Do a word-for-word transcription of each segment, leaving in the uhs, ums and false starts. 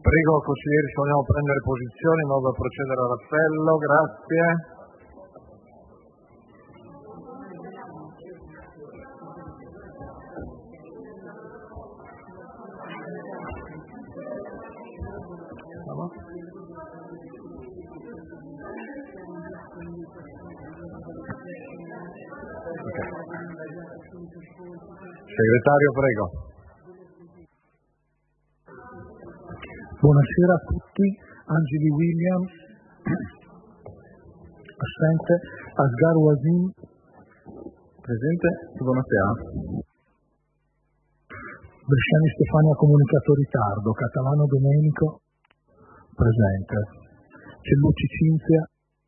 Prego, consiglieri, se vogliamo prendere posizione in modo da procedere all'appello. Grazie. Okay. Segretario, prego. Buonasera a tutti. Angeli Williams, assente. Asghar Wasim, presente. Buonasera. Bresciani Stefania comunicato ritardo. Catalano Domenico, presente. Cellucci Cinzia,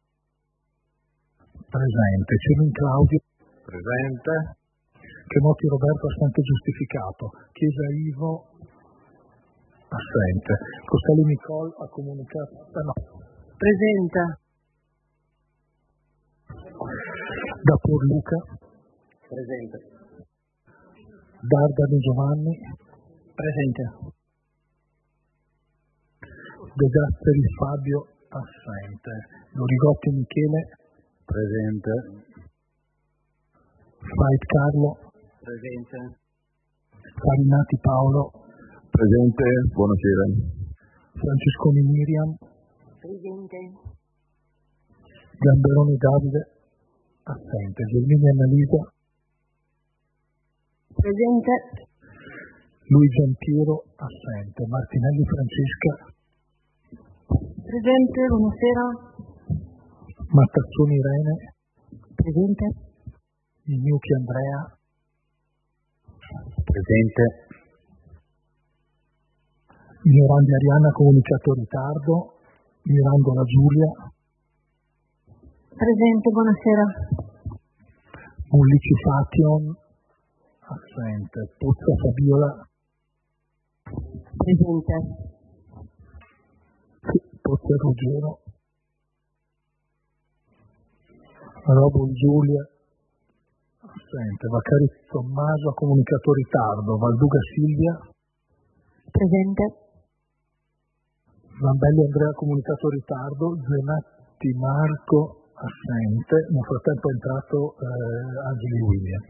presente. Celin Claudio, presente. Chemotti Roberto, assente giustificato. Chiesa Ivo, assente. Costelli Nicole ha comunicato eh no. Presente. Dapur Luca, presente. Dardani Giovanni, presente. De Gasperi Fabio, assente. Lorigotti Michele, presente. Fait Carlo, presente. Farinati Paolo, presente. Buonasera. Francesconi Miriam, presente. Gamberoni Davide, assente. Gelmini Annalisa, presente. Lui Giampiero, assente. Martinelli Francesca, presente. Buonasera. Mattazzoni Irene, presente. Ignucchi Andrea, presente. Mirandi Arianna comunicato ritardo. Mirandola Giulia, presente. Buonasera. Mullici Fation, assente. Pozza Fabiola, presente. Pozza Ruggero, Robo Giulia, assente. Vaccari Tommaso ha comunicato ritardo. Valduga Silvia, presente. Zambelli Andrea ha comunicato ritardo. Zenatti Marco, assente. Nel frattempo è entrato eh, Angeli William.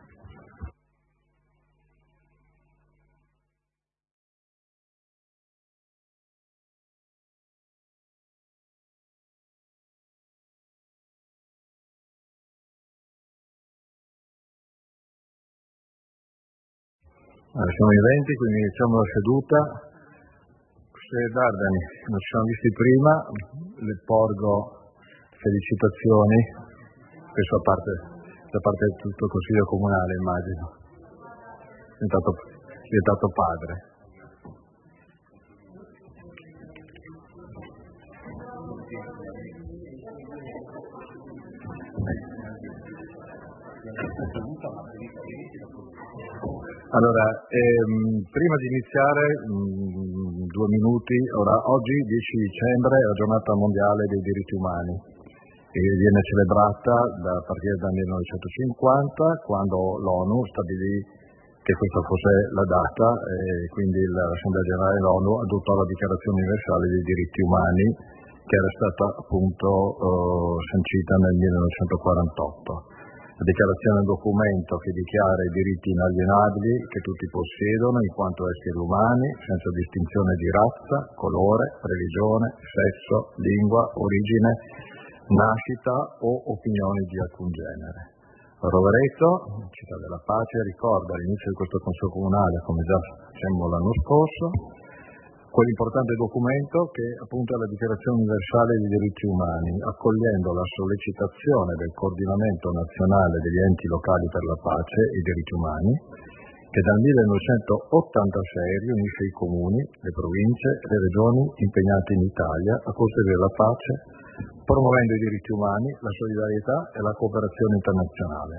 Allora, siamo in venti, quindi iniziamo la seduta. Se Dardani non ci siamo visti prima, le porgo felicitazioni, questo a parte, da parte di tutto il Consiglio Comunale, immagino. È diventato, è diventato padre. Allora, ehm, prima di iniziare, mh, due minuti, ora, oggi dieci dicembre è la giornata mondiale dei diritti umani e viene celebrata da, a partire dal millenovecentocinquanta, quando l'ONU stabilì che questa fosse la data e quindi l'Assemblea Generale dell'ONU adottò la Dichiarazione Universale dei diritti umani, che era stata appunto eh, sancita nel millenovecentoquarantotto. La dichiarazione è un documento che dichiara i diritti inalienabili che tutti possiedono in quanto esseri umani, senza distinzione di razza, colore, religione, sesso, lingua, origine, nascita o opinioni di alcun genere. Rovereto, Città della Pace, ricorda all'inizio di questo Consiglio Comunale, come già facemmo l'anno scorso, quell'importante documento che appunto è la Dichiarazione Universale dei diritti umani, accogliendo la sollecitazione del Coordinamento Nazionale degli Enti Locali per la Pace e i Diritti Umani, che dal millenovecentottantasei riunisce i comuni, le province e le regioni impegnate in Italia a costruire la pace, promuovendo i diritti umani, la solidarietà e la cooperazione internazionale.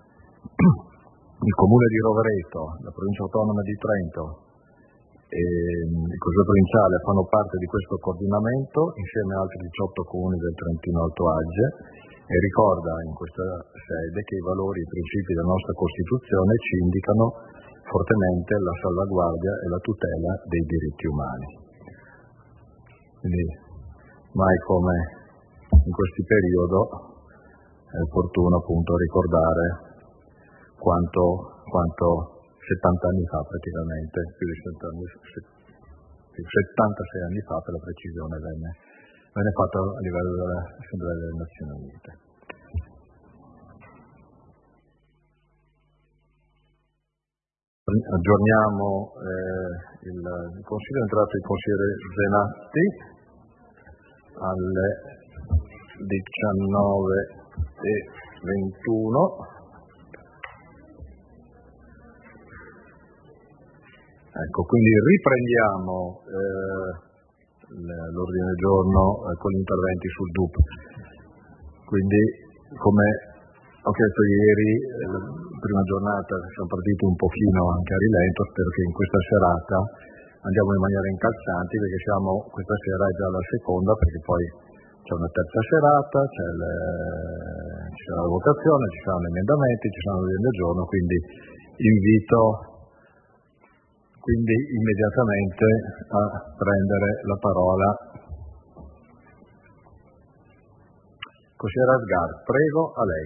Il Comune di Rovereto, la Provincia Autonoma di Trento e il Consiglio Provinciale fanno parte di questo coordinamento insieme a altri diciotto comuni del Trentino Alto Adige e ricorda in questa sede che i valori e i principi della nostra Costituzione ci indicano fortemente la salvaguardia e la tutela dei diritti umani. Quindi mai come in questi periodi è opportuno appunto ricordare quanto, quanto settanta anni fa praticamente, più di settantasei anni fa per la precisione, venne, venne fatto a livello dell'Assemblea delle Nazioni Unite. Aggiorniamo eh, il, il Consiglio, è entrato il consigliere Zenatti alle diciannove e ventuno. Ecco, quindi riprendiamo eh, l'ordine del giorno eh, con gli interventi sul D U P. Quindi, come ho chiesto ieri, eh, prima giornata siamo partiti un pochino anche a rilento, spero che in questa serata andiamo in maniera incalzante, perché siamo, questa sera è già la seconda, perché poi c'è una terza serata, c'è le, ci sarà la votazione, ci saranno emendamenti, ci saranno l'ordine del giorno, quindi invito quindi immediatamente a prendere la parola. Consigliere Asgar, prego, a lei.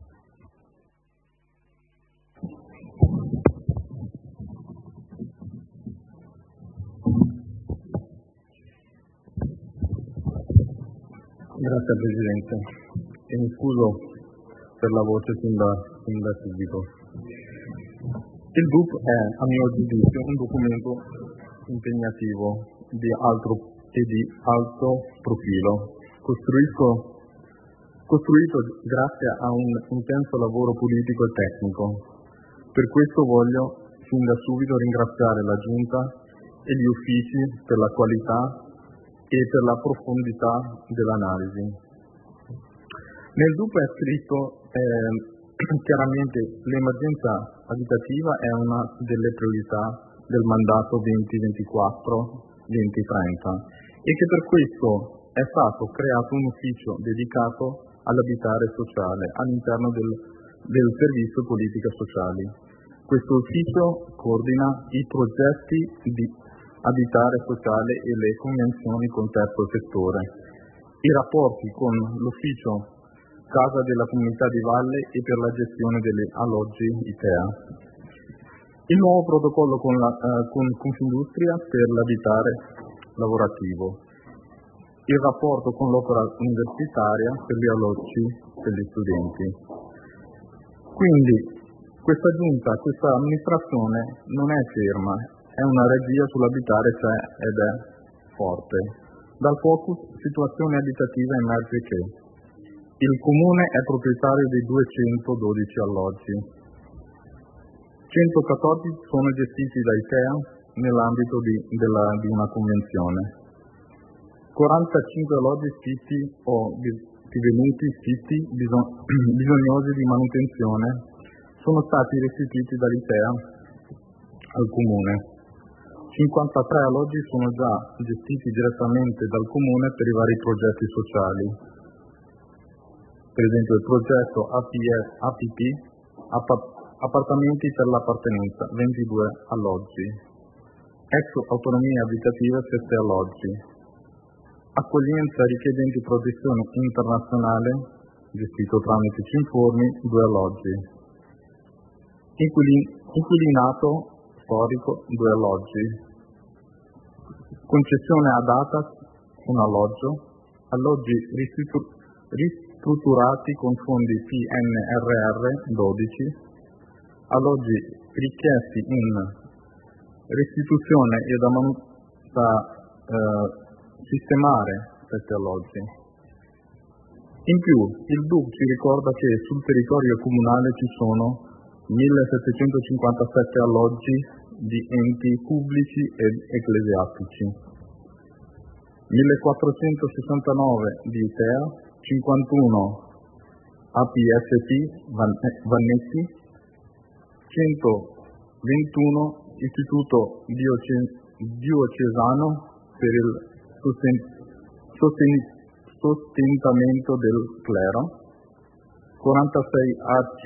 Grazie Presidente, e mi scuso per la voce sin da, sin da subito. Il D U P è, a mio giudizio, un documento impegnativo di alto, e di alto profilo, costruito grazie a un intenso lavoro politico e tecnico. Per questo voglio sin da subito ringraziare la Giunta e gli uffici per la qualità e per la profondità dell'analisi. Nel D U P è scritto eh, chiaramente l'emergenza abitativa è una delle priorità del mandato venti ventiquattro venti trenta e che per questo è stato creato un ufficio dedicato all'abitare sociale all'interno del, del Servizio Politiche Sociali. Questo ufficio coordina i progetti di abitare sociale e le convenzioni con terzo settore, i rapporti con l'ufficio Casa della Comunità di Valle e per la gestione delle alloggi I T E A. Il nuovo protocollo con, la, eh, con Confindustria per l'abitare lavorativo, il rapporto con l'opera universitaria per gli alloggi per gli studenti. Quindi questa giunta, questa amministrazione non è ferma, è una regia sull'abitare c'è ed è forte. Dal focus situazione abitativa emerge che il Comune è proprietario di duecentododici alloggi, centoquattordici sono gestiti da I T E A nell'ambito di, della, di una convenzione, quarantacinque alloggi siti o divenuti siti bisognosi di manutenzione sono stati restituiti dall'I T E A al Comune. cinquantatré alloggi sono già gestiti direttamente dal Comune per i vari progetti sociali. Per esempio il progetto A P P, appartamenti per l'appartenenza, ventidue alloggi. Ex autonomia abitativa, sette alloggi. Accoglienza richiedenti protezione internazionale, gestito tramite Cinformi, due alloggi. Inquilin- inquilinato storico, due alloggi. Concessione ad ATAS, un alloggio. Alloggi ristruttur- ristrutturati con fondi P N R R, dodici. Alloggi richiesti in restituzione e da, man- da eh, sistemare sette alloggi. In più, il D U P ci ricorda che sul territorio comunale ci sono millesettecentocinquantasette alloggi di enti pubblici ed ecclesiastici, millequattrocentosessantanove di I T E A, cinquantuno A P S T Vannetti, centoventuno Istituto Diocesano per il sosten, sosten, sostentamento del clero, quarantasei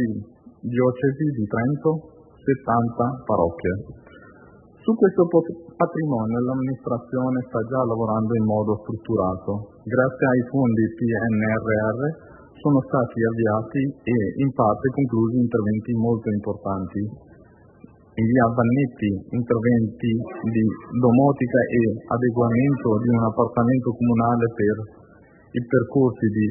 arcidiocesi di Trento, settanta parrocchie. Su questo patrimonio l'amministrazione sta già lavorando in modo strutturato. Grazie ai fondi P N R R sono stati avviati e in parte conclusi interventi molto importanti. In via Vannetti interventi di domotica e adeguamento di un appartamento comunale per i percorsi di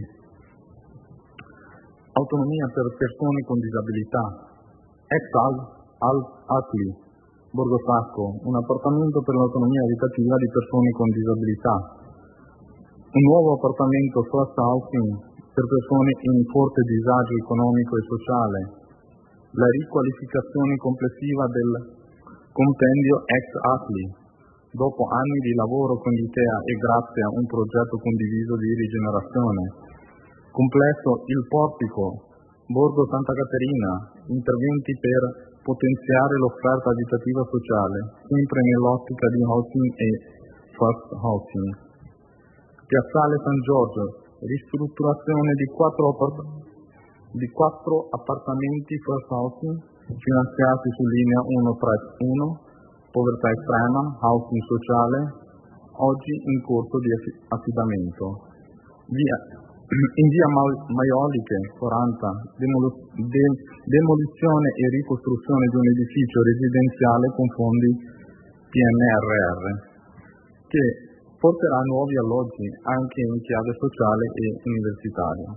autonomia per persone con disabilità. Ex A T L I Borgo Sacco, un appartamento per l'autonomia abitativa di persone con disabilità. Un nuovo appartamento First Housing per persone in forte disagio economico e sociale. La riqualificazione complessiva del compendio ex A T L I, dopo anni di lavoro con l'I T E A e grazie a un progetto condiviso di rigenerazione. Complesso Il Portico, Borgo Santa Caterina, interventi per potenziare l'offerta abitativa sociale, sempre nell'ottica di housing e first housing. Piazzale San Giorgio, ristrutturazione di quattro, appart- di quattro appartamenti first housing finanziati su linea uno tre uno, povertà estrema, housing sociale, oggi in corso di affidamento. Via In via Maioliche quaranta, demol- de- demolizione e ricostruzione di un edificio residenziale con fondi P N R R, che porterà nuovi alloggi anche in chiave sociale e universitaria.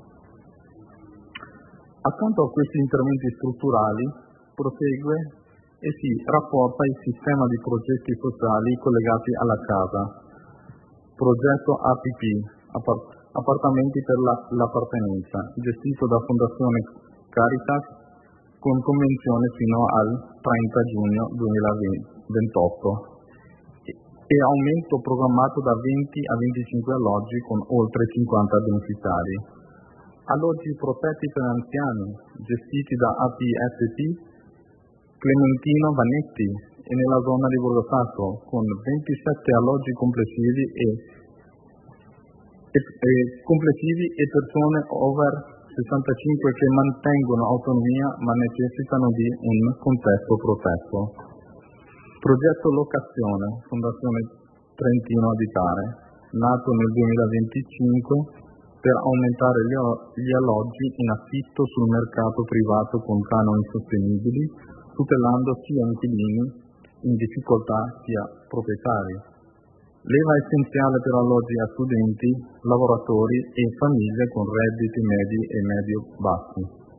Accanto a questi interventi strutturali, prosegue e si rafforza il sistema di progetti sociali collegati alla casa. Progetto A P P, appart- appartamenti per la, l'appartenenza, gestito da Fondazione Caritas con convenzione fino al trenta giugno duemilaventotto e aumento programmato da venti a venticinque alloggi con oltre cinquanta beneficiari. Alloggi protetti per anziani, gestiti da A P S P Clementino Vanetti e nella zona di Borgo Sacco, con ventisette alloggi complessivi e E, e complessivi e persone over sessantacinque che mantengono autonomia ma necessitano di un contesto protetto. Progetto Locazione, Fondazione Trentino Abitare, nato nel duemilaventicinque per aumentare gli, gli alloggi in affitto sul mercato privato con canoni sostenibili, tutelando sia inquilini in difficoltà sia proprietari. Leva essenziale per alloggi a studenti, lavoratori e famiglie con redditi medi e medio-bassi.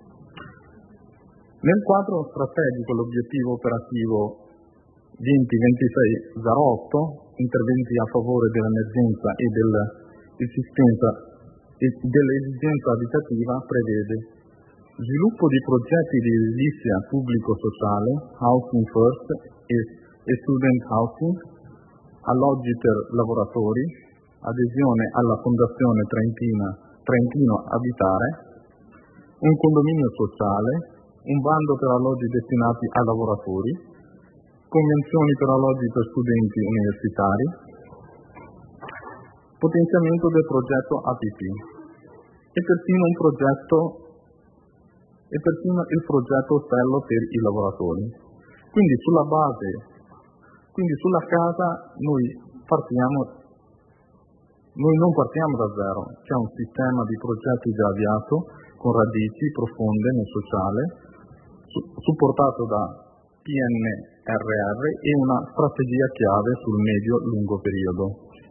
Nel quadro strategico l'obiettivo operativo venti ventisei zero otto, interventi a favore dell'emergenza e dell'esistenza, e dell'esigenza abitativa, prevede sviluppo di progetti di edilizia pubblico-sociale, housing first e, e student housing, alloggi per lavoratori, adesione alla Fondazione Trentina, Trentino Abitare, un condominio sociale, un bando per alloggi destinati a lavoratori, convenzioni per alloggi per studenti universitari, potenziamento del progetto A P P e persino un progetto e persino il progetto Ostello per i lavoratori. Quindi sulla base Quindi sulla casa noi partiamo, noi non partiamo da zero, c'è un sistema di progetti già avviato con radici profonde nel sociale, su, supportato da P N R R e una strategia chiave sul medio-lungo periodo.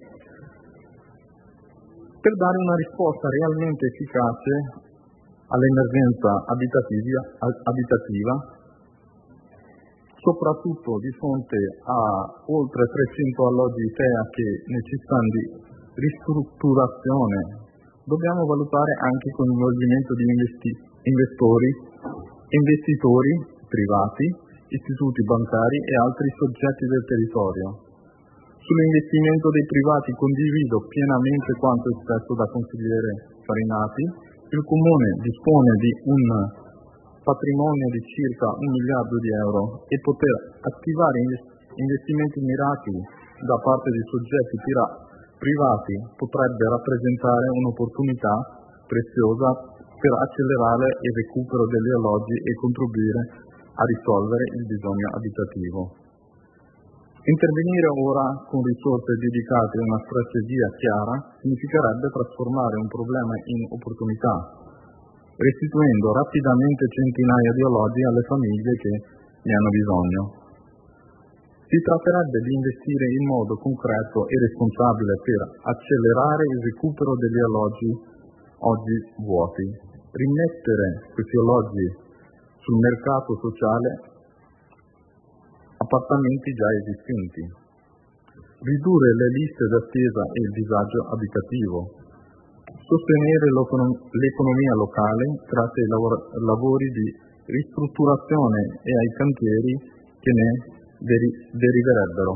Per dare una risposta realmente efficace all'emergenza abitativa, abitativa soprattutto di fronte a oltre trecento alloggi I T E A che necessitano di ristrutturazione, dobbiamo valutare anche il coinvolgimento di investi- investori, investitori privati, istituti bancari e altri soggetti del territorio. Sull'investimento dei privati condivido pienamente quanto espresso da consigliere Farinati. Il Comune dispone di un patrimonio di circa un miliardo di euro e poter attivare investimenti mirati da parte di soggetti privati potrebbe rappresentare un'opportunità preziosa per accelerare il recupero degli alloggi e contribuire a risolvere il bisogno abitativo. Intervenire ora con risorse dedicate a una strategia chiara significherebbe trasformare un problema in opportunità, restituendo rapidamente centinaia di alloggi alle famiglie che ne hanno bisogno. Si tratterebbe di investire in modo concreto e responsabile per accelerare il recupero degli alloggi oggi vuoti, rimettere questi alloggi sul mercato sociale appartamenti già esistenti, ridurre le liste d'attesa e il disagio abitativo, sostenere l'economia locale grazie ai lavor- lavori di ristrutturazione e ai cantieri che ne deri- deriverebbero.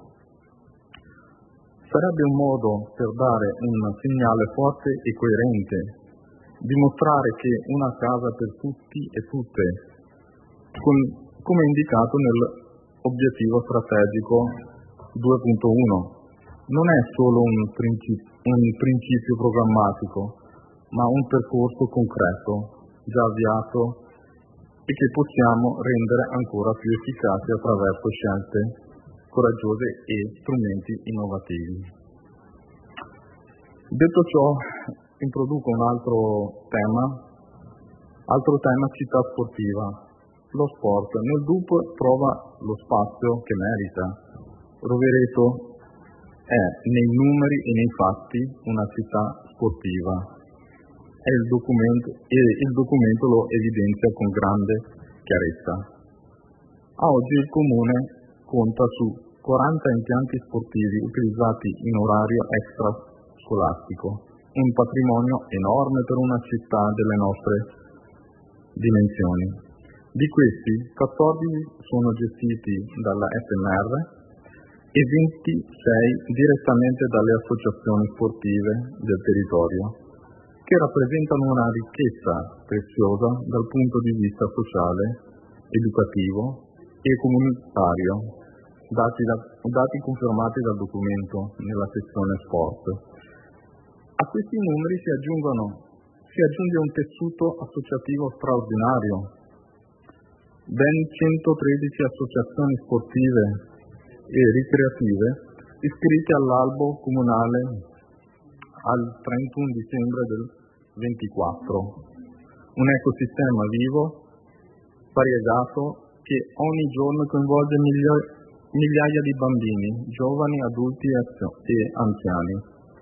Sarebbe un modo per dare un segnale forte e coerente, dimostrare che una casa per tutti e tutte, con, come indicato nel obiettivo strategico due punto uno, non è solo un principio, un principio programmatico, ma un percorso concreto, già avviato e che possiamo rendere ancora più efficace attraverso scelte coraggiose e strumenti innovativi. Detto ciò, introduco un altro tema, altro tema città sportiva. Lo sport nel D U P trova lo spazio che merita. Rovereto è nei numeri e nei fatti una città sportiva e il documento, e il documento lo evidenzia con grande chiarezza. A oggi il Comune conta su quaranta impianti sportivi utilizzati in orario extrascolastico, un patrimonio enorme per una città delle nostre dimensioni. Di questi, quattordici sono gestiti dalla F M R e ventisei direttamente dalle associazioni sportive del territorio, che rappresentano una ricchezza preziosa dal punto di vista sociale, educativo e comunitario, dati, da, dati confermati dal documento nella sezione sport. A questi numeri si aggiungono, si aggiunge un tessuto associativo straordinario. Ben centotredici associazioni sportive e ricreative iscritte all'albo comunale al trentuno dicembre del ventiquattro. Un ecosistema vivo, variegato, che ogni giorno coinvolge migliaia, migliaia di bambini, giovani, adulti e anziani.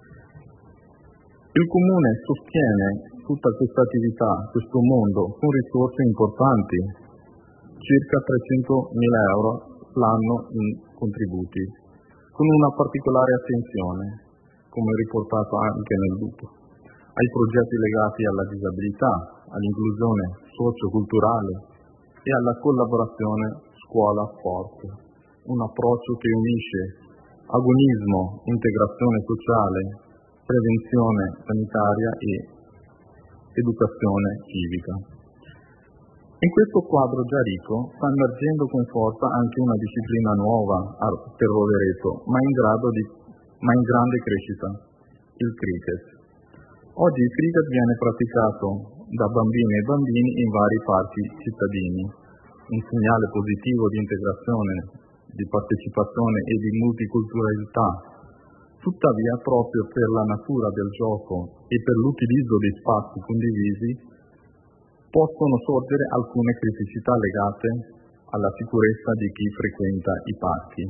Il Comune sostiene tutta questa attività, questo mondo, con risorse importanti, circa trecentomila euro l'anno in contributi, con una particolare attenzione, come riportato anche nel D U P, ai progetti legati alla disabilità, all'inclusione socio-culturale e alla collaborazione scuola-sport, un approccio che unisce agonismo, integrazione sociale, prevenzione sanitaria e educazione civica. In questo quadro già ricco sta emergendo con forza anche una disciplina nuova per Rovereto, ma in, grado di, ma in grande crescita, il cricket. Oggi il cricket viene praticato da bambine e bambini in vari parchi cittadini, un segnale positivo di integrazione, di partecipazione e di multiculturalità. Tuttavia, proprio per la natura del gioco e per l'utilizzo di spazi condivisi, possono sorgere alcune criticità legate alla sicurezza di chi frequenta i parchi.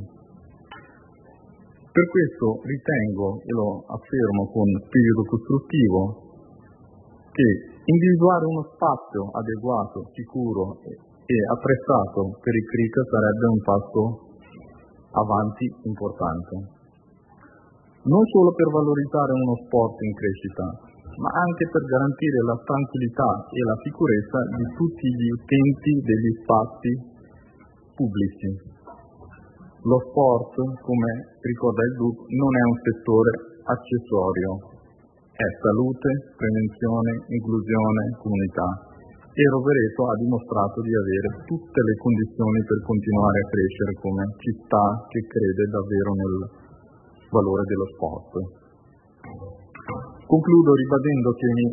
Per questo ritengo, e lo affermo con spirito costruttivo, che individuare uno spazio adeguato, sicuro e attrezzato per il cricket sarebbe un passo avanti importante. Non solo per valorizzare uno sport in crescita, ma anche per garantire la tranquillità e la sicurezza di tutti gli utenti degli spazi pubblici. Lo sport, come ricorda il D U P, non è un settore accessorio, è salute, prevenzione, inclusione, comunità. E Rovereto ha dimostrato di avere tutte le condizioni per continuare a crescere come città che crede davvero nel valore dello sport. Concludo ribadendo che mi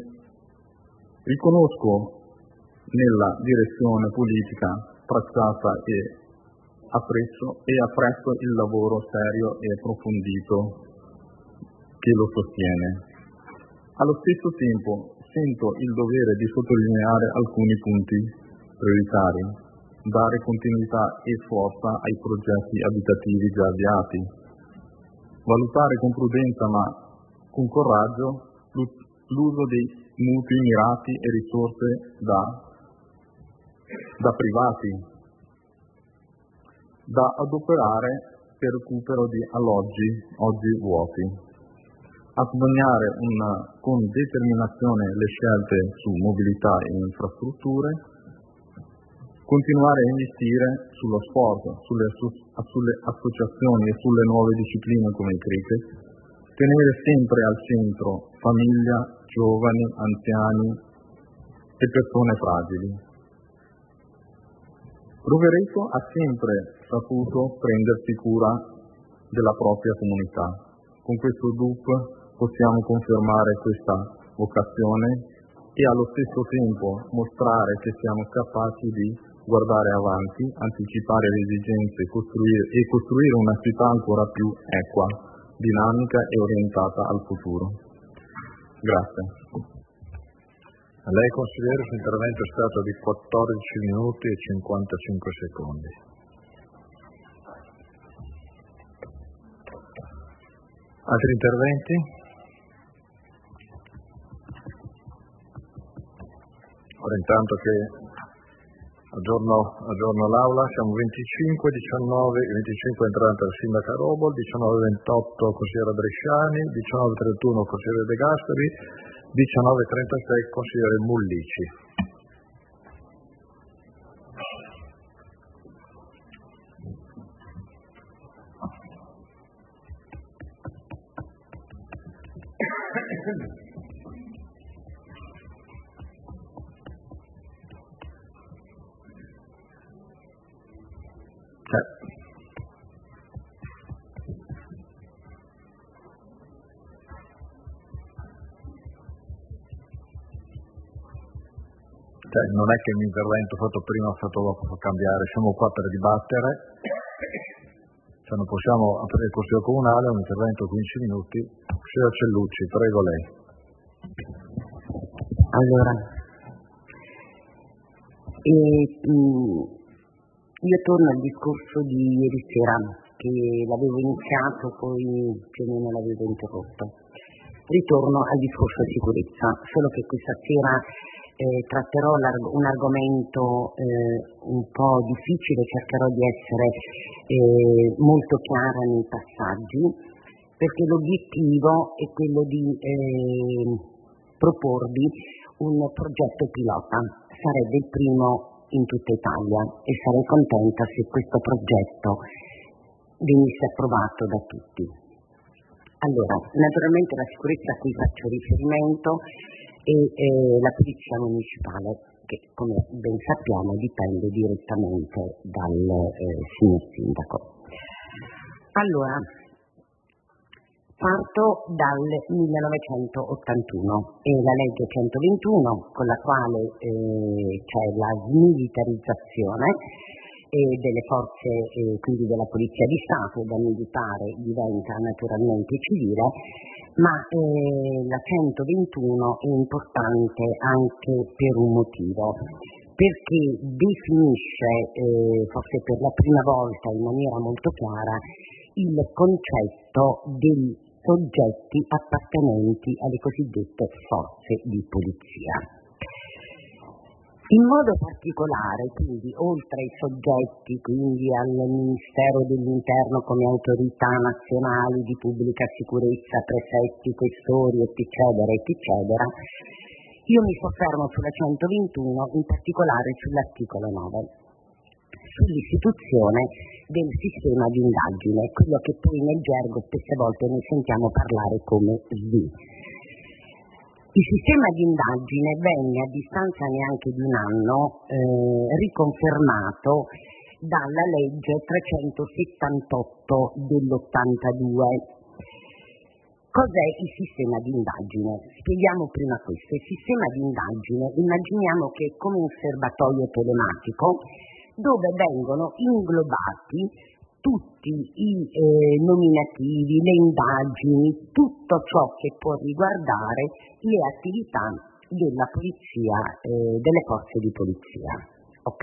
riconosco nella direzione politica tracciata e apprezzo e apprezzo il lavoro serio e approfondito che lo sostiene. Allo stesso tempo sento il dovere di sottolineare alcuni punti prioritari, dare continuità e forza ai progetti abitativi già avviati, valutare con prudenza ma con coraggio l'uso dei mutui mirati e risorse da, da privati, da adoperare per recupero di alloggi oggi vuoti, accompagnare una, con determinazione le scelte su mobilità e infrastrutture, continuare a investire sullo sport, sulle, sulle associazioni e sulle nuove discipline come il cricket, tenere sempre al centro famiglia, giovani, anziani e persone fragili. Rovereto ha sempre saputo prendersi cura della propria comunità. Con questo D U P possiamo confermare questa vocazione e allo stesso tempo mostrare che siamo capaci di guardare avanti, anticipare le esigenze costruire, e costruire una città ancora più equa, dinamica e orientata al futuro. Grazie. A lei, consigliere, il suo intervento è stato di quattordici minuti e cinquantacinque secondi. Altri interventi? Ora intanto che aggiorno, aggiorno l'Aula, siamo venticinque, diciannove, venticinque entrante al Sindaca Robol, diciannove ventotto consigliere Bresciani, diciannove trentuno consigliere De Gasperi, diciannove trentasei consigliere Mullici. Cioè, non è che il mio intervento fatto prima o fatto dopo fa cambiare, siamo qua per dibattere, cioè non possiamo aprire il Consiglio Comunale, un intervento di quindici minuti. Signora Cellucci, prego lei. Allora, e, mh, io torno al discorso di ieri sera, che l'avevo iniziato, poi più o meno l'avevo interrotto. Ritorno al discorso sicurezza, solo che questa sera Eh, tratterò un argomento eh, un po' difficile, cercherò di essere eh, molto chiara nei passaggi, perché l'obiettivo è quello di eh, proporvi un progetto pilota. Sarebbe il primo in tutta Italia e sarei contenta se questo progetto venisse approvato da tutti. Allora, naturalmente la sicurezza a cui faccio riferimento e eh, la polizia municipale, che come ben sappiamo dipende direttamente dal eh, signor sindaco. Allora, parto dal millenovecentottantuno e la legge centoventuno con la quale eh, c'è la smilitarizzazione eh, delle forze, eh, quindi della polizia di Stato, da militare diventa naturalmente civile. Ma eh, la centoventuno è importante anche per un motivo, perché definisce, eh, forse per la prima volta in maniera molto chiara, il concetto dei soggetti appartenenti alle cosiddette forze di polizia. In modo particolare, quindi, oltre ai soggetti, quindi al Ministero dell'Interno come autorità nazionali di pubblica sicurezza, prefetti, questori, eccetera, eccetera, io mi soffermo sulla centoventuno, in particolare sull'articolo nove, sull'istituzione del sistema di indagine, quello che poi nel gergo spesse volte noi sentiamo parlare come S D I. Il sistema di indagine venne a distanza neanche di un anno eh, riconfermato dalla legge trecentosettantotto dell'ottantadue. Cos'è il sistema di indagine? Spieghiamo prima questo. Il sistema di indagine, immaginiamo che è come un serbatoio telematico dove vengono inglobati tutti i eh, nominativi, le indagini, tutto ciò che può riguardare le attività della polizia, eh, delle forze di polizia. Ok?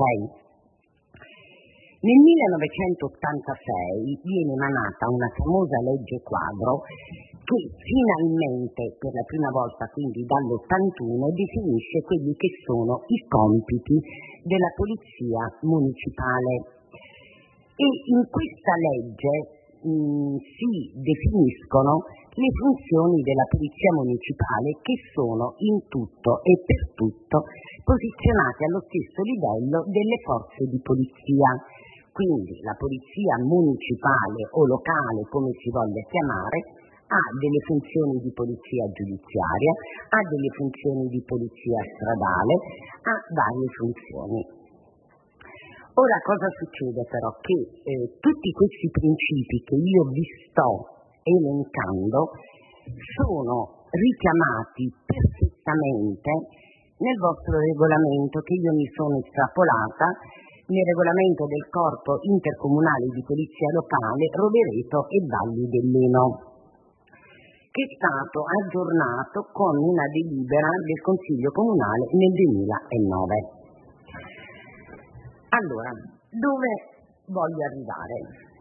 Nel millenovecentottantasei viene emanata una famosa legge quadro che finalmente, per la prima volta, quindi dall'ottantuno, definisce quelli che sono i compiti della polizia municipale. E in questa legge mh, si definiscono le funzioni della polizia municipale, che sono in tutto e per tutto posizionate allo stesso livello delle forze di polizia. Quindi la polizia municipale o locale, come si voglia chiamare, ha delle funzioni di polizia giudiziaria, ha delle funzioni di polizia stradale, ha varie funzioni. Ora cosa succede però? Che eh, tutti questi principi che io vi sto elencando sono richiamati perfettamente nel vostro regolamento che io mi sono estrapolata, nel regolamento del Corpo Intercomunale di Polizia Locale Rovereto e Valli dell'Eno, che è stato aggiornato con una delibera del Consiglio Comunale nel duemilanove. Allora, dove voglio arrivare?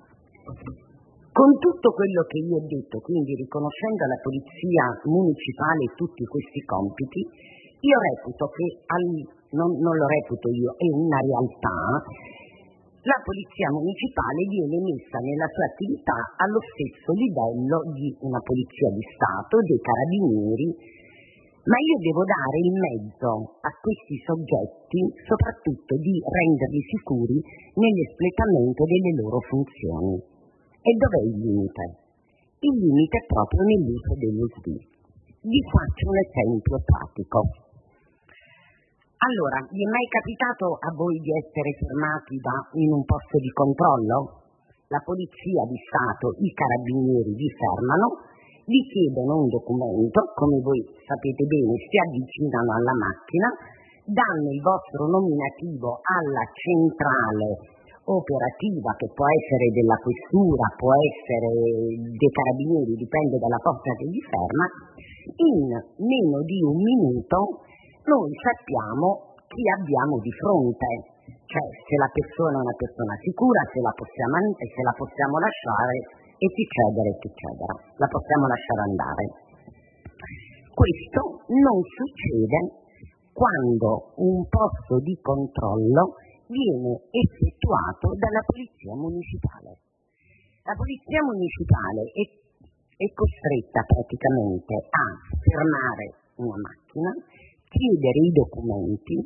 Con tutto quello che io ho detto, quindi riconoscendo alla polizia municipale tutti questi compiti, io reputo che, al, non, non lo reputo io, è una realtà, la polizia municipale viene messa nella sua attività allo stesso livello di una polizia di Stato, dei carabinieri, ma io devo dare il mezzo a questi soggetti soprattutto di renderli sicuri nell'espletamento delle loro funzioni. E dov'è il limite? Il limite è proprio nell'uso dello S D I. Vi faccio un esempio pratico. Allora, vi è mai capitato a voi di essere fermati da, in un posto di controllo? La polizia di Stato, i carabinieri vi fermano, vi chiedono un documento, come voi sapete bene, si avvicinano alla macchina, danno il vostro nominativo alla centrale operativa, che può essere della questura, può essere dei carabinieri, dipende dalla forza che vi ferma. In meno di un minuto noi sappiamo chi abbiamo di fronte, cioè se la persona è una persona sicura, se la possiamo, se la possiamo lasciare e chi cedere e chi cedere, la possiamo lasciare andare. Questo non succede quando un posto di controllo viene effettuato dalla polizia municipale. La polizia municipale è, è costretta praticamente a fermare una macchina, chiedere i documenti,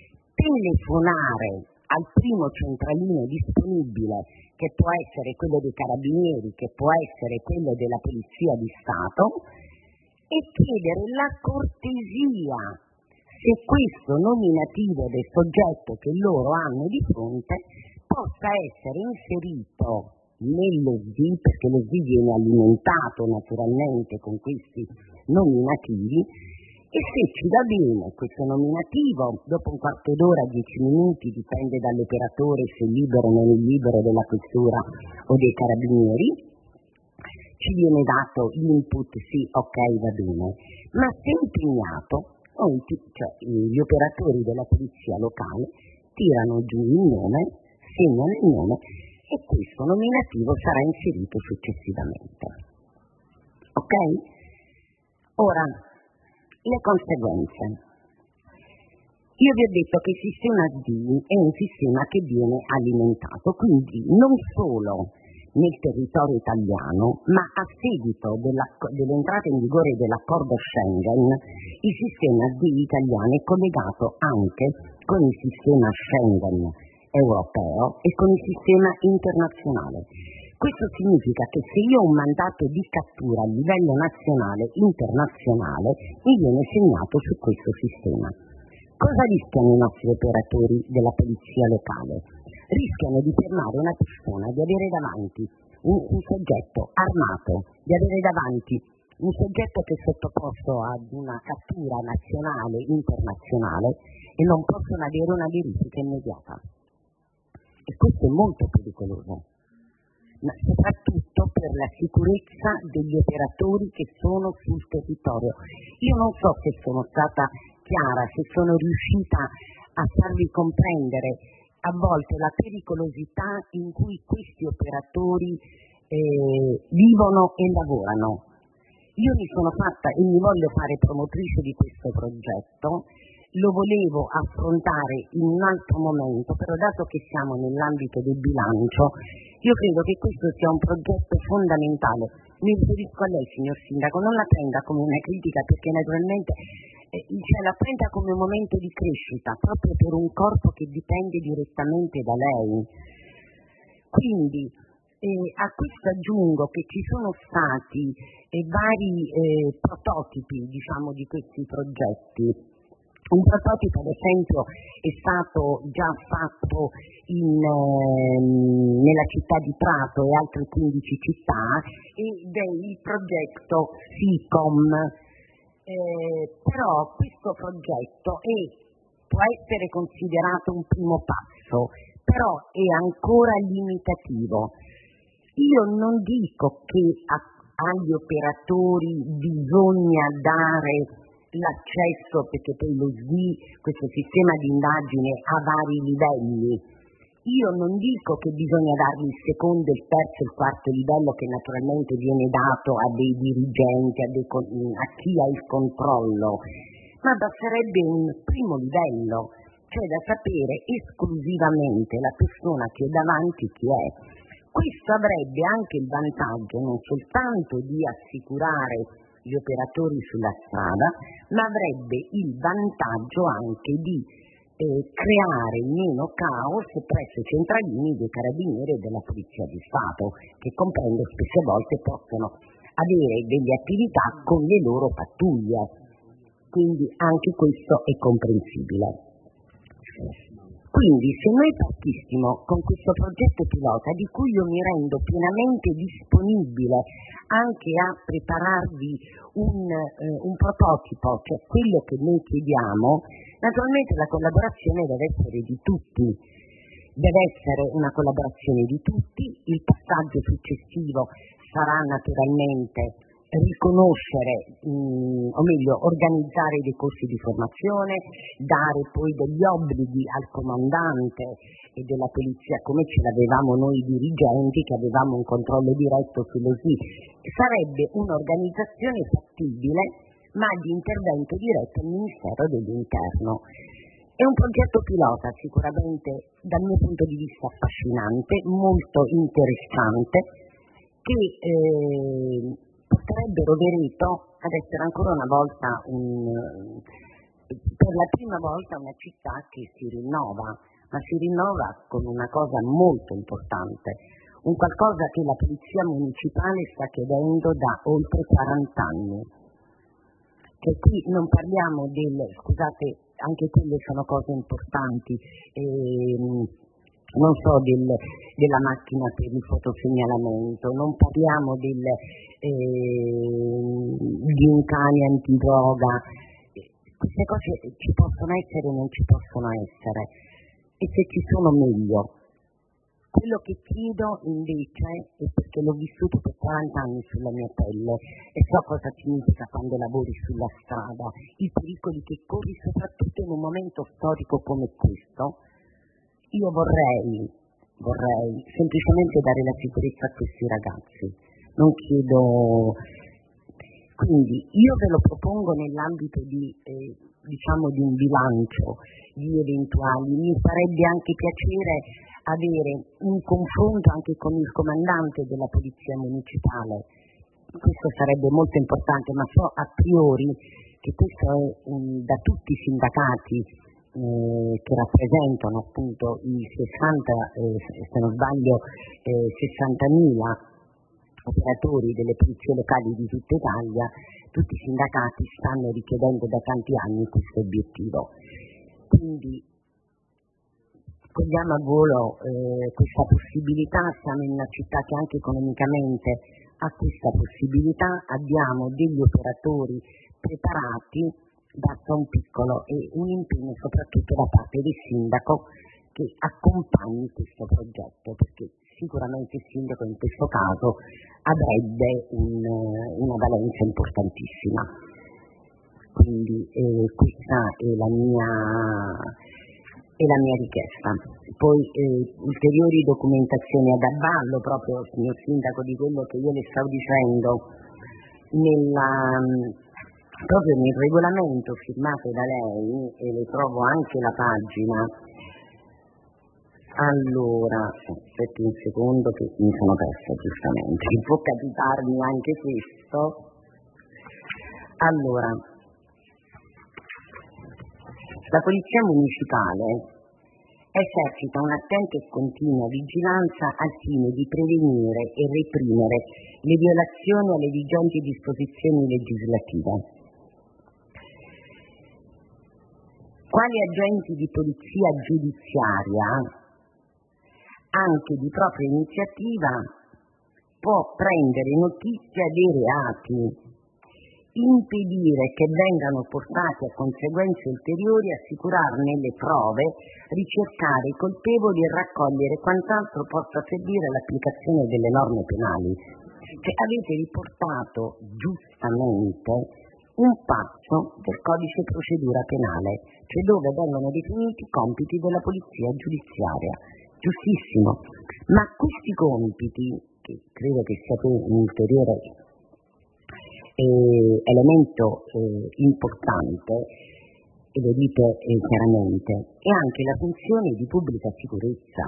telefonare al primo centralino disponibile, che può essere quello dei carabinieri, che può essere quello della polizia di Stato, e chiedere la cortesia se questo nominativo del soggetto che loro hanno di fronte possa essere inserito nello S D I, perché lo S D I viene alimentato naturalmente con questi nominativi, e se ci va bene questo nominativo, dopo un quarto d'ora, dieci minuti, dipende dall'operatore se libero o non è libero della questura o dei carabinieri, ci viene dato l'input sì, ok, va bene, ma se impegnato, noi, cioè gli operatori della polizia locale tirano giù il nome, segnano il nome e questo nominativo sarà inserito successivamente. Ok? Ora, le conseguenze. Io vi ho detto che il sistema S D I è un sistema che viene alimentato, quindi non solo nel territorio italiano, ma a seguito dell'entrata in vigore dell'accordo Schengen, il sistema S D I italiano è collegato anche con il sistema Schengen europeo e con il sistema internazionale. Questo significa che se io ho un mandato di cattura a livello nazionale, internazionale, mi viene segnato su questo sistema. Cosa rischiano i nostri operatori della polizia locale? Rischiano di fermare una persona, di avere davanti un, un soggetto armato, di avere davanti un soggetto che è sottoposto ad una cattura nazionale, internazionale, e non possono avere una verifica immediata. e questo è molto pericoloso, ma soprattutto per la sicurezza degli operatori che sono sul territorio. Io non so se sono stata chiara, se sono riuscita a farvi comprendere a volte la pericolosità in cui questi operatori eh, vivono e lavorano. Io mi sono fatta e mi voglio fare promotrice di questo progetto, lo volevo affrontare in un altro momento, però dato che siamo nell'ambito del bilancio, io credo che questo sia un progetto fondamentale. Mi riferisco a lei, signor Sindaco, non la prenda come una critica, perché naturalmente eh, cioè, la prenda come un momento di crescita, proprio per un corpo che dipende direttamente da lei. Quindi eh, a questo aggiungo che ci sono stati eh, vari eh, prototipi, diciamo, di questi progetti. Un prototipo, ad esempio, è stato già fatto in, ehm, nella città di Prato e altre quindici città, ed è il progetto SICOM. Eh, però questo progetto è, può essere considerato un primo passo, però è ancora limitativo. Io non dico che a, agli operatori bisogna dare l'accesso, perché poi lo S D I, questo sistema di indagine, ha vari livelli. Io non dico che bisogna dargli il secondo, il terzo e il quarto livello, che naturalmente viene dato a dei dirigenti, a, dei, a chi ha il controllo, ma basterebbe un primo livello, cioè da sapere esclusivamente la persona che è davanti chi è. Questo avrebbe anche il vantaggio non soltanto di assicurare gli operatori sulla strada, ma avrebbe il vantaggio anche di eh, creare meno caos presso i centralini dei carabinieri e della Polizia di Stato, che comprendo spesse volte possono avere delle attività con le loro pattuglie, quindi anche questo è comprensibile. Quindi se noi partissimo con questo progetto pilota, di cui io mi rendo pienamente disponibile anche a prepararvi un, eh, un prototipo, cioè quello che noi chiediamo, naturalmente la collaborazione deve essere di tutti, deve essere una collaborazione di tutti, il passaggio successivo sarà naturalmente riconoscere, mh, o meglio organizzare dei corsi di formazione, dare poi degli obblighi al comandante e della polizia, come ce l'avevamo noi dirigenti che avevamo un controllo diretto sullo S I. Sarebbe un'organizzazione fattibile, ma di intervento diretto al Ministero dell'Interno. È un progetto pilota sicuramente dal mio punto di vista affascinante, molto interessante, che eh, porterebbero Vereto ad essere ancora una volta un, per la prima volta una città che si rinnova, ma si rinnova con una cosa molto importante, un qualcosa che la Polizia Municipale sta chiedendo da oltre quaranta anni. Che qui non parliamo del, scusate, anche quelle sono cose importanti, ehm, non so, del, della macchina per il fotosegnalamento, non parliamo del, eh, di un cane antidroga, queste cose ci possono essere o non ci possono essere, e se ci sono meglio. Quello che chiedo invece, è perché l'ho vissuto per quaranta anni sulla mia pelle e so cosa significa quando lavori sulla strada, i pericoli che corri soprattutto in un momento storico come questo. Io vorrei, vorrei semplicemente dare la sicurezza a questi ragazzi, non chiedo, quindi io ve lo propongo nell'ambito di, eh, diciamo di un bilancio di eventuali, mi farebbe anche piacere avere un confronto anche con il comandante della Polizia Municipale, questo sarebbe molto importante, ma so a priori che questo è um, da tutti i sindacati Eh, che rappresentano appunto i sessanta, eh, se non sbaglio, eh, sessantamila operatori delle polizie locali di tutta Italia, tutti i sindacati stanno richiedendo da tanti anni questo obiettivo. Quindi cogliamo a volo eh, questa possibilità, siamo in una città che anche economicamente ha questa possibilità, abbiamo degli operatori preparati, basta un piccolo e un impegno soprattutto da parte del sindaco che accompagni questo progetto, perché sicuramente il sindaco in questo caso avrebbe un, una valenza importantissima. Quindi eh, questa è la mia, è la mia richiesta. Poi eh, ulteriori documentazioni ad avvallo, proprio signor sindaco, di quello che io le stavo dicendo, nella, proprio nel regolamento firmato da lei, e le trovo anche la pagina. Allora, aspetti un secondo che mi sono persa giustamente, può capitarmi anche questo. Allora, la Polizia Municipale esercita un'attenta e continua vigilanza al fine di prevenire e reprimere le violazioni alle vigenti disposizioni legislative. Quali agenti di polizia giudiziaria, anche di propria iniziativa, può prendere notizia dei reati, impedire che vengano portati a conseguenze ulteriori, assicurarne le prove, ricercare i colpevoli e raccogliere quant'altro possa servire all'applicazione delle norme penali. Cioè, avete riportato giustamente un passo del codice procedura penale, cioè dove vengono definiti i compiti della polizia giudiziaria. Giustissimo, ma questi compiti, che credo che sia un ulteriore eh, elemento eh, importante, e lo dite eh, chiaramente, è anche la funzione di pubblica sicurezza.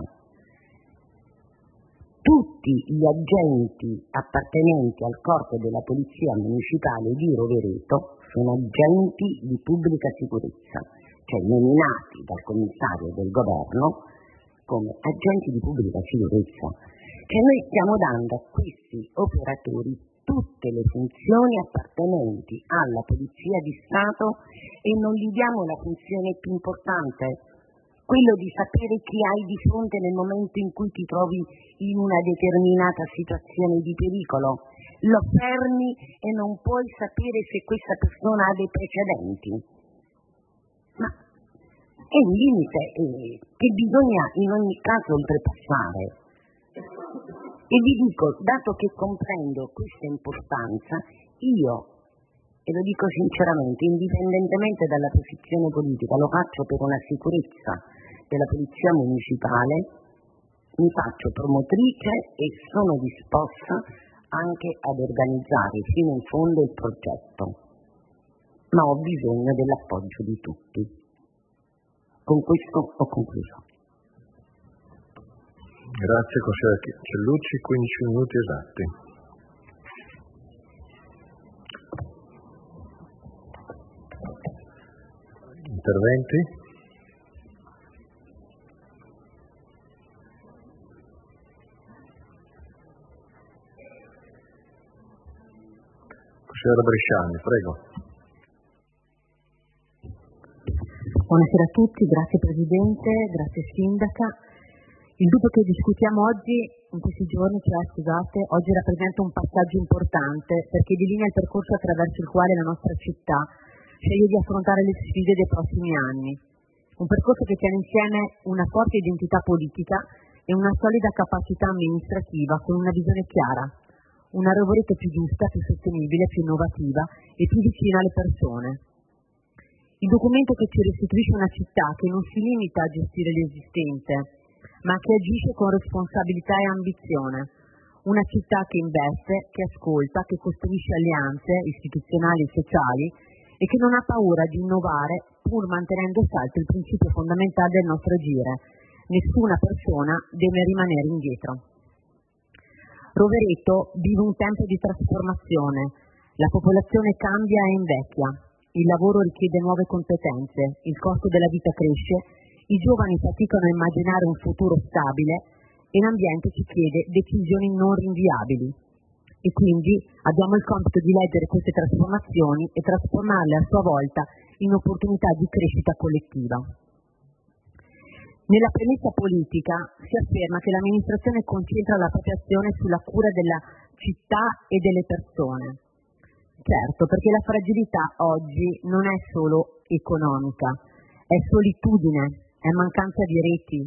Tutti gli agenti appartenenti al corpo della Polizia Municipale di Rovereto sono agenti di pubblica sicurezza, cioè nominati dal commissario del governo come agenti di pubblica sicurezza. Cioè noi stiamo dando a questi operatori tutte le funzioni appartenenti alla Polizia di Stato e non gli diamo la funzione più importante, quello di sapere chi hai di fronte nel momento in cui ti trovi in una determinata situazione di pericolo. Lo fermi e non puoi sapere se questa persona ha dei precedenti. Ma è un limite eh, che bisogna in ogni caso oltrepassare. E vi dico, dato che comprendo questa importanza, io, e lo dico sinceramente, indipendentemente dalla posizione politica, lo faccio per una sicurezza della Polizia Municipale, mi faccio promotrice e sono disposta anche ad organizzare fino in fondo il progetto, ma ho bisogno dell'appoggio di tutti. Con questo ho concluso. Grazie consigliere Cellucci, quindici minuti esatti. Interventi? Consigliere Bresciani, prego. Buonasera a tutti, grazie Presidente, grazie Sindaca. Il dubbio che discutiamo oggi, in questi giorni, cioè scusate, oggi rappresenta un passaggio importante perché delinea il percorso attraverso il quale la nostra città sceglie di affrontare le sfide dei prossimi anni. Un percorso che tiene insieme una forte identità politica e una solida capacità amministrativa con una visione chiara, una Rovereto più giusta, più sostenibile, più innovativa e più vicina alle persone. Il documento che ci restituisce una città che non si limita a gestire l'esistente, ma che agisce con responsabilità e ambizione. Una città che investe, che ascolta, che costruisce alleanze istituzionali e sociali e che non ha paura di innovare pur mantenendo saldo il principio fondamentale del nostro agire. Nessuna persona deve rimanere indietro. Rovereto vive un tempo di trasformazione. La popolazione cambia e invecchia. Il lavoro richiede nuove competenze, il costo della vita cresce, i giovani faticano a immaginare un futuro stabile e l'ambiente ci chiede decisioni non rinviabili. E quindi abbiamo il compito di leggere queste trasformazioni e trasformarle a sua volta in opportunità di crescita collettiva. Nella premessa politica si afferma che l'amministrazione concentra la propria azione sulla cura della città e delle persone. Certo, perché la fragilità oggi non è solo economica, è solitudine, è mancanza di reti,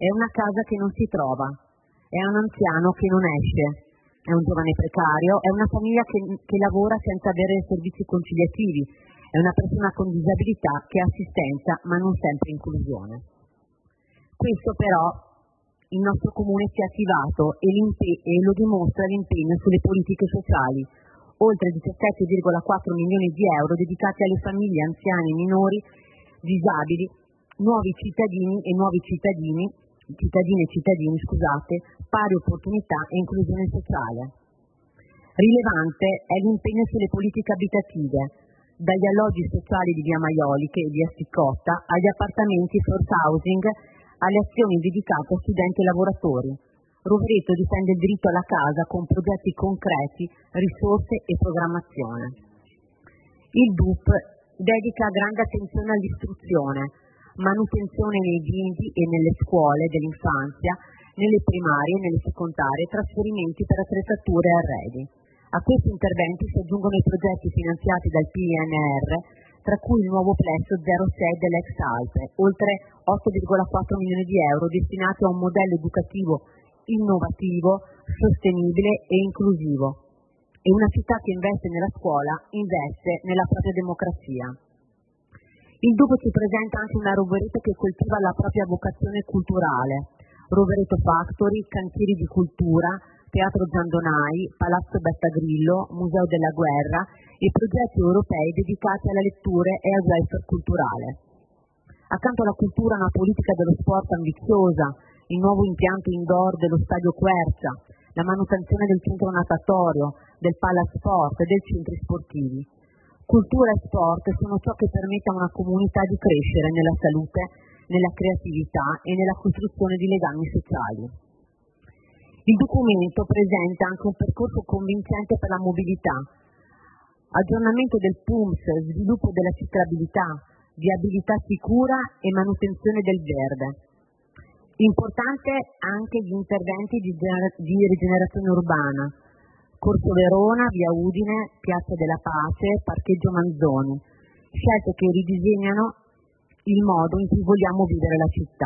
è una casa che non si trova, è un anziano che non esce, è un giovane precario, è una famiglia che, che lavora senza avere servizi conciliativi, è una persona con disabilità che ha assistenza ma non sempre inclusione. Questo però il nostro comune si è attivato e, e lo dimostra l'impegno sulle politiche sociali, oltre diciassette virgola quattro milioni di euro dedicati alle famiglie, anziani, minori, disabili, nuovi cittadini e nuovi cittadini, cittadine e cittadini, scusate, pari opportunità e inclusione sociale. Rilevante è l'impegno sulle politiche abitative, dagli alloggi sociali di Via Maioliche e Via Siccotta agli appartamenti force housing, alle azioni dedicate a studenti e lavoratori. Rovereto difende il diritto alla casa con progetti concreti, risorse e programmazione. Il D U P dedica grande attenzione all'istruzione, manutenzione nei nidi e nelle scuole dell'infanzia, nelle primarie e nelle secondarie, trasferimenti per attrezzature e arredi. A questi interventi si aggiungono i progetti finanziati dal P N R, tra cui il nuovo plesso zero sei dell'ex Alpe, oltre otto virgola quattro milioni di euro destinati a un modello educativo innovativo, sostenibile e inclusivo. E una città che investe nella scuola investe nella propria democrazia. Il Dupo ci presenta anche una Rovereto che coltiva la propria vocazione culturale. Rovereto Factory, cantieri di cultura, Teatro Giandonai, Palazzo Bettagrillo, Museo della Guerra e progetti europei dedicati alla lettura e al welfare culturale. Accanto alla cultura una politica dello sport ambiziosa, il nuovo impianto indoor dello Stadio Quercia, la manutenzione del centro natatorio, del Palasport e dei centri sportivi. Cultura e sport sono ciò che permette a una comunità di crescere nella salute, nella creatività e nella costruzione di legami sociali. Il documento presenta anche un percorso convincente per la mobilità, aggiornamento del P U M S, sviluppo della ciclabilità, viabilità sicura e manutenzione del verde. Importante anche gli interventi di, di rigenerazione urbana, Corso Verona, Via Udine, Piazza della Pace, Parcheggio Manzoni, scelte che ridisegnano il modo in cui vogliamo vivere la città.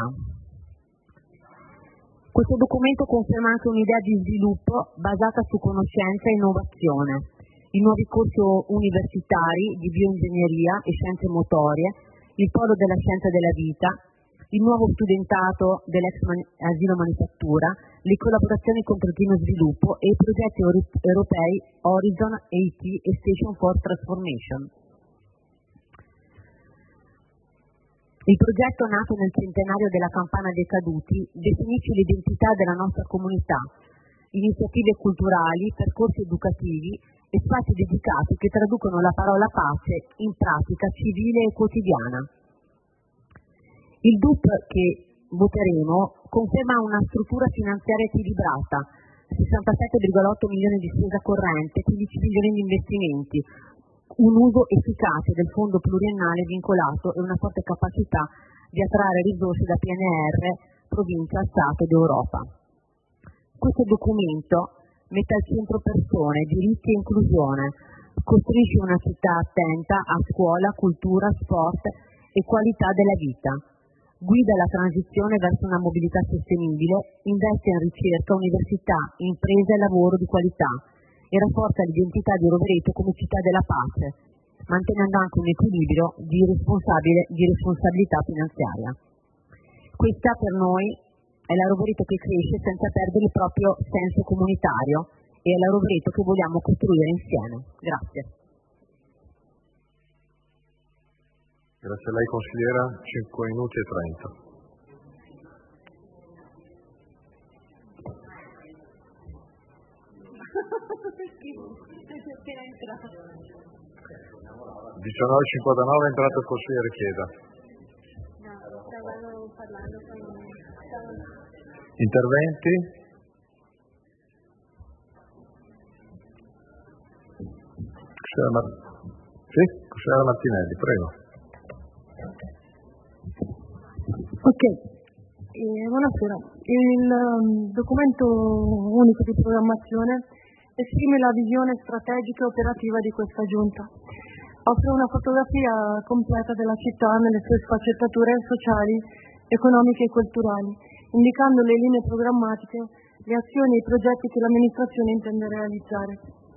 Questo documento conferma anche un'idea di sviluppo basata su conoscenza e innovazione, i nuovi corsi universitari di bioingegneria e scienze motorie, il polo della scienza della vita, il nuovo studentato dell'ex asilo manifattura, le collaborazioni con Trentino Sviluppo e i progetti europei Horizon, A T e Station for Transformation. Il progetto nato nel centenario della Campana dei Caduti definisce l'identità della nostra comunità, iniziative culturali, percorsi educativi e spazi dedicati che traducono la parola pace in pratica civile e quotidiana. Il D U P che voteremo conferma una struttura finanziaria equilibrata, sessantasette virgola otto milioni di spesa corrente, quindici milioni di investimenti, un uso efficace del fondo pluriennale vincolato e una forte capacità di attrarre risorse da P N R, provincia, Stato ed Europa. Questo documento mette al centro persone, diritti e inclusione, costruisce una città attenta a scuola, cultura, sport e qualità della vita, guida la transizione verso una mobilità sostenibile, investe in ricerca, università, impresa e lavoro di qualità e rafforza l'identità di Rovereto come città della pace, mantenendo anche un equilibrio di, di responsabilità finanziaria. Questa per noi è la Rovereto che cresce senza perdere il proprio senso comunitario e è la Rovereto che vogliamo costruire insieme. Grazie. Grazie a lei consigliera, cinque minuti e trenta. diciannove e cinquantanove è entrato il consigliere Chiesa. No, stavano parlando con... Interventi? Consigliera Mar... Sì, consigliera Martinelli, prego. Ok, eh, buonasera. Il um, documento unico di programmazione esprime la visione strategica e operativa di questa giunta. Offre una fotografia completa della città nelle sue sfaccettature sociali, economiche e culturali, indicando le linee programmatiche, le azioni e i progetti che l'amministrazione intende realizzare.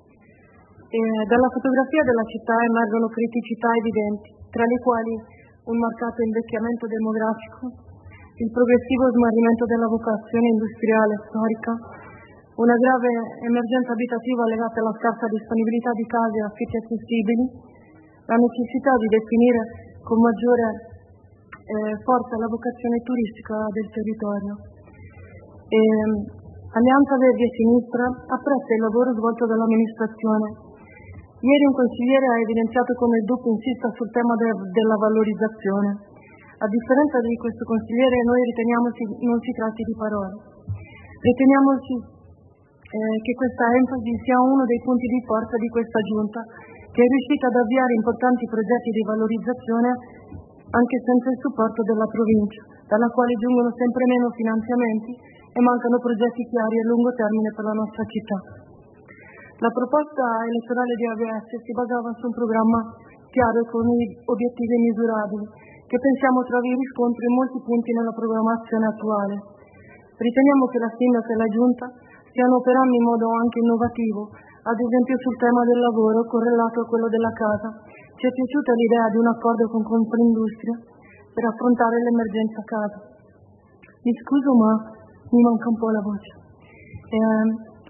E dalla fotografia della città emergono criticità evidenti, tra le quali un marcato invecchiamento demografico, il progressivo smarrimento della vocazione industriale e storica, una grave emergenza abitativa legata alla scarsa disponibilità di case e affitti accessibili, la necessità di definire con maggiore eh, forza la vocazione turistica del territorio. E, Alleanza Verdi e Sinistra apprezza il lavoro svolto dall'amministrazione. Ieri un consigliere ha evidenziato come il D U P insista sul tema de, della valorizzazione. A differenza di questo consigliere, noi riteniamo si, non si tratti di parole. Riteniamo si, eh, che questa enfasi sia uno dei punti di forza di questa Giunta, che è riuscita ad avviare importanti progetti di valorizzazione anche senza il supporto della provincia, dalla quale giungono sempre meno finanziamenti e mancano progetti chiari a lungo termine per la nostra città. La proposta elettorale di A V S si basava su un programma chiaro e con obiettivi misurabili, che pensiamo trovi riscontro in molti punti nella programmazione attuale. Riteniamo che la Sindaca e la Giunta stiano operando in modo anche innovativo, ad esempio sul tema del lavoro correlato a quello della casa. Ci è piaciuta l'idea di un accordo con Confindustria per affrontare l'emergenza casa. Mi scuso, ma mi manca un po' la voce. Eh,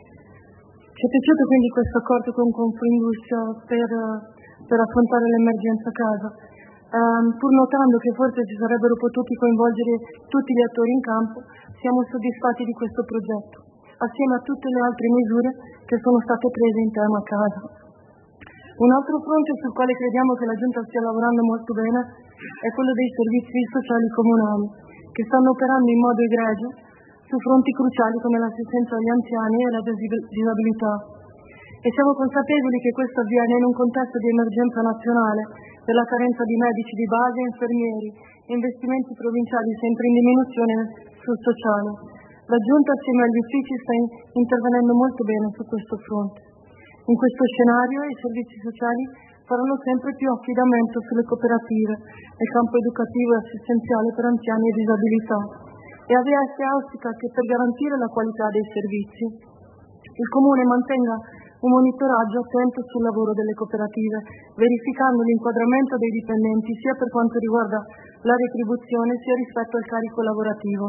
ci è piaciuto quindi questo accordo con Confindustria per, per affrontare l'emergenza casa, eh, pur notando che forse si sarebbero potuti coinvolgere tutti gli attori in campo. Siamo soddisfatti di questo progetto, assieme a tutte le altre misure che sono state prese in tema casa. Un altro fronte sul quale crediamo che la Giunta stia lavorando molto bene è quello dei servizi sociali comunali, che stanno operando in modo egregio su fronti cruciali come l'assistenza agli anziani e la disabilità. E siamo consapevoli che questo avviene in un contesto di emergenza nazionale per la carenza di medici di base e infermieri, investimenti provinciali sempre in diminuzione sul sociale. La Giunta assieme agli uffici sta in, intervenendo molto bene su questo fronte. In questo scenario i servizi sociali faranno sempre più affidamento sulle cooperative nel campo educativo e assistenziale per anziani e disabilità. E A V S auspica che per garantire la qualità dei servizi il Comune mantenga un monitoraggio attento sul lavoro delle cooperative, verificando l'inquadramento dei dipendenti sia per quanto riguarda la retribuzione sia rispetto al carico lavorativo.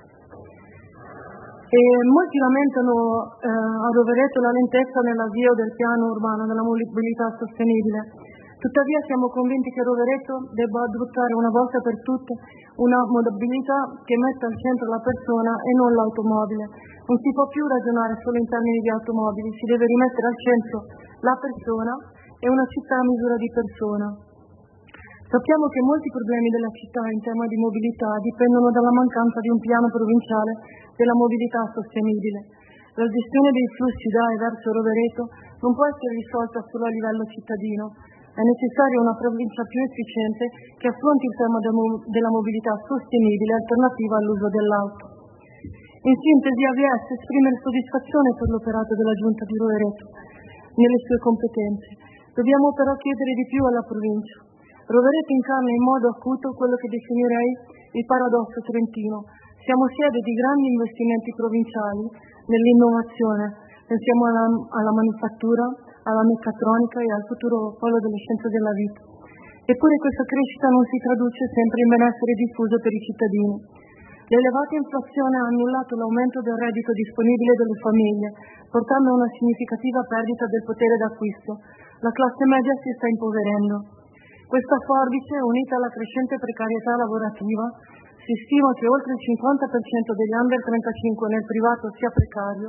E molti lamentano eh, a Rovereto la lentezza nell'avvio del piano urbano della mobilità sostenibile. Tuttavia siamo convinti che Rovereto debba adottare una volta per tutte una mobilità che metta al centro la persona e non l'automobile. Non si può più ragionare solo in termini di automobili, si deve rimettere al centro la persona e una città a misura di persona. Sappiamo che molti problemi della città in tema di mobilità dipendono dalla mancanza di un piano provinciale della mobilità sostenibile. La gestione dei flussi da e verso Rovereto non può essere risolta solo a livello cittadino. È necessaria una provincia più efficiente che affronti il tema della mobilità sostenibile alternativa all'uso dell'auto. In sintesi, A V S esprime soddisfazione per l'operato della Giunta di Rovereto nelle sue competenze. Dobbiamo però chiedere di più alla provincia. Rovereto incarna in modo acuto quello che definirei il paradosso trentino. Siamo sede di grandi investimenti provinciali nell'innovazione, pensiamo alla, alla manifattura, alla meccatronica e al futuro polo delle scienze della vita. Eppure questa crescita non si traduce sempre in benessere diffuso per i cittadini. L'elevata inflazione ha annullato l'aumento del reddito disponibile delle famiglie, portando a una significativa perdita del potere d'acquisto. La classe media si sta impoverendo. Questa forbice, unita alla crescente precarietà lavorativa, si stima che oltre il cinquanta per cento degli under trentacinque nel privato sia precario,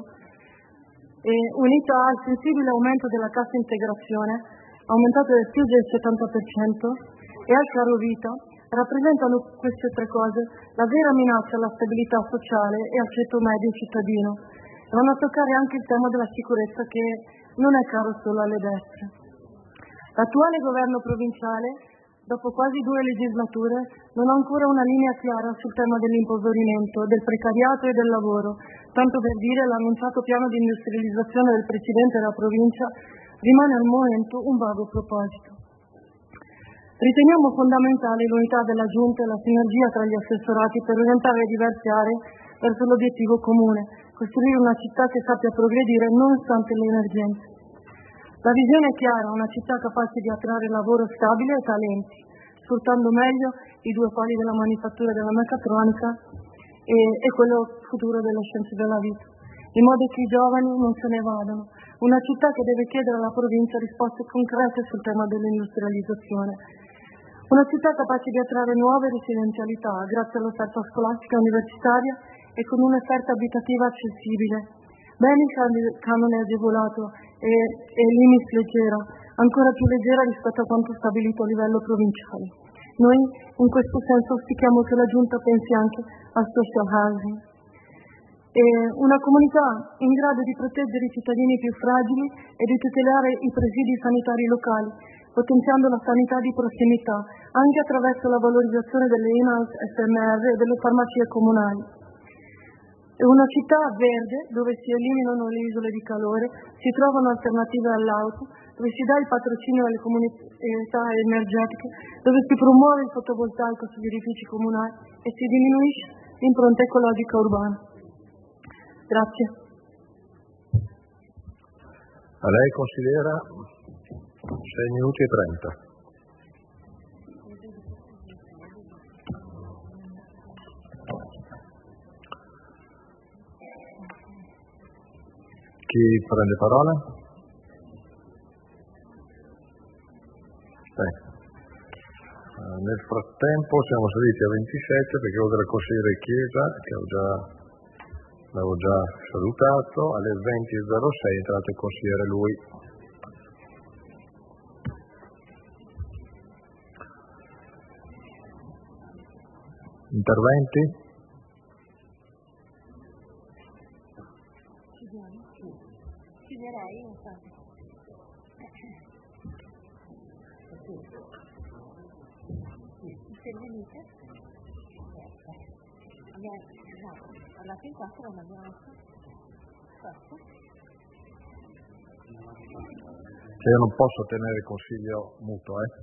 e unita al sensibile aumento della cassa integrazione, aumentato del più del settanta per cento, e al caro vita, rappresentano queste tre cose la vera minaccia alla stabilità sociale e al ceto medio cittadino. Vanno a toccare anche il tema della sicurezza, che non è caro solo alle destre. L'attuale governo provinciale, dopo quasi due legislature, non ha ancora una linea chiara sul tema dell'impoverimento, del precariato e del lavoro. Tanto per dire, l'annunciato piano di industrializzazione del Presidente della provincia rimane al momento un vago proposito. Riteniamo fondamentale l'unità della Giunta e la sinergia tra gli assessorati per orientare le diverse aree verso l'obiettivo comune, costruire una città che sappia progredire nonostante le emergenze. La visione è chiara, una città capace di attrarre lavoro stabile e talenti, sfruttando meglio i due poli della manifattura e della meccatronica e, e quello futuro delle scienze della vita, in modo che i giovani non se ne vadano. Una città che deve chiedere alla provincia risposte concrete sul tema dell'industrializzazione. Una città capace di attrarre nuove residenzialità grazie all'offerta scolastica universitaria e con un'offerta abitativa accessibile. Bene il canone agevolato e, e l'I M I S leggera, ancora più leggera rispetto a quanto stabilito a livello provinciale. Noi in questo senso auspichiamo che la Giunta pensi anche al social housing. E una comunità in grado di proteggere i cittadini più fragili e di tutelare i presidi sanitari locali, potenziando la sanità di prossimità, anche attraverso la valorizzazione delle in-house F M R e delle farmacie comunali. È una città verde dove si eliminano le isole di calore, si trovano alternative all'auto, dove si dà il patrocinio alle comunità energetiche, dove si promuove il fotovoltaico sugli edifici comunali e si diminuisce l'impronta ecologica urbana. Grazie. A lei considera sei minuti e trenta. Chi prende parola? Eh. Nel frattempo siamo saliti a ventisette perché oltre al consigliere Chiesa, che ho già, l'avevo già salutato, alle venti e zero sei è entrato il consigliere lui. Interventi? Chiuderei, infatti. Intervenite? Abbiamo, esatto, alla fin qua non abbiamo fatto. Io non posso tenere il consiglio muto, eh?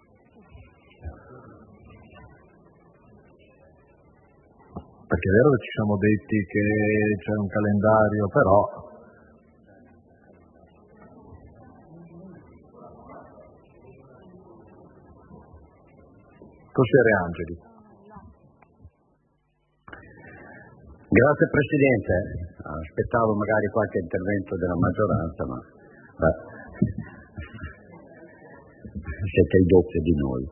Perché è vero che ci siamo detti che c'è un calendario, però consigliere Angeli. Grazie Presidente, aspettavo magari qualche intervento della maggioranza, ma beh, siete il doppio di noi.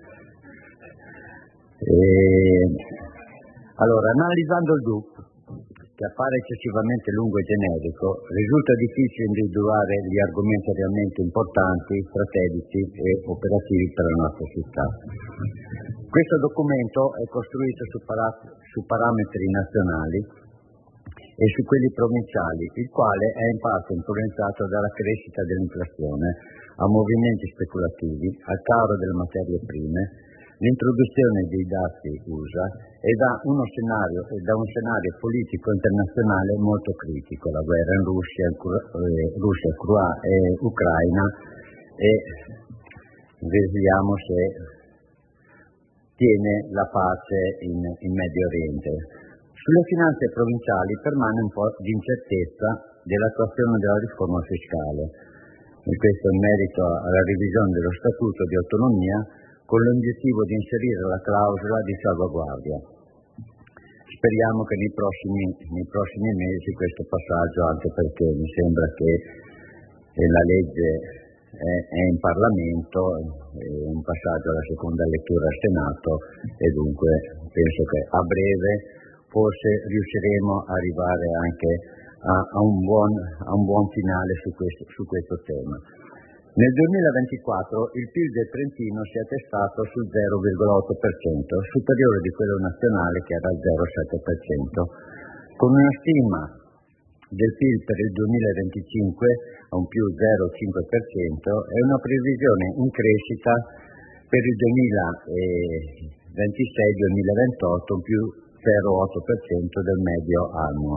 E, allora, analizzando il D U P, che appare eccessivamente lungo e generico, risulta difficile individuare gli argomenti realmente importanti, strategici e operativi per la nostra città. Questo documento è costruito su, para- su parametri nazionali e su quelli provinciali, il quale è in parte influenzato dalla crescita dell'inflazione, a movimenti speculativi, al caro delle materie prime, l'introduzione dei dazi U S A e da uno scenario, e da un scenario politico internazionale molto critico, la guerra in Russia, eh, Russia e Ucraina, e vediamo se tiene la pace in, in Medio Oriente. Sulle finanze provinciali permane un po' di incertezza dell'attuazione della riforma fiscale, e questo in merito alla revisione dello Statuto di autonomia con l'obiettivo di inserire la clausola di salvaguardia. Speriamo che nei prossimi, nei prossimi mesi questo passaggio, anche perché mi sembra che la legge è, è in Parlamento, è un passaggio alla seconda lettura al Senato e dunque penso che a breve forse riusciremo a arrivare anche a, a, un, buon, a un buon finale su questo, su questo tema. Nel duemilaventiquattro il P I L del Trentino si è attestato sul zero virgola otto per cento, superiore di quello nazionale che era al zero virgola sette per cento, con una stima del P I L per il duemilaventicinque a un più zero virgola cinque per cento e una previsione in crescita per il duemilaventisei duemilaventotto un più zero virgola otto per cento del medio annuo.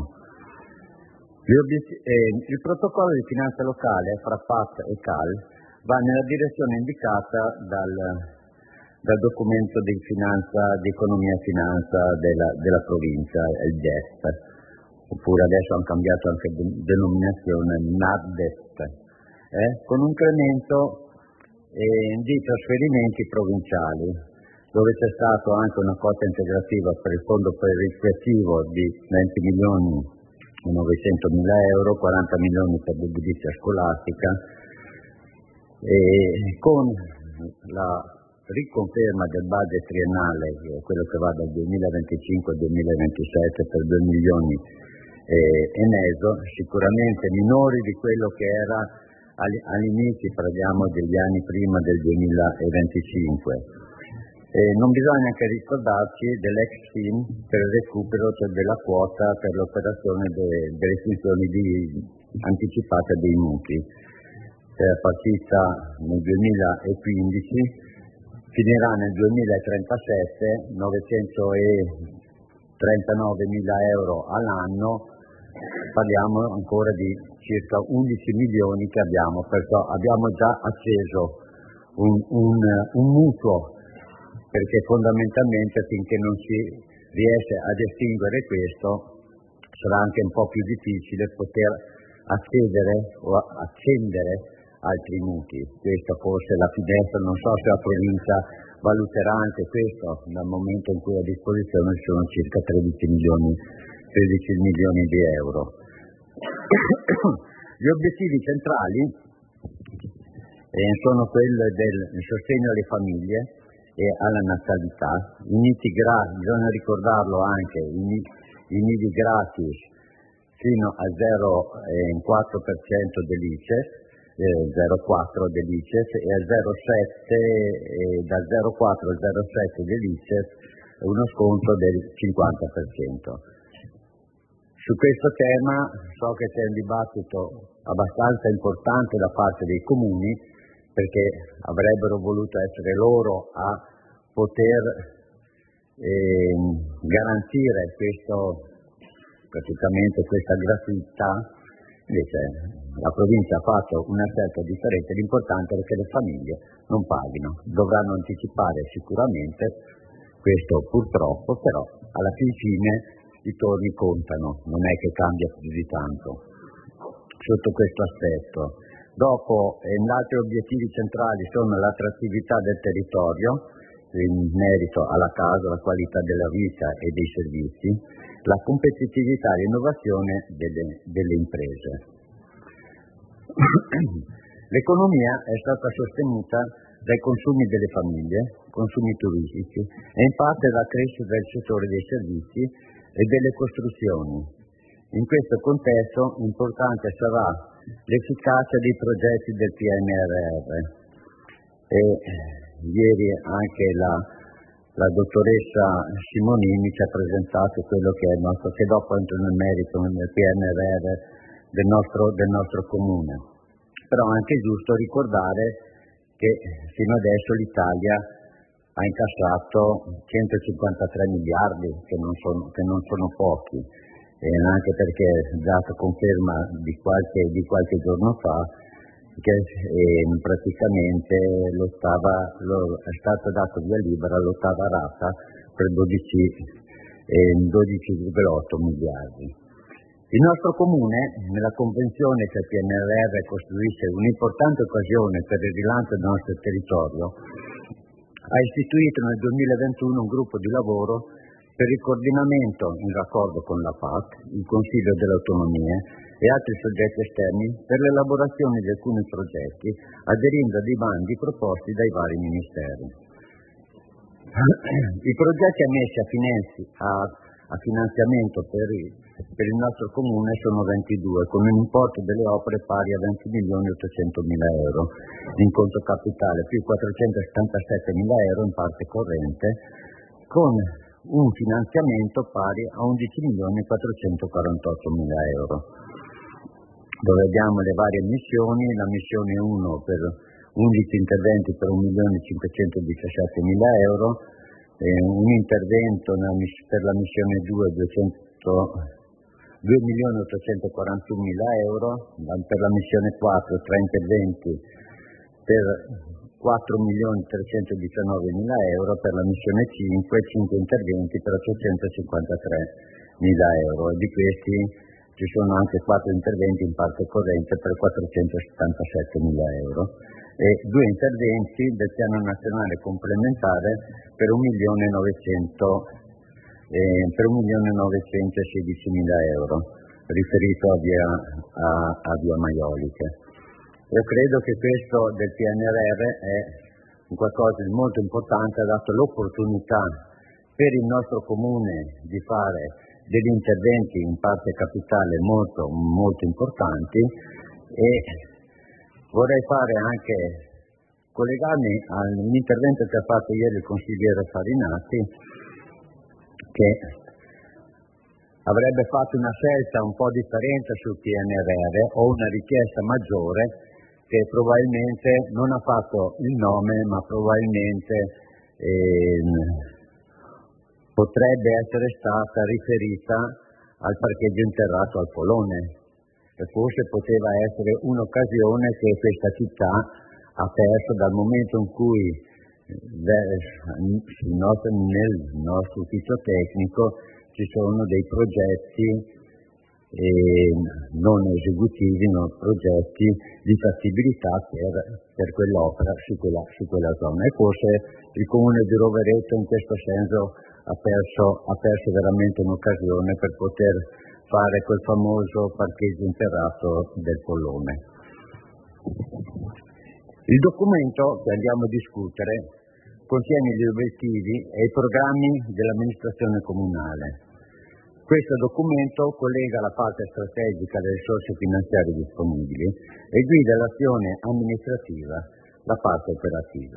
Il protocollo di finanza locale fra P A T e C A L va nella direzione indicata dal, dal documento di finanza, di economia e finanza della, della provincia, il D E S T, oppure adesso hanno cambiato anche de- denominazione NADEST, eh, con un incremento eh, di trasferimenti provinciali, dove c'è stato anche una quota integrativa per il fondo perequativo di venti milioni e novecentomila euro, quaranta milioni per l'edilizia scolastica, e con la riconferma del budget triennale, quello che va dal duemilaventicinque al duemilaventisette, per due milioni e mezzo, sicuramente minori di quello che era all'inizio, parliamo degli anni prima del duemilaventicinque. E non bisogna anche ricordarci dell'ex Fin per il recupero, cioè della quota per l'operazione de, delle funzioni di, anticipate dei mutui, che è partita nel duemilaquindici, finirà nel duemilatrentasette, novecentotrentanovemila euro all'anno, parliamo ancora di circa undici milioni che abbiamo, perciò abbiamo già acceso un, un, un mutuo, perché fondamentalmente finché non si riesce ad estinguere questo sarà anche un po' più difficile poter accedere o accendere altri mutui. Questa forse la finestra, non so se la provincia valuterà anche questo, dal momento in cui a disposizione ci sono circa tredici milioni, tredici milioni di euro. Gli obiettivi centrali eh, sono quelli del sostegno alle famiglie e alla natalità, i nidi gratis, bisogna ricordarlo anche, i, i nidi gratis fino al zero virgola quattro per cento dell'I C E S, eh, zero virgola quattro dell'I C E S, e al zero virgola sette, eh, dal zero virgola quattro al zero virgola sette dell'I C E S uno sconto del cinquanta per cento. Su questo tema so che c'è un dibattito abbastanza importante da parte dei comuni, perché avrebbero voluto essere loro a poter eh, garantire questo, praticamente questa gratuità. Invece la provincia ha fatto una scelta differente, l'importante è che le famiglie non paghino, dovranno anticipare sicuramente, questo purtroppo, però alla fine i torni contano, non è che cambia più di tanto sotto questo aspetto. Dopo, eh, gli altri obiettivi centrali sono l'attrattività del territorio, in merito alla casa, alla qualità della vita e dei servizi, la competitività e l'innovazione delle, delle imprese. L'economia è stata sostenuta dai consumi delle famiglie, consumi turistici, e in parte dalla crescita del settore dei servizi e delle costruzioni. In questo contesto importante sarà l'efficacia dei progetti del P N R R, e ieri anche la, la dottoressa Simonini ci ha presentato quello che è il nostro, che dopo entro nel merito nel P N R R del nostro, del nostro comune. Però è anche giusto ricordare che fino adesso l'Italia ha incassato centocinquantatré miliardi, che non sono, che non sono pochi, e anche perché dato conferma di qualche, di qualche giorno fa che eh, praticamente lo stava, lo, è stato dato via libera l'ottava rata per dodici virgola otto miliardi. Il nostro comune, nella convenzione che il P N R R costituisce un'importante occasione per il rilancio del nostro territorio, ha istituito nel duemilaventuno un gruppo di lavoro per il coordinamento, in raccordo con la P A C, il Consiglio delle Autonomie e altri soggetti esterni, per l'elaborazione di alcuni progetti, aderendo a dei bandi proposti dai vari ministeri. I progetti ammessi a, finanzi, a, a finanziamento per il, per il nostro comune sono ventidue, con un importo delle opere pari a venti milioni ottocentomila euro in conto capitale, più quattrocentosettantasettemila euro in parte corrente, con un finanziamento pari a undici milioni quattrocentoquarantottomila euro, dove abbiamo le varie missioni, la missione uno per undici interventi per un milione cinquecentodiciassettemila euro, e un intervento per la missione due due milioni ottocentoquarantunomila euro, per la missione quattro tre interventi per quattro milioni trecentodiciannove mila euro, per la missione cinque, cinque interventi per ottocentocinquantatré mila euro, e di questi ci sono anche quattro interventi in parte corrente per quattrocentosettantasette mila euro e due interventi del piano nazionale complementare per un milione novecento eh, per un milione novecentosedici mila euro, riferito a via, a, a via Maioliche. Io credo che questo del P N R R è un qualcosa di molto importante, ha dato l'opportunità per il nostro comune di fare degli interventi in parte capitale molto, molto importanti, e vorrei fare anche, collegarmi all'intervento che ha fatto ieri il consigliere Farinati, che avrebbe fatto una scelta un po' differente sul P N R R o una richiesta maggiore che probabilmente non ha fatto il nome, ma probabilmente eh, potrebbe essere stata riferita al parcheggio interrato al Polone, e forse poteva essere un'occasione che questa città ha perso dal momento in cui nel nostro, nel nostro ufficio tecnico ci sono dei progetti eh, non esecutivi, non progetti di fattibilità per, per quell'opera su quella, su quella zona, e forse il comune di Rovereto in questo senso ha perso, ha perso veramente un'occasione per poter fare quel famoso parcheggio interrato del Pollone. Il documento che andiamo a discutere contiene gli obiettivi e i programmi dell'amministrazione comunale. Questo documento collega la parte strategica delle risorse finanziarie disponibili e guida l'azione amministrativa, la parte operativa.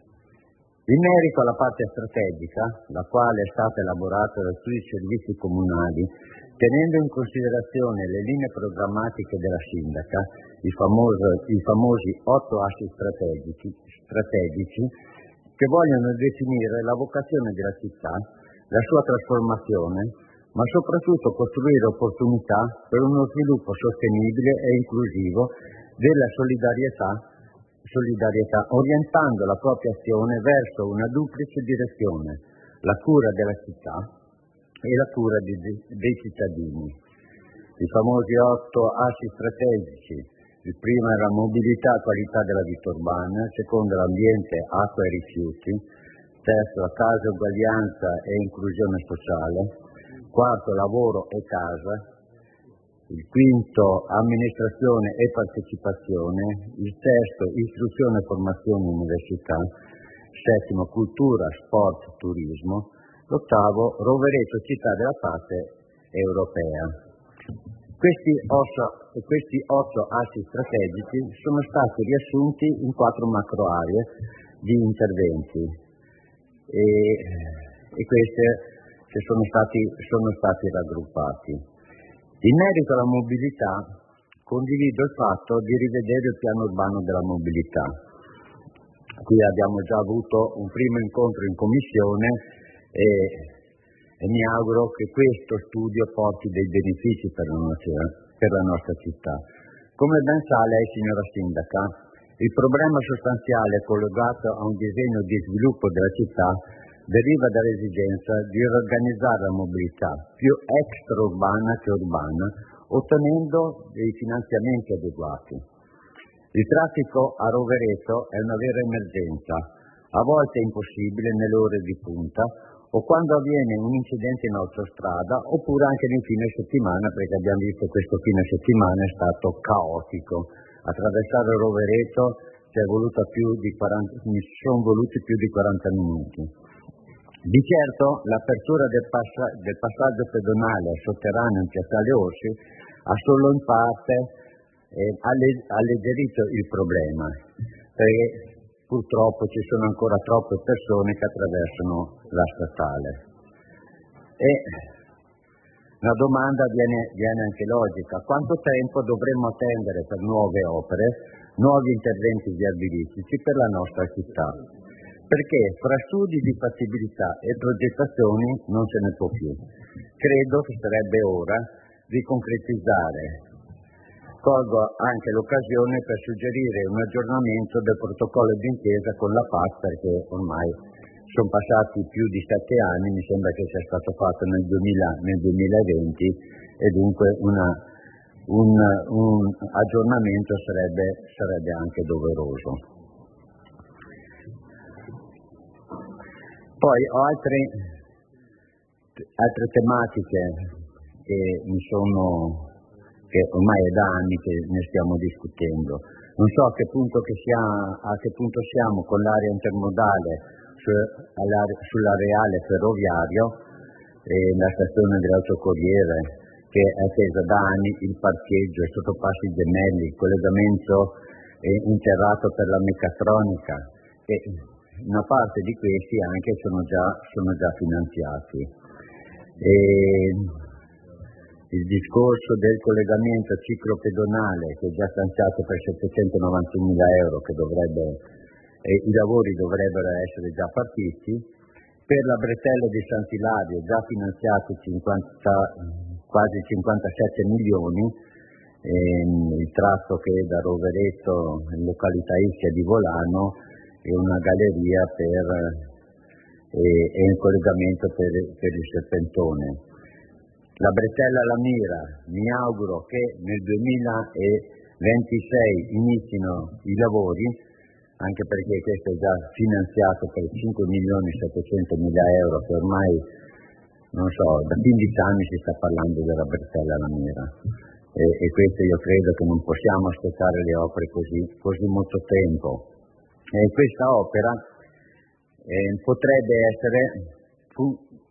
In merito alla parte strategica, la quale è stata elaborata da tutti i servizi comunali, tenendo in considerazione le linee programmatiche della sindaca, i, famoso, i famosi otto assi strategici, strategici, che vogliono definire la vocazione della città, la sua trasformazione, ma soprattutto costruire opportunità per uno sviluppo sostenibile e inclusivo della solidarietà, solidarietà, orientando la propria azione verso una duplice direzione, la cura della città e la cura di, dei cittadini. I famosi otto assi strategici: il primo è la mobilità e qualità della vita urbana, il secondo l'ambiente, acqua e rifiuti, terzo la casa, uguaglianza e inclusione sociale, quarto lavoro e casa, il quinto amministrazione e partecipazione, il sesto istruzione, formazione e università, settimo cultura, sport, turismo, l'ottavo Rovereto città della pace europea. Questi otto, questi otto assi strategici sono stati riassunti in quattro macro aree di interventi e, e queste che sono stati, sono stati raggruppati. In merito alla mobilità, condivido il fatto di rivedere il piano urbano della mobilità. Qui abbiamo già avuto un primo incontro in commissione e, e mi auguro che questo studio porti dei benefici per la nostra, per la nostra città. Come ben sa lei, signora Sindaca, il problema sostanziale collegato a un disegno di sviluppo della città deriva dall'esigenza di riorganizzare la mobilità più extraurbana che urbana, ottenendo dei finanziamenti adeguati. Il traffico a Rovereto è una vera emergenza, a volte impossibile nelle ore di punta o quando avviene un incidente in autostrada, oppure anche nel fine settimana, perché abbiamo visto questo fine settimana è stato caotico. Attraversare Rovereto ci è voluta più di quaranta, mi sono voluti più di quaranta minuti. Di certo l'apertura del, passa, del passaggio pedonale sotterraneo in Piazzale Orsi ha solo in parte eh, alleggerito il problema, perché purtroppo ci sono ancora troppe persone che attraversano la statale. E la domanda viene, viene anche logica: quanto tempo dovremmo attendere per nuove opere, nuovi interventi viabilistici per la nostra città? Perché fra studi di fattibilità e progettazioni non se ne può più. Credo che sarebbe ora di concretizzare colgo anche l'occasione per suggerire un aggiornamento del protocollo d'intesa con la P A C, perché ormai sono passati più di sette anni, mi sembra che sia stato fatto nel, duemila, nel duemilaventi, e dunque una, un, un aggiornamento sarebbe, sarebbe anche doveroso. Poi ho altre, altre tematiche che mi sono, che ormai è da anni che ne stiamo discutendo. Non so a che punto, che sia, a che punto siamo con l'area intermodale su, sull'areale ferroviario e la stazione dell'autocorriere, che è attesa da anni il parcheggio, i sottopassi gemelli, il collegamento interrato per la meccatronica, e una parte di questi anche sono già, sono già finanziati. E il discorso del collegamento ciclopedonale, che è già stanziato per settecentonovantunomila euro, che dovrebbe, e i lavori dovrebbero essere già partiti. Per la bretella di Sant'Ilario già finanziati cinquanta, quasi cinquantasette milioni, ehm, il tratto che da Rovereto, in località Ischia di Volano, e una galleria per, e, e un collegamento per, per il Serpentone. La bretella alla Mira, mi auguro che nel duemilaventisei inizino i lavori, anche perché questo è già finanziato per cinque milioni settecentomila euro, che ormai, non so, da quindici anni si sta parlando della bretella alla Mira, e, e questo io credo che non possiamo aspettare le opere così, così molto tempo. E questa opera eh, potrebbe essere fu,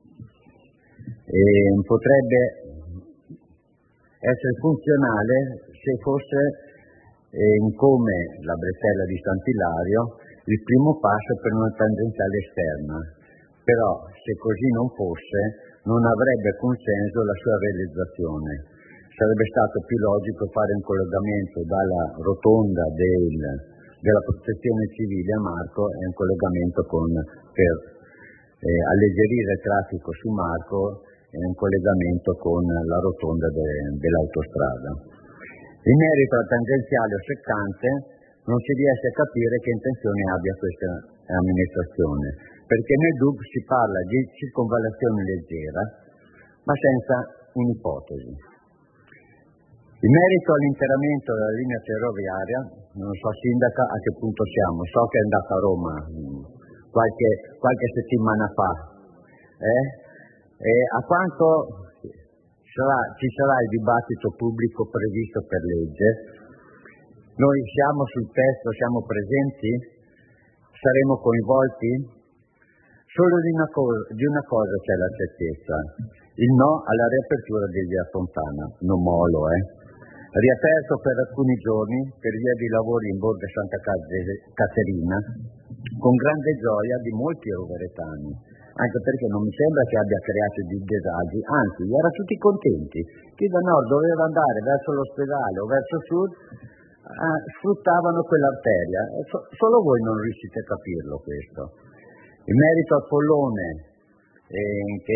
eh, potrebbe essere funzionale se fosse eh, come la bretella di Sant'Ilario il primo passo per una tangenziale esterna, però se così non fosse non avrebbe alcun senso la sua realizzazione. Sarebbe stato più logico fare un collegamento dalla rotonda del, della protezione civile a Marco e un collegamento con, per eh, alleggerire il traffico su Marco, e un collegamento con la rotonda de, dell'autostrada. In merito alla tangenziale o seccante non si riesce a capire che intenzione abbia questa amministrazione, perché nel D U P si parla di circonvallazione leggera, ma senza un'ipotesi. In merito all'interramento della linea ferroviaria, non so sindaca a che punto siamo, so che è andata a Roma qualche, qualche settimana fa, eh? E a quanto sarà, ci sarà il dibattito pubblico previsto per legge? Noi siamo sul testo, siamo presenti? Saremo coinvolti? Solo di una cosa, di una cosa c'è la certezza, il no alla riapertura di Via Fontana, non molo, eh? Riaperto per alcuni giorni per via di lavori in Borgo Santa Caterina, con grande gioia di molti roveretani, anche perché non mi sembra che abbia creato dei disagi, anzi, erano tutti contenti. Chi da nord doveva andare verso l'ospedale o verso sud, eh, sfruttavano quell'arteria. So, solo voi non riuscite a capirlo questo. In merito al Follone, eh, che...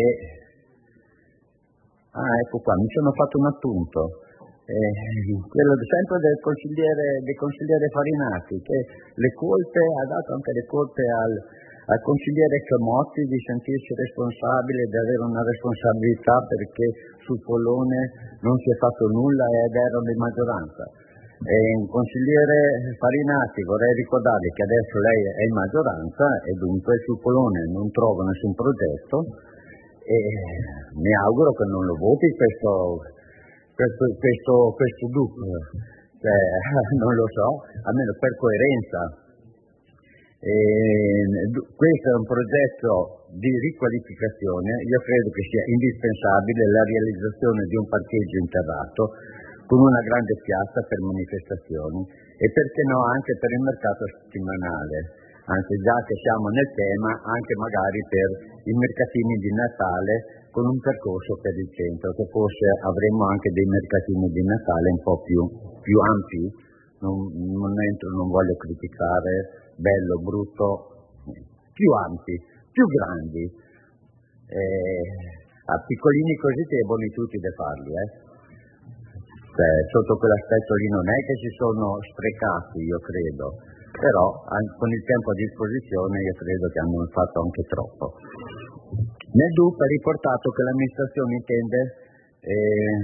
Ah, ecco qua, mi sono fatto un appunto. Eh, quello sempre del consigliere, del consigliere Farinati, che le colpe, ha dato anche le colpe al... al consigliere Camotti di sentirsi responsabile, di avere una responsabilità perché sul Follone non si è fatto nulla ed erano in maggioranza. E il consigliere Farinati, vorrei ricordarvi che adesso lei è in maggioranza e dunque sul Follone non trova nessun progetto, e mi auguro che non lo voti questo, questo, questo, questo D U P, cioè, non lo so, almeno per coerenza. E questo è un progetto di riqualificazione, io credo che sia indispensabile la realizzazione di un parcheggio interrato con una grande piazza per manifestazioni e perché no anche per il mercato settimanale, anzi già che siamo nel tema anche magari per i mercatini di Natale con un percorso per il centro, che forse avremo anche dei mercatini di Natale un po' più, più ampi, non, non entro, non voglio criticare, bello, brutto, più ampi, più grandi, eh, a piccolini così siete buoni tutti da farli, eh. Cioè, sotto quell'aspetto lì non è che si sono sprecati, io credo, però con il tempo a disposizione io credo che hanno fatto anche troppo. Nel D U P è riportato che l'amministrazione intende eh,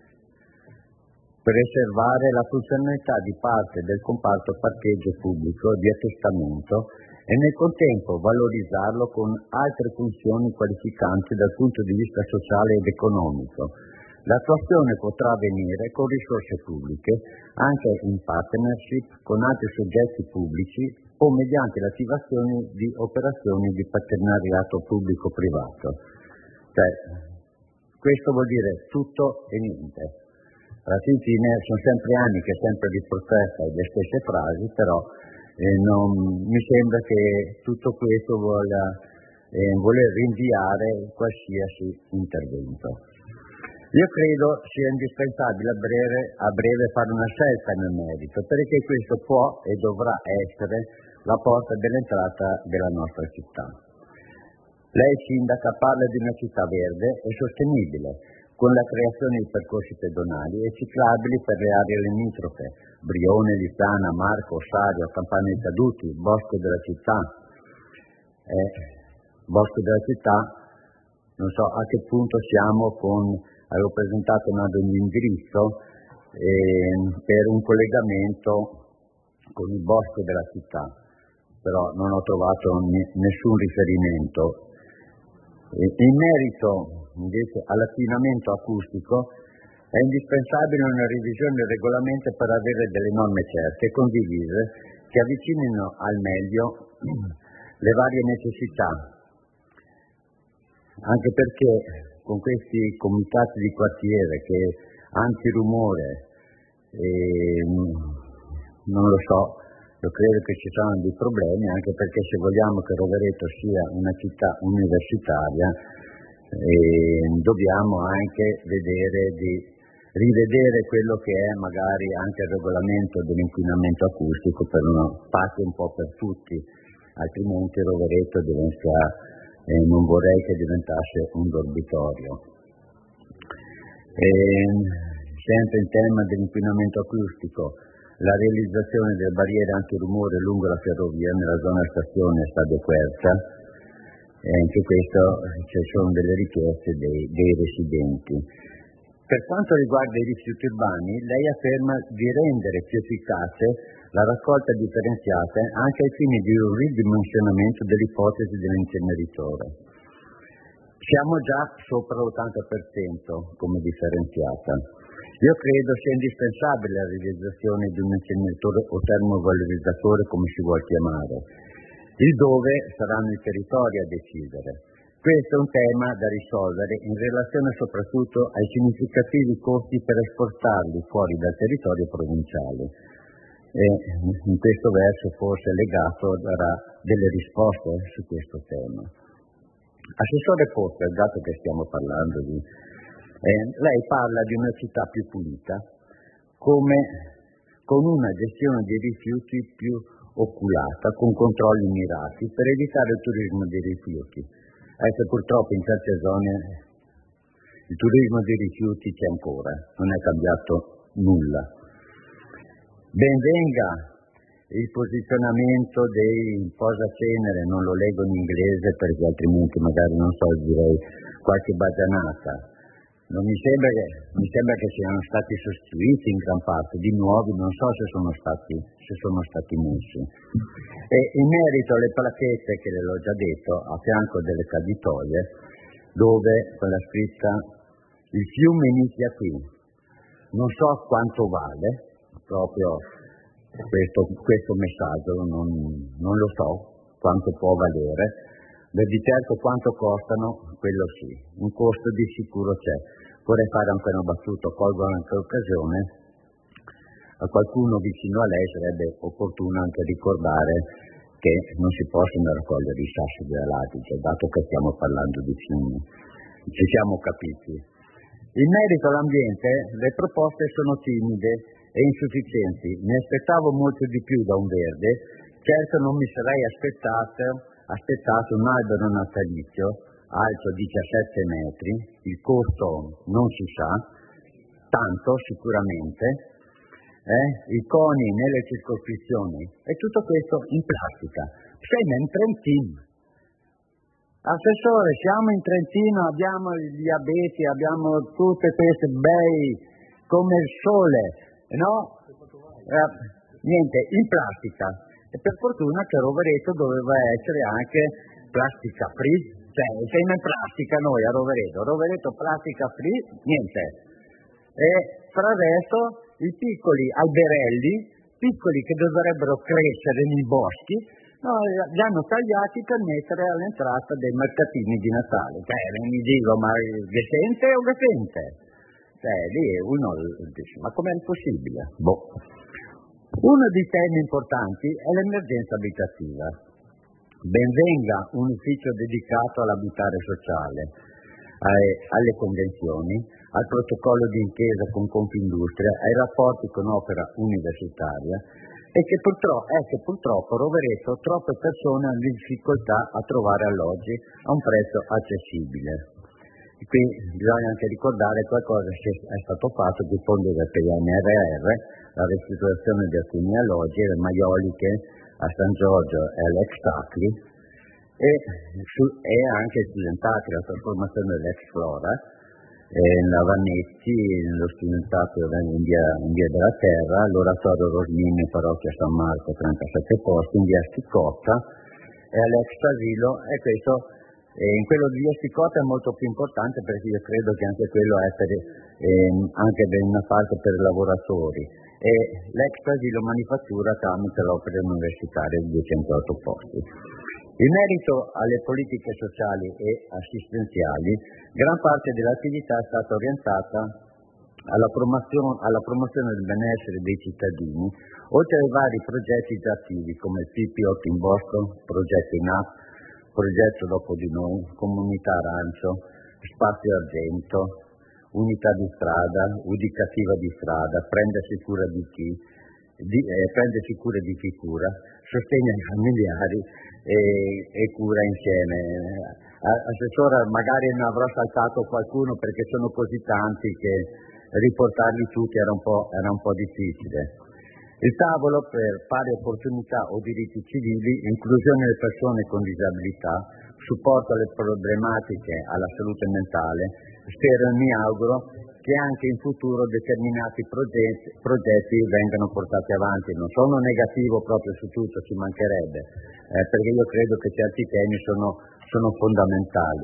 preservare la funzionalità di parte del comparto parcheggio pubblico di attestamento e nel contempo valorizzarlo con altre funzioni qualificanti dal punto di vista sociale ed economico. L'attuazione potrà avvenire con risorse pubbliche, anche in partnership con altri soggetti pubblici o mediante l'attivazione di operazioni di partenariato pubblico-privato. Cioè, questo vuol dire tutto e niente. Alla fine sono sempre anni che è sempre riprotesta le stesse frasi, però eh, non, mi sembra che tutto questo voglia eh, voler rinviare qualsiasi intervento. Io credo sia indispensabile a breve, a breve fare una scelta nel merito, perché questo può e dovrà essere la porta dell'entrata della nostra città. Lei, sindaca, parla di una città verde e sostenibile, con la creazione di percorsi pedonali e ciclabili per le aree limitrofe, Brione, Lizana, Marco, Osario, Campana dei Caduti, Bosco della città. Eh, Bosco della città, non so a che punto siamo con... Avevo presentato un indirizzo eh, per un collegamento con il bosco della città, però non ho trovato n- nessun riferimento. E in merito invece all'affinamento acustico è indispensabile una revisione del regolamento per avere delle norme certe e condivise che avvicinino al meglio le varie necessità, anche perché con questi comitati di quartiere che antirumore, eh, non lo so, io credo che ci saranno dei problemi, anche perché se vogliamo che Rovereto sia una città universitaria, eh, dobbiamo anche vedere di rivedere quello che è magari anche il regolamento dell'inquinamento acustico per una parte un po' per tutti, altrimenti Rovereto diventa... E non vorrei che diventasse un dormitorio. E, sempre in tema dell'inquinamento acustico, la realizzazione delle barriere antirumore lungo la ferrovia nella zona stazione Stadio Quercia, e anche questo ci sono delle richieste dei, dei residenti. Per quanto riguarda i rifiuti urbani, lei afferma di rendere più efficace la raccolta differenziata anche ai fini di un ridimensionamento dell'ipotesi dell'inceneritore. Siamo già sopra l'ottanta per cento come differenziata. Io credo sia indispensabile la realizzazione di un inceneritore o termovalorizzatore, come si vuol chiamare. Il dove saranno i territori a decidere. Questo è un tema da risolvere in relazione soprattutto ai significativi costi per esportarli fuori dal territorio provinciale. E in questo verso forse legato darà delle risposte su questo tema. Assessore Poster, dato che stiamo parlando di... Eh, lei parla di una città più pulita, come con una gestione dei rifiuti più oculata, con controlli mirati per evitare il turismo dei rifiuti. Ecco, purtroppo in certe zone il turismo dei rifiuti c'è ancora, non è cambiato nulla. Ben venga il posizionamento dei posacenere, non lo leggo in inglese perché altrimenti magari non so, direi qualche bagianata. Non mi sembra che, mi sembra che siano stati sostituiti in gran parte, di nuovi non so se sono stati, se sono stati messi. E in merito alle placchette, che le l'ho già detto, a fianco delle caditoie, dove con la scritta il fiume inizia qui, non so quanto vale proprio questo, questo messaggio, non, non lo so quanto può valere. Beh, di certo quanto costano, quello sì, un costo di sicuro c'è. Vorrei fare anche una battuta, colgo anche l'occasione, a qualcuno vicino a lei sarebbe opportuno anche ricordare che non si possono raccogliere i sassi della Latice, dato che stiamo parlando di fiumi. Ci siamo capiti. In merito all'ambiente, le proposte sono timide e insufficienti. Ne aspettavo molto di più da un verde, certo non mi sarei aspettato aspettato un albero natalizio alto diciassette metri, il costo non si sa, tanto sicuramente, eh? I coni nelle circoscrizioni, e tutto questo in plastica. Sei in Trentino. Assessore, siamo in Trentino, abbiamo gli abeti, abbiamo tutte queste bei come il sole, no? Eh, niente, in plastica. E per fortuna che Rovereto doveva essere anche plastica free, cioè siamo in plastica noi a Rovereto, Rovereto plastica free, niente. E fra il resto i piccoli alberelli, piccoli che dovrebbero crescere nei boschi, no, li hanno tagliati per mettere all'entrata dei mercatini di Natale. Cioè, mi dico, ma decente o decente? Cioè, lì uno dice, ma com'è possibile? Boh. Uno dei temi importanti è l'emergenza abitativa. Benvenga un ufficio dedicato all'abitare sociale, alle convenzioni, al protocollo d'intesa con Confindustria, ai rapporti con Opera universitaria, e che purtroppo, è che purtroppo Rovereto troppe persone hanno difficoltà a trovare alloggi a un prezzo accessibile. E qui bisogna anche ricordare qualcosa che è stato fatto di fondo del P N R R, la ristrutturazione di alcuni alloggi, le Maioliche a San Giorgio e all'Ex Tacli, e, su, e anche studentati, la trasformazione dell'Ex Flora, e la Vannetti, nello studentato in via, in via della Terra, l'oratorio Rosmini, parrocchia San Marco, trentasette posti, in via Sticotta, e all'Ex Asilo, e questo, e in quello di via Sticotta è molto più importante perché io credo che anche quello è per, ehm, anche per una parte per i lavoratori, e l'ex asilo manifattura tramite l'opera universitaria di duecentootto posti. In merito alle politiche sociali e assistenziali, gran parte dell'attività è stata orientata alla promozione, alla promozione del benessere dei cittadini, oltre ai vari progetti già attivi come il P P otto in Bosco, progetto in App, progetto Dopo di Noi, Comunità Arancio, Spazio Argento, Unità di Strada, Udicativa di Strada, Prendersi cura di chi, di, eh, prendersi cura di chi cura, sostegno ai familiari e, e cura insieme. Assessora, magari ne avrò saltato qualcuno perché sono così tanti che riportarli tutti era un po', era un po' difficile. Il tavolo per pari opportunità o diritti civili, inclusione delle persone con disabilità, supporto alle problematiche alla salute mentale, spero e mi auguro che anche in futuro determinati progetti, progetti vengano portati avanti. Non sono negativo proprio su tutto, ci mancherebbe, eh, perché io credo che certi temi sono, sono fondamentali.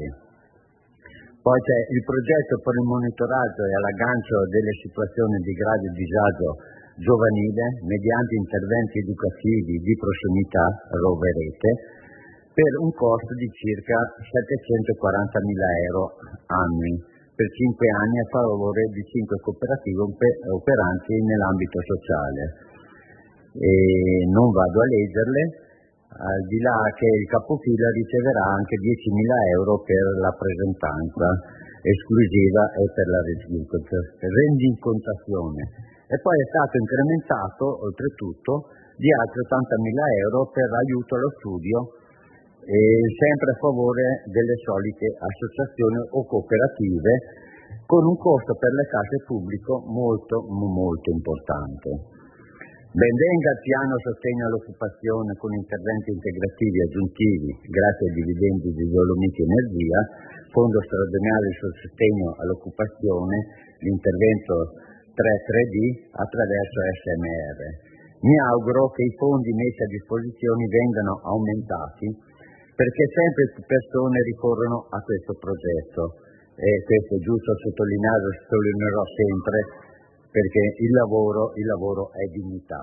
Poi c'è il progetto per il monitoraggio e all'aggancio delle situazioni di grave disagio giovanile mediante interventi educativi di prossimità, Roverete, per un costo di circa settecentoquarantamila euro annui per cinque anni a favore di cinque cooperative operanti nell'ambito sociale. E non vado a leggerle, al di là che il capofila riceverà anche diecimila euro per la presentanza esclusiva e per la rendicontazione. E poi è stato incrementato, oltretutto, di altri ottantamila euro per aiuto allo studio, e sempre a favore delle solite associazioni o cooperative, con un costo per le casse pubbliche molto, molto importante. Benvenga il piano sostegno all'occupazione con interventi integrativi aggiuntivi grazie ai dividendi di Dolomiti Energia, fondo straordinario sul sostegno all'occupazione, l'intervento tre tre D attraverso S M R. Mi auguro che i fondi messi a disposizione vengano aumentati perché sempre più persone ricorrono a questo progetto, e questo è giusto sottolineare, sottolineerò sempre, perché il lavoro, il lavoro è dignità.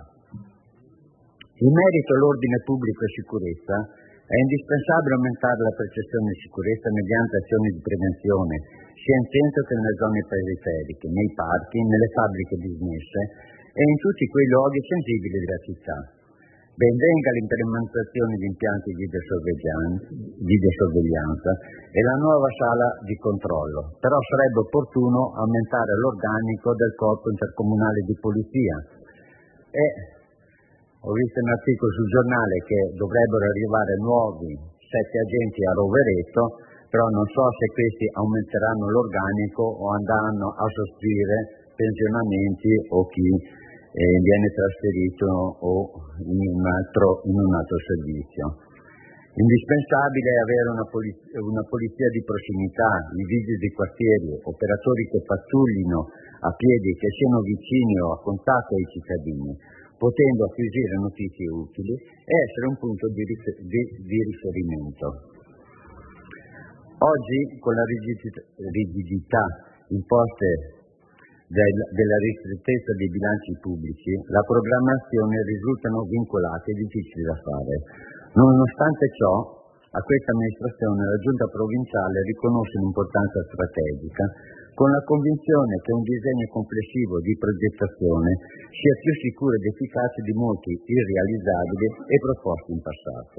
In merito all'ordine pubblico e sicurezza, è indispensabile aumentare la percezione di sicurezza mediante azioni di prevenzione, sia in centro che nelle zone periferiche, nei parchi, nelle fabbriche dismesse e in tutti quei luoghi sensibili della città. Benvenga l'implementazione di impianti di videosorveglianza e la nuova sala di controllo, però sarebbe opportuno aumentare l'organico del corpo intercomunale di polizia. E ho visto un articolo sul giornale che dovrebbero arrivare nuovi sette agenti a Rovereto, però non so se questi aumenteranno l'organico o andranno a sostituire pensionamenti o chi eh, viene trasferito o in un altro, in un altro servizio. Indispensabile è avere una, poliz- una polizia di prossimità, i vigili di quartiere, operatori che pattuglino a piedi, che siano vicini o a contatto ai cittadini, potendo acquisire notizie utili e essere un punto di, rifer- di, di riferimento. Oggi, con la rigidità, rigidità imposte del, della ristrettezza dei bilanci pubblici, la programmazione risultano vincolate e difficili da fare. Nonostante ciò, a questa amministrazione la Giunta provinciale riconosce un'importanza strategica, con la convinzione che un disegno complessivo di progettazione sia più sicuro ed efficace di molti irrealizzabili e proposti in passato.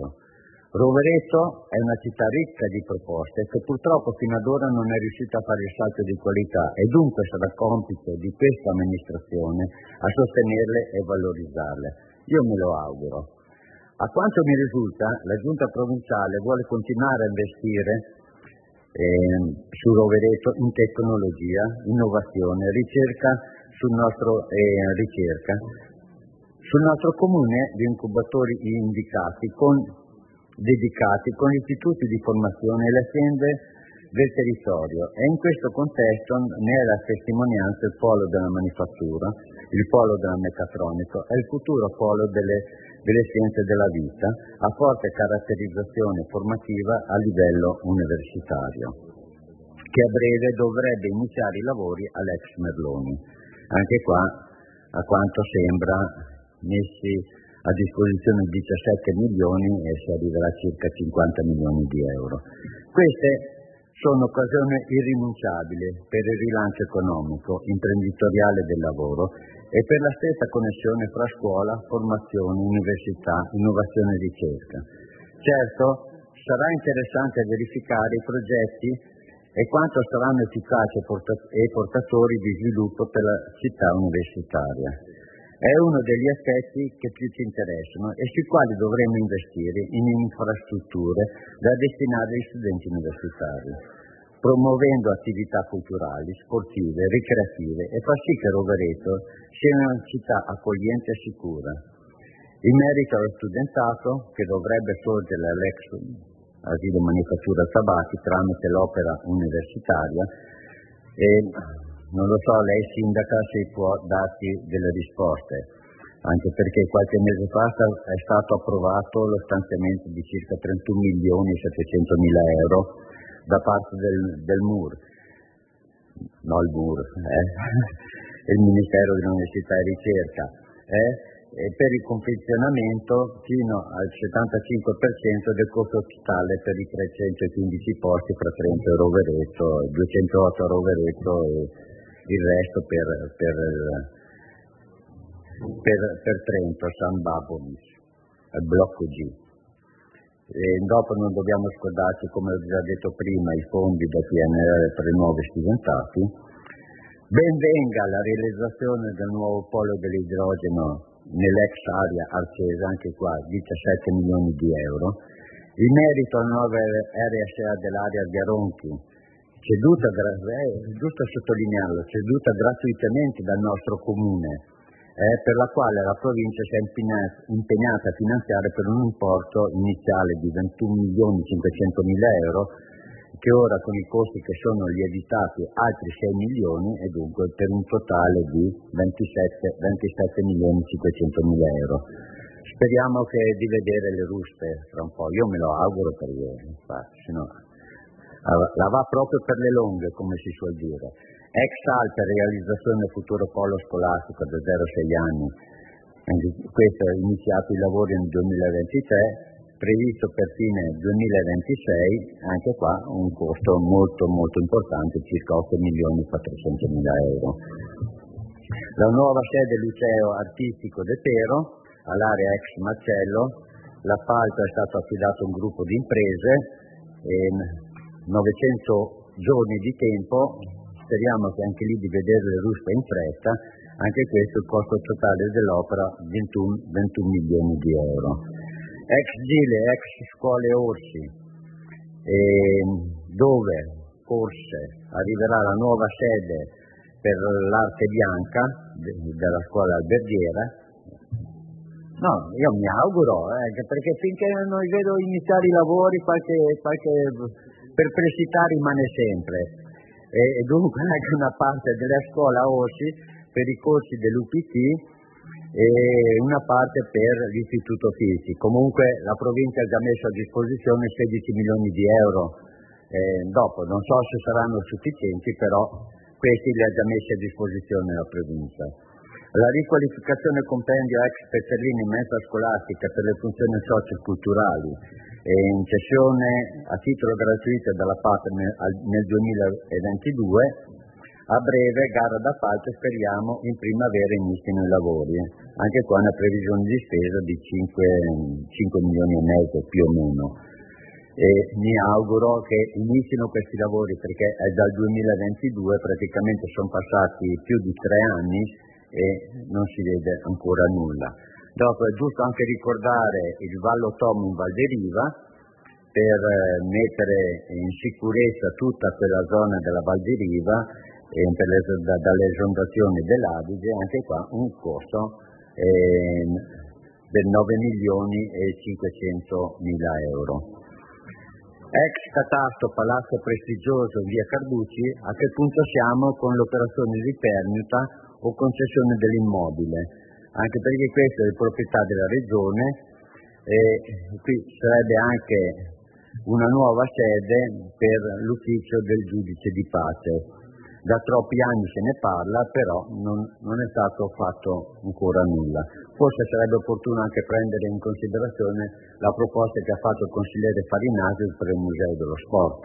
Rovereto è una città ricca di proposte che purtroppo fino ad ora non è riuscita a fare il salto di qualità e dunque sarà compito di questa amministrazione a sostenerle e valorizzarle. Io me lo auguro. A quanto mi risulta, la Giunta provinciale vuole continuare a investire eh, su Rovereto in tecnologia, innovazione, ricerca sul nostro eh, ricerca. Sul nostro comune di incubatori indicati con, dedicati con gli istituti di formazione e le aziende del territorio, e in questo contesto ne è la testimonianza il polo della manifattura, il polo della meccatronica e il futuro polo delle, delle scienze della vita, a forte caratterizzazione formativa a livello universitario, che a breve dovrebbe iniziare i lavori all'ex Merloni. Anche qua, a quanto sembra, messi a disposizione diciassette milioni e si arriverà a circa cinquanta milioni di euro. Queste sono occasioni irrinunciabili per il rilancio economico, imprenditoriale del lavoro e per la stessa connessione fra scuola, formazione, università, innovazione e ricerca. Certo, sarà interessante verificare i progetti e quanto saranno efficaci e portatori di sviluppo per la città universitaria. È uno degli aspetti che più ci interessano e sui quali dovremo investire in infrastrutture da destinare agli studenti universitari, promuovendo attività culturali, sportive, ricreative e far sì che Rovereto sia una città accogliente e sicura. In merito allo studentato, che dovrebbe sorgere all'ex asilo manifattura Tabacchi tramite l'opera universitaria, e non lo so, lei sindaca se può darci delle risposte, anche perché qualche mese fa è stato approvato lo stanziamento di circa trentuno milioni e settecentomila euro da parte del, del M U R, no il M U R, eh? il Ministero dell'Università e Ricerca, eh? e per il confezionamento fino al settantacinque per cento del costo totale per i trecentoquindici posti fra Trento e Rovereto, duecentootto a Rovereto e il resto per, per, per, per Trento, San Babonis, il blocco G. E dopo non dobbiamo scordarci, come ho già detto prima, i fondi del P N R R per i nuovi studentati. Ben venga la realizzazione del nuovo polo dell'idrogeno nell'ex area Arcesa, anche qua diciassette milioni di euro. In merito alla nuova R S A dell'area di Aronchi, ceduta, è giusto sottolinearlo, ceduta gratuitamente dal nostro comune, eh, per la quale la provincia si è impegnata, impegnata a finanziare per un importo iniziale di ventuno milioni cinquecentomila euro, che ora con i costi che sono lievitati altri sei milioni e dunque per un totale di ventisette milioni cinquecentomila euro. Speriamo che di vedere le ruspe fra un po', io me lo auguro per ieri, infatti, se no la va proprio per le lunghe, come si suol dire. Ex Alta, realizzazione futuro polo scolastico da zero a sei anni, questo è iniziato i lavori nel duemilaventitré, previsto per fine duemilaventisei, anche qua un costo molto molto importante, circa otto milioni quattrocentomila euro. La nuova sede liceo artistico De Pero, all'area ex Marcello, l'appalto è stato affidato a un gruppo di imprese, e novecento giorni di tempo, speriamo che anche lì di vedere le ruspe in fretta, anche questo il costo totale dell'opera ventuno milioni di euro. Ex Gile, ex scuole Orsi, e dove forse arriverà la nuova sede per l'arte bianca de- della scuola alberghiera. No, io mi auguro, eh, perché finché non vedo iniziare i lavori qualche, qualche perplessità rimane sempre. E, e dunque anche una parte della scuola Ossi per i corsi dell'U P T e una parte per l'istituto Fissi. Comunque la provincia ha già messo a disposizione sedici milioni di euro. Eh, dopo non so se saranno sufficienti, però questi li ha già messi a disposizione la provincia. La riqualificazione compendio ex Pezzolini in mensa scolastica per le funzioni socioculturali e in cessione a titolo gratuito dalla P A T nel, nel duemilaventidue, a breve gara d'appalto, speriamo in primavera inizino i lavori, anche qua una previsione di spesa di cinque milioni e mezzo più o meno. E mi auguro che inizino questi lavori, perché è dal duemilaventidue, praticamente sono passati più di tre anni e non si vede ancora nulla. Dopo è giusto anche ricordare il Vallo Tomo in Val d'Eriva per mettere in sicurezza tutta quella zona della Val d'Eriva e per le, da, dalle esondazioni dell'Adige, anche qua un costo eh, del nove milioni e cinquecentomila euro. Ex catasto Palazzo Prestigioso in via Carducci, a che punto siamo con l'operazione di permuta o concessione dell'immobile? Anche perché questa è di proprietà della Regione e qui sarebbe anche una nuova sede per l'ufficio del giudice di pace. Da troppi anni se ne parla, però non, non è stato fatto ancora nulla. Forse sarebbe opportuno anche prendere in considerazione la proposta che ha fatto il consigliere Farinasi per il Museo dello Sport.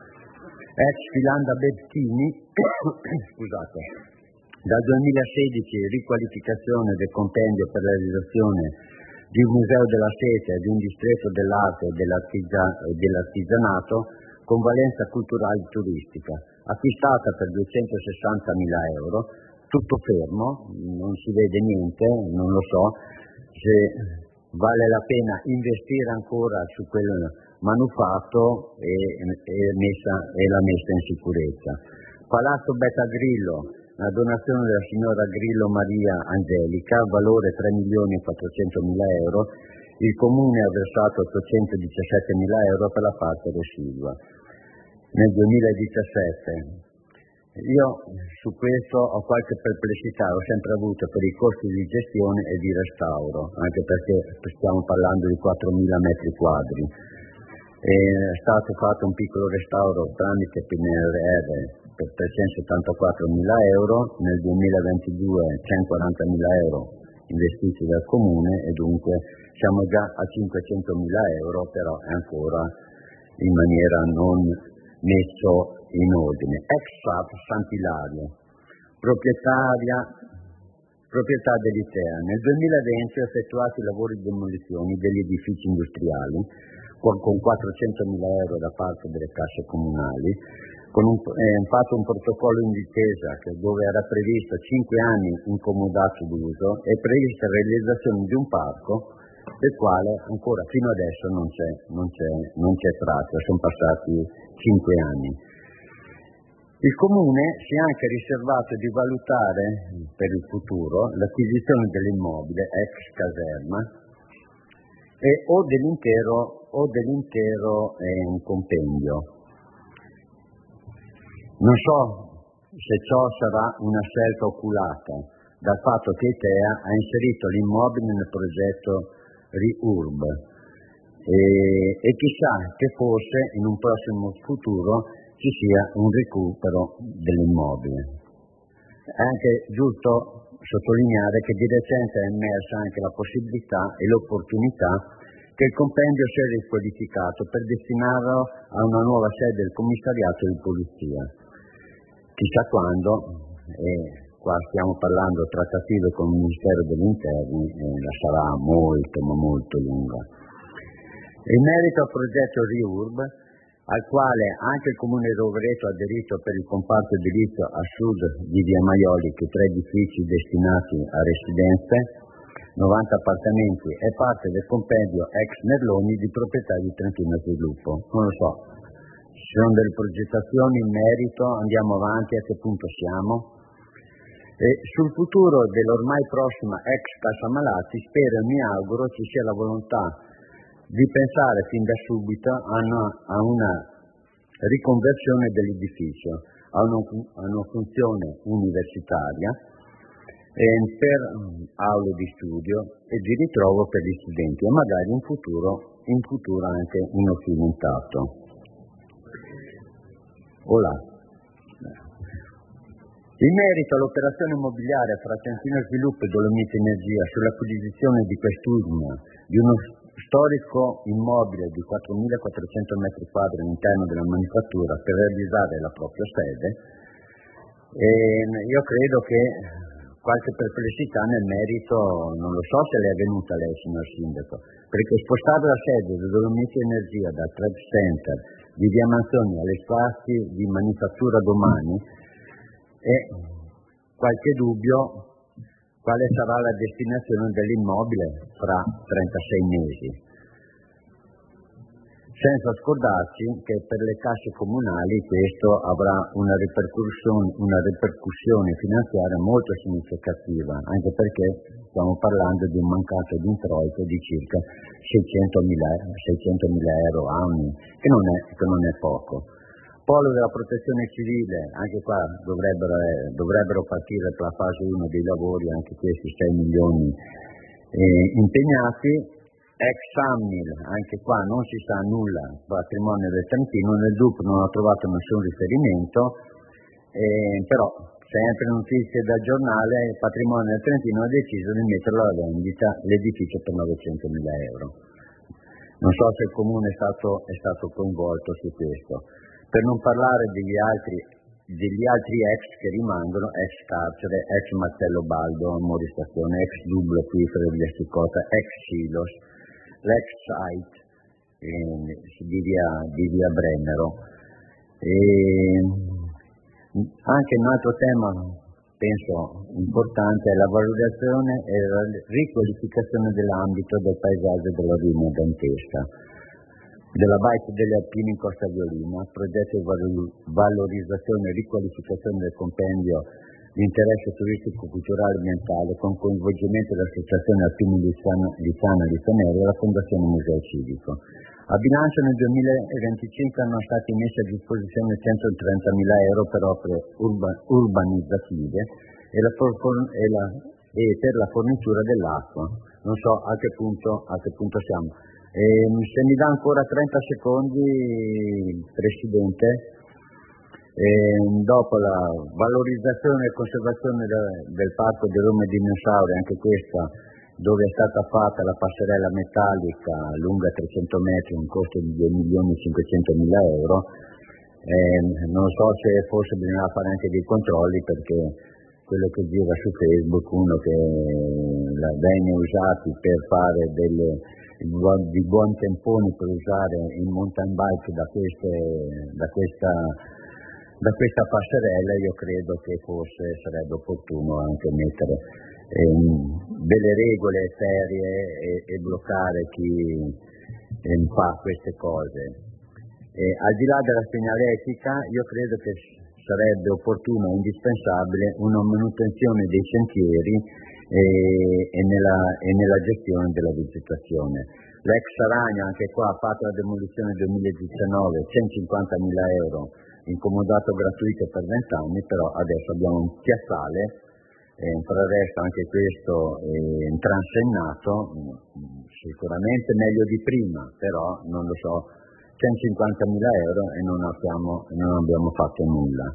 Ex Filanda Bettini, scusate, dal duemilasedici riqualificazione del compendio per la realizzazione di un museo della sete e di un distretto dell'arte e dell'artigia- dell'artigianato con valenza culturale e turistica, acquistata per duecentosessantamila euro, tutto fermo, non si vede niente, non lo so se vale la pena investire ancora su quel manufatto e, e, messa, e la messa in sicurezza. Palazzo Betta Grillo, la donazione della signora Grillo Maria Angelica, valore tre milioni e quattrocentomila euro, il comune ha versato ottocentodiciassettemila euro per la parte residua. Nel duemiladiciassette io su questo ho qualche perplessità, ho sempre avuto per i costi di gestione e di restauro, anche perché stiamo parlando di quattromila metri quadri. È stato fatto un piccolo restauro tramite P N R R per trecentosettantaquattromila euro, nel duemilaventidue centoquarantamila euro investiti dal comune e dunque siamo già a cinquecentomila euro, però è ancora in maniera non messo in ordine. Ex F A P Sant'Ilario, proprietaria, proprietà dell'Itea. Nel duemilaventi ha effettuato i lavori di demolizione degli edifici industriali con, con quattrocentomila euro da parte delle casse comunali, con un, eh, fatto un protocollo d'intesa dove era previsto cinque anni incomodato d'uso e prevista la realizzazione di un parco del quale ancora fino adesso non c'è, non c'è, non c'è traccia, sono passati cinque anni. Il Comune si è anche riservato di valutare per il futuro l'acquisizione dell'immobile ex caserma e o dell'intero, o dell'intero eh, compendio. Non so se ciò sarà una scelta oculata dal fatto che Itea ha inserito l'immobile nel progetto RIURB e, e chissà che forse in un prossimo futuro ci sia un recupero dell'immobile. È anche giusto sottolineare che di recente è emersa anche la possibilità e l'opportunità che il compendio sia riqualificato per destinarlo a una nuova sede del commissariato di polizia. Chissà quando, e qua stiamo parlando trattative con il Ministero degli Interni, e la sarà molto ma molto lunga. In merito al progetto RIURB, al quale anche il Comune di Rovereto ha aderito per il comparto edilizio a sud di Via Maioli, che tre edifici destinati a residenze, novanta appartamenti e parte del compendio ex Merloni di proprietà di Trentino Sviluppo. Non lo so, ci sono delle progettazioni in merito, andiamo avanti, a che punto siamo? E sul futuro dell'ormai prossima ex Cassa Malati spero e mi auguro ci sia la volontà di pensare fin da subito a una, a una riconversione dell'edificio, a una, a una funzione universitaria e per aule di studio e di ritrovo per gli studenti e magari in futuro, in futuro anche uno cimentato. Olà. In merito all'operazione immobiliare fra Trentino Sviluppo e Dolomiti Energia sull'acquisizione di quest'ultima di uno storico immobile di quattromilaquattrocento metri quadri all'interno della manifattura per realizzare la propria sede, e io credo che qualche perplessità nel merito, non lo so se le è venuta a lei, signor Sindaco, perché spostare la sede di Dolomiti Energia dal Trade Center di Via Manzoni alle spazi di manifattura domani e qualche dubbio quale sarà la destinazione dell'immobile fra trentasei mesi. Senza scordarci che per le casse comunali questo avrà una ripercussione, una ripercussione finanziaria molto significativa, anche perché stiamo parlando di un mancato di introito di circa seicentomila euro annui, che non è, che non è poco. Polo della protezione civile, anche qua dovrebbero, eh, dovrebbero partire per la fase uno dei lavori, anche questi sei milioni eh, impegnati. Ex Ammil, anche qua non si sa nulla, patrimonio del Trentino, nel D U P non ho trovato nessun riferimento, eh, però sempre notizie dal giornale, il patrimonio del Trentino ha deciso di metterlo alla vendita l'edificio per novecentomila euro. Non so se il Comune è stato, è stato coinvolto su questo. Per non parlare degli altri, degli altri ex che rimangono, ex carcere, ex Martello Baldo, Mori Stazione, ex Dublo Acquifero di Assicota, ex Silos, l'ex site eh, di, via, di via Brennero. E anche un altro tema, penso, importante è la valutazione e la riqualificazione dell'ambito del paesaggio della Rima dantesca, della Baita delle Alpine in Costa Violina, progetto di valorizzazione e riqualificazione del compendio di interesse turistico, culturale e ambientale con coinvolgimento dell'Associazione Alpini Lizzana di Tenere e la Fondazione Museo Civico. A bilancio nel duemilaventicinque hanno stati messi a disposizione centotrentamila euro per opere urba- urbanizzative e, la for- e, la, e per la fornitura dell'acqua. Non so a che punto, a che punto siamo. E se mi dà ancora trenta secondi, Presidente, e dopo la valorizzazione e conservazione de, del parco di Roma e Dinosauri, anche questa dove è stata fatta la passerella metallica lunga trecento metri, un costo di due milioni cinquecentomila euro, eh, non so se forse bisogna fare anche dei controlli, perché quello che gira su Facebook, uno che la viene usati per fare delle di buon temponi per usare il mountain bike da, queste, da, questa, da questa passerella, io credo che forse sarebbe opportuno anche mettere ehm, delle regole serie e, e bloccare chi ehm, fa queste cose. E, al di là della segnaletica, io credo che sarebbe opportuno e indispensabile una manutenzione dei sentieri E, e, nella, e nella gestione della vegetazione. L'ex Aragna, anche qua, ha fatto la demolizione nel duemiladiciannove, centocinquantamila euro, incomodato gratuito per venti anni, però adesso abbiamo un piazzale, eh, per il resto anche questo è un transennato, sicuramente meglio di prima, però non lo so, centocinquantamila euro e non abbiamo, non abbiamo fatto nulla.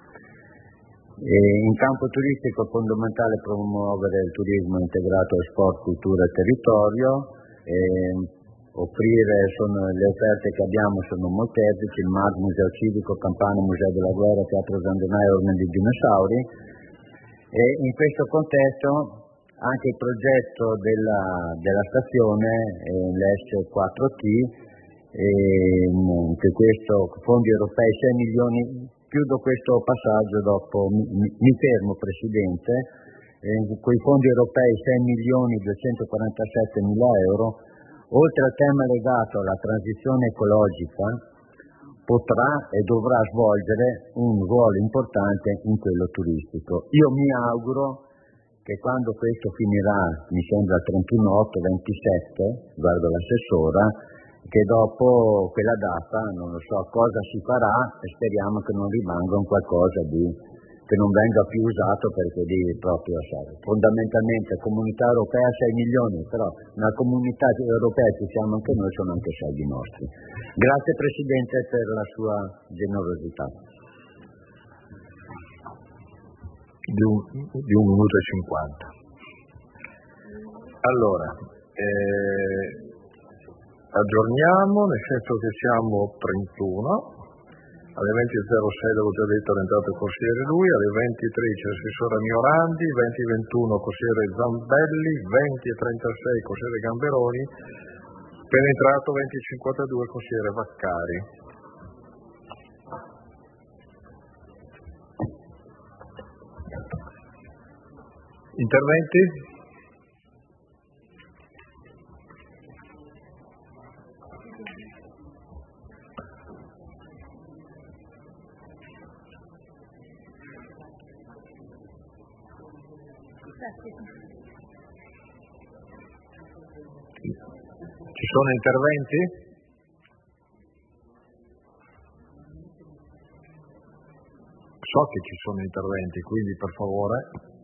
E in campo turistico è fondamentale promuovere il turismo integrato a sport, cultura e territorio, e offrire, sono, le offerte che abbiamo sono molteplici, il M A D, Museo Civico, Campana, Museo della Guerra, Teatro Zandonaio, Orme dei Dinosauri, e in questo contesto anche il progetto della, della stazione, eh, l'S quattro T, e, che questo fondi europei sei milioni. Chiudo questo passaggio, dopo mi, mi fermo, Presidente, eh, con i fondi europei sei milioni duecentoquarantasettemila euro, oltre al tema legato alla transizione ecologica, potrà e dovrà svolgere un ruolo importante in quello turistico. Io mi auguro che quando questo finirà, mi sembra trentuno otto ventisette, guardo l'assessora, che dopo quella data, non lo so cosa si farà, e speriamo che non rimanga un qualcosa di che non venga più usato, perché lì proprio sai, fondamentalmente comunità europea sei milioni, però nella comunità europea ci siamo anche noi, sono anche soldi nostri. Grazie Presidente per la sua generosità. Di un, di un minuto e cinquanta. Allora, eh, aggiorniamo, nel senso che siamo trentuno. Alle venti e zero sei, l'avevo già detto, è entrato il consigliere lui, alle venti e tredici l'assessore Miorandi, venti e ventuno consigliere Zambelli, venti e trentasei consigliere Gamberoni, appena entrato venti e cinquantadue consigliere Vaccari. Interventi? Ci sono interventi? So che ci sono interventi, quindi per favore.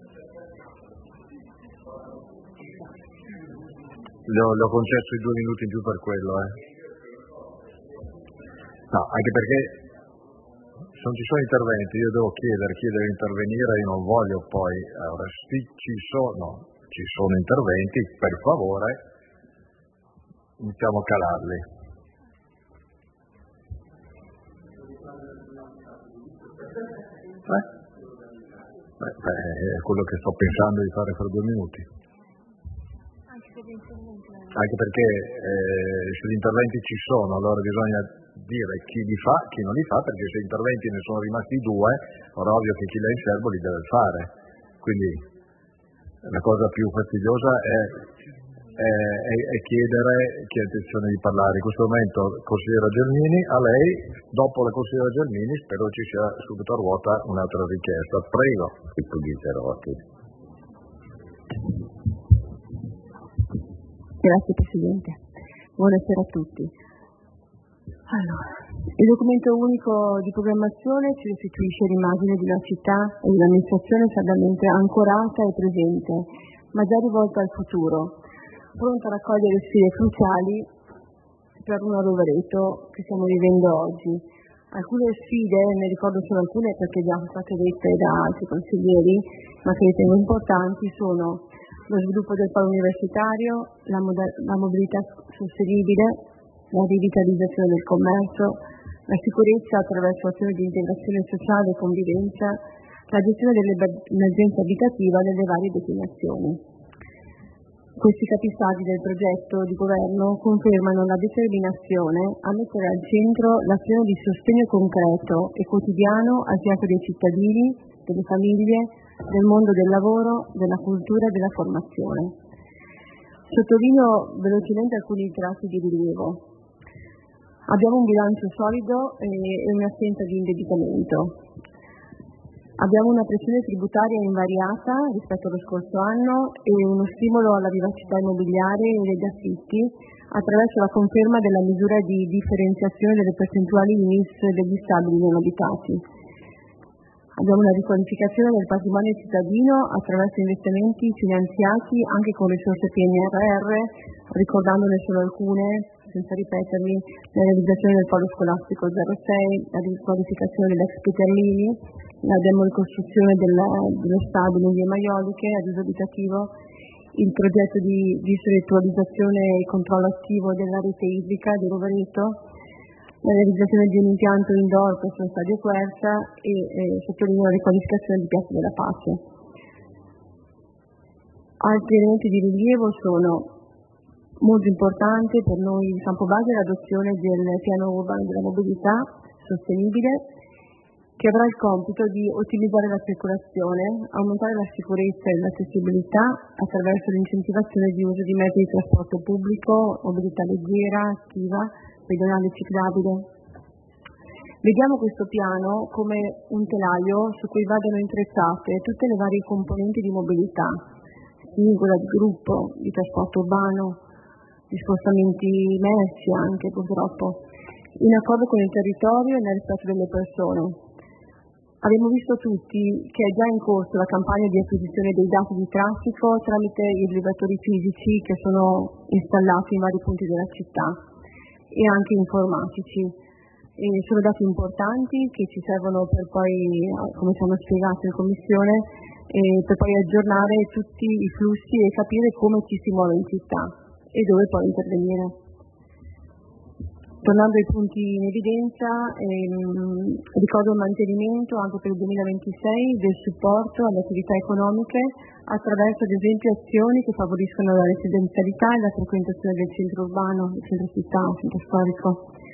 Le ho, le ho concesso i due minuti in più per quello, eh. No, anche perché se non ci sono interventi io devo chiedere chi deve intervenire, io non voglio poi, allora sì ci sono, ci sono interventi, per favore iniziamo a calarli. Eh? Beh, beh, è quello che sto pensando di fare per due minuti. Anche perché eh, se gli interventi ci sono, allora bisogna dire chi li fa, chi non li fa, perché se interventi ne sono rimasti due, ora è ovvio che chi l'ha in serbo li deve fare. Quindi la cosa più fastidiosa è, è, è, è chiedere chi ha intenzione di parlare. In questo momento, consigliera Gelmini, a lei, dopo la consigliera Gelmini, spero ci sia subito a ruota un'altra richiesta. Prego. Grazie Presidente. Buonasera a tutti. Allora, il documento unico di programmazione ci restituisce l'immagine di una città e di un'amministrazione saldamente ancorata e presente, ma già rivolta al futuro, pronta a raccogliere sfide cruciali per una Rovereto che stiamo vivendo oggi. Alcune sfide, ne ricordo solo alcune perché già sono state dette da altri consiglieri, ma che ritengo importanti, sono lo sviluppo del polo universitario, la, moda- la mobilità sostenibile, la rivitalizzazione del commercio, la sicurezza attraverso azioni di integrazione sociale e convivenza, la gestione dell'emergenza abitativa nelle varie destinazioni. Questi capisaldi del progetto di governo confermano la determinazione a mettere al centro l'azione di sostegno concreto e quotidiano al fianco dei cittadini, delle famiglie, del mondo del lavoro, della cultura e della formazione. Sottolineo velocemente alcuni tratti di rilievo. Abbiamo un bilancio solido e un'assenza di indebitamento. Abbiamo una pressione tributaria invariata rispetto allo scorso anno e uno stimolo alla vivacità immobiliare e degli affitti attraverso la conferma della misura di differenziazione delle percentuali I M I S degli stabili non abitati. Abbiamo una riqualificazione del patrimonio cittadino attraverso investimenti finanziati anche con risorse P N R R, ricordandone solo alcune, senza ripetermi, la realizzazione del polo scolastico zero sei, la riqualificazione dell'ex Peterlini, la demolicostruzione della, dello stabile in vie Maioliche ad uso abitativo, il progetto di distrettualizzazione e controllo attivo della rete idrica di Rovereto, la realizzazione di un impianto indoor presso lo stadio Quercia e eh, sottolineo la riqualificazione di Piazza della Pace. Altri elementi di rilievo sono molto importante per noi in Campobase l'adozione del piano urbano della mobilità sostenibile che avrà il compito di ottimizzare la circolazione, aumentare la sicurezza e l'accessibilità attraverso l'incentivazione di uso di mezzi di trasporto pubblico, mobilità leggera, attiva, pedonale e ciclabile. Vediamo questo piano come un telaio su cui vadano intrecciate tutte le varie componenti di mobilità, singola, di gruppo, di trasporto urbano, di spostamenti merci anche purtroppo, in accordo con il territorio e nel rispetto delle persone. Abbiamo visto tutti che è già in corso la campagna di acquisizione dei dati di traffico tramite i rilevatori fisici che sono installati in vari punti della città e anche informatici. E sono dati importanti che ci servono per poi, come ci hanno spiegato in commissione, eh, per poi aggiornare tutti i flussi e capire come ci si muove in città e dove poi intervenire. Tornando ai punti in evidenza, ehm, ricordo il mantenimento anche per il duemilaventisei del supporto alle attività economiche attraverso ad esempio azioni che favoriscono la residenzialità e la frequentazione del centro urbano, del centro città, del centro storico.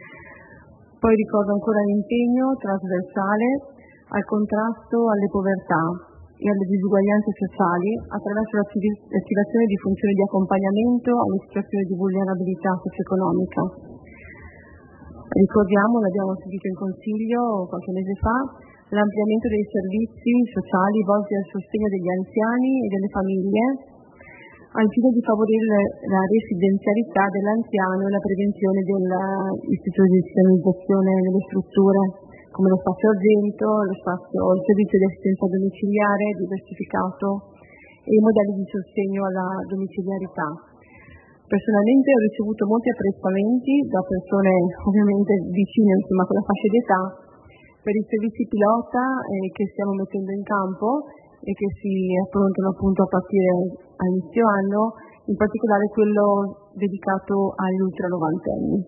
Poi ricordo ancora l'impegno trasversale al contrasto alle povertà e alle disuguaglianze sociali attraverso l'attivazione di funzioni di accompagnamento alle situazioni di vulnerabilità socio-economica. Ricordiamo, l'abbiamo sentito in consiglio qualche mese fa, l'ampliamento dei servizi sociali volti al sostegno degli anziani e delle famiglie al fine di favorire la residenzialità dell'anziano e la prevenzione dell'istituzionalizzazione delle strutture, come lo spazio argento, lo spazio, il servizio di assistenza domiciliare diversificato e i modelli di sostegno alla domiciliarità. Personalmente ho ricevuto molti apprezzamenti da persone ovviamente vicine insomma, a quella fascia d'età per i servizi pilota eh, che stiamo mettendo in campo e che si approntano appunto a partire a inizio anno, in particolare quello dedicato agli ultra novantenni.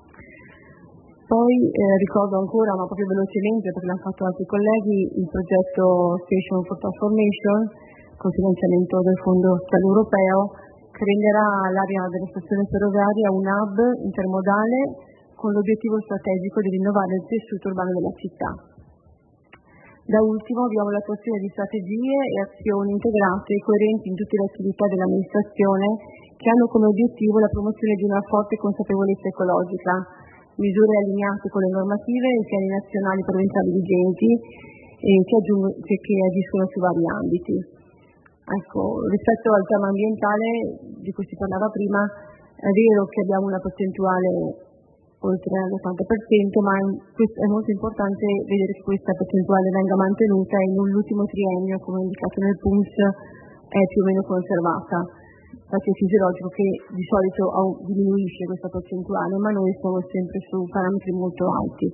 Poi eh, ricordo ancora, ma proprio velocemente perché l'hanno fatto altri colleghi, il progetto Station for Transformation con finanziamento del Fondo Sociale Europeo che renderà l'area della stazione ferroviaria un hub intermodale con l'obiettivo strategico di rinnovare il tessuto urbano della città. Da ultimo abbiamo l'attuazione di strategie e azioni integrate e coerenti in tutte le attività dell'amministrazione che hanno come obiettivo la promozione di una forte consapevolezza ecologica, misure allineate con le normative e i piani nazionali provinciali vigenti e che, aggiung- che agiscono su vari ambiti. Ecco, rispetto al tema ambientale di cui si parlava prima, è vero che abbiamo una percentuale oltre all'ottanta per cento, ma è molto importante vedere che questa percentuale venga mantenuta e in l'ultimo triennio, come indicato nel P U M S, è più o meno conservata. Infatti è fisiologico che di solito diminuisce questa percentuale, ma noi siamo sempre su parametri molto alti.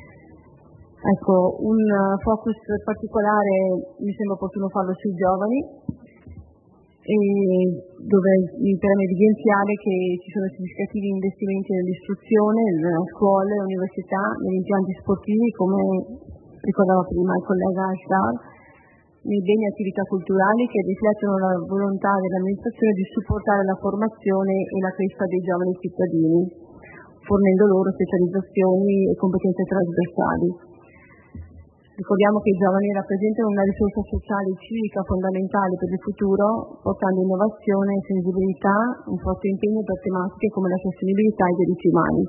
Ecco, un focus particolare mi sembra opportuno farlo sui giovani, e dove mi preme evidenziare che ci sono significativi investimenti nell'istruzione, nelle scuole, università, negli impianti sportivi, come ricordava prima il collega Ashtar, nei beni e attività culturali che riflettono la volontà dell'amministrazione di supportare la formazione e la crescita dei giovani cittadini, fornendo loro specializzazioni e competenze trasversali. Ricordiamo che i giovani rappresentano una risorsa sociale e civica fondamentale per il futuro, portando innovazione e sensibilità, un forte impegno per tematiche come la sostenibilità e i diritti umani.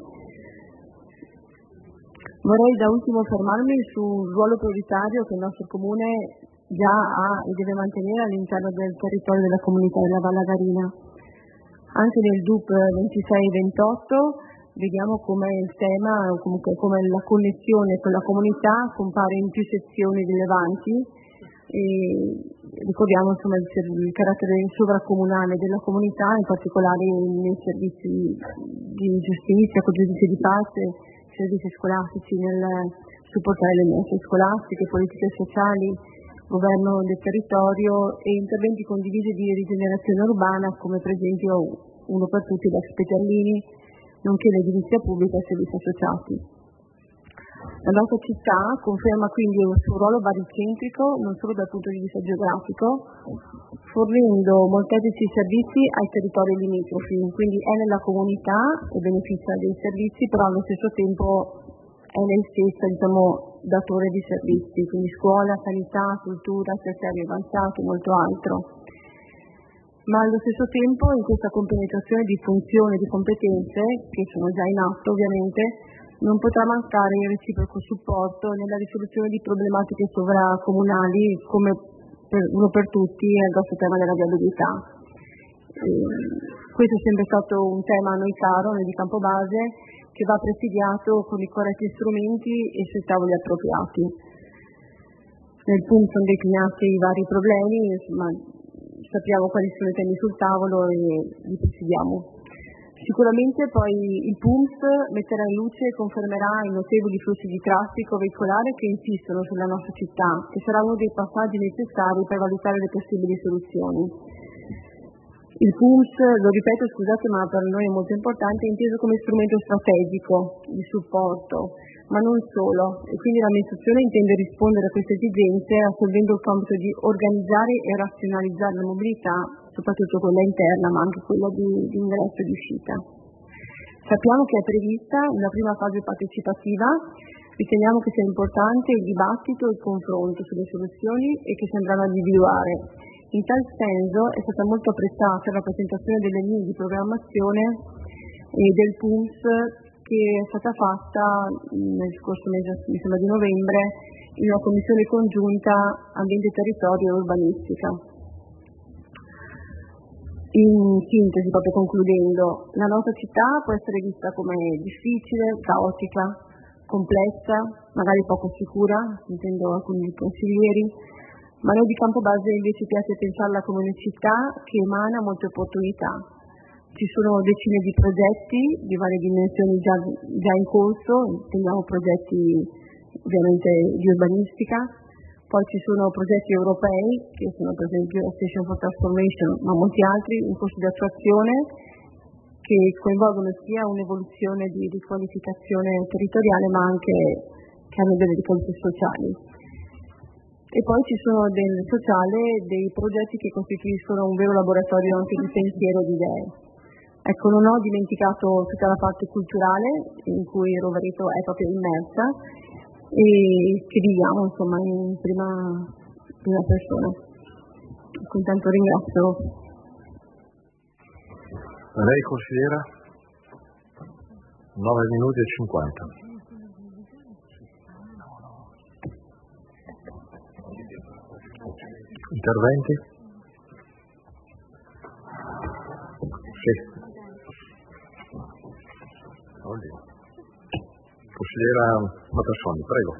Vorrei da ultimo fermarmi sul ruolo prioritario che il nostro comune già ha e deve mantenere all'interno del territorio della comunità della Val Lagarina. Anche nel D U P ventisei ventotto vediamo come il tema, o comunque come la connessione con la comunità compare in più sezioni rilevanti e ricordiamo insomma il, il carattere sovracomunale della comunità, in particolare nei servizi di giustizia, con giudizi di pace, servizi scolastici, nel supportare le mense scolastiche, politiche sociali, governo del territorio e interventi condivisi di rigenerazione urbana come per esempio uno per tutti l'ex Peterlini, nonché l'edilizia pubblica e servizi associati. La nostra città conferma quindi il suo ruolo baricentrico non solo dal punto di vista geografico, fornendo molteplici servizi ai territori limitrofi, quindi è nella comunità e beneficia dei servizi, però allo stesso tempo è lei stessa diciamo, datore di servizi, quindi scuola, sanità, cultura, terziario avanzato e molto altro. Ma allo stesso tempo in questa compenetrazione di funzioni e di competenze, che sono già in atto ovviamente, Non potrà mancare il reciproco supporto nella risoluzione di problematiche sovracomunali, come per, uno per tutti è il grosso tema della viabilità. Eh, questo è sempre stato un tema a noi caro, noi di Campobase, che va presidiato con i corretti strumenti e sui tavoli appropriati. Nel punto sono declinati i vari problemi, insomma, sappiamo quali sono i temi sul tavolo e li presidiamo. Sicuramente poi il P U M S metterà in luce e confermerà i notevoli flussi di traffico veicolare che insistono sulla nostra città, che sarà uno dei passaggi necessari per valutare le possibili soluzioni. Il P U M S, lo ripeto, scusate, ma per noi è molto importante, è inteso come strumento strategico di supporto, ma non solo, e quindi l'amministrazione intende rispondere a queste esigenze assolvendo il compito di organizzare e razionalizzare la mobilità, soprattutto quella interna, ma anche quella di, di ingresso e di uscita. Sappiamo che è prevista una prima fase partecipativa, riteniamo che sia importante il dibattito e il confronto sulle soluzioni e che si andranno a individuare. In tal senso è stata molto apprezzata la presentazione delle linee di programmazione e del P U M S che è stata fatta nel scorso mese, mi sembra di novembre, in una commissione congiunta ambiente, territorio e urbanistica. In sintesi, proprio concludendo, la nostra città può essere vista come difficile, caotica, complessa, magari poco sicura, sentendo alcuni consiglieri, ma noi di Campobase invece piace pensarla come una città che emana molte opportunità. Ci sono decine di progetti di varie dimensioni già, già in corso, teniamo progetti ovviamente di urbanistica, poi ci sono progetti europei, che sono per esempio la Station for Transformation, ma molti altri in corso di attuazione, che coinvolgono sia un'evoluzione di riqualificazione territoriale, ma anche che hanno delle ricadute sociali. E poi ci sono del sociale dei progetti che costituiscono un vero laboratorio anche di pensiero e di idee. Ecco, non ho dimenticato tutta la parte culturale in cui Rovereto è proprio immersa e che viviamo insomma in prima, prima persona. Con tanto ringrazio. Lei considera? nove minuti e cinquanta. Interventi? Sì. Consigliera Matassoni, prego.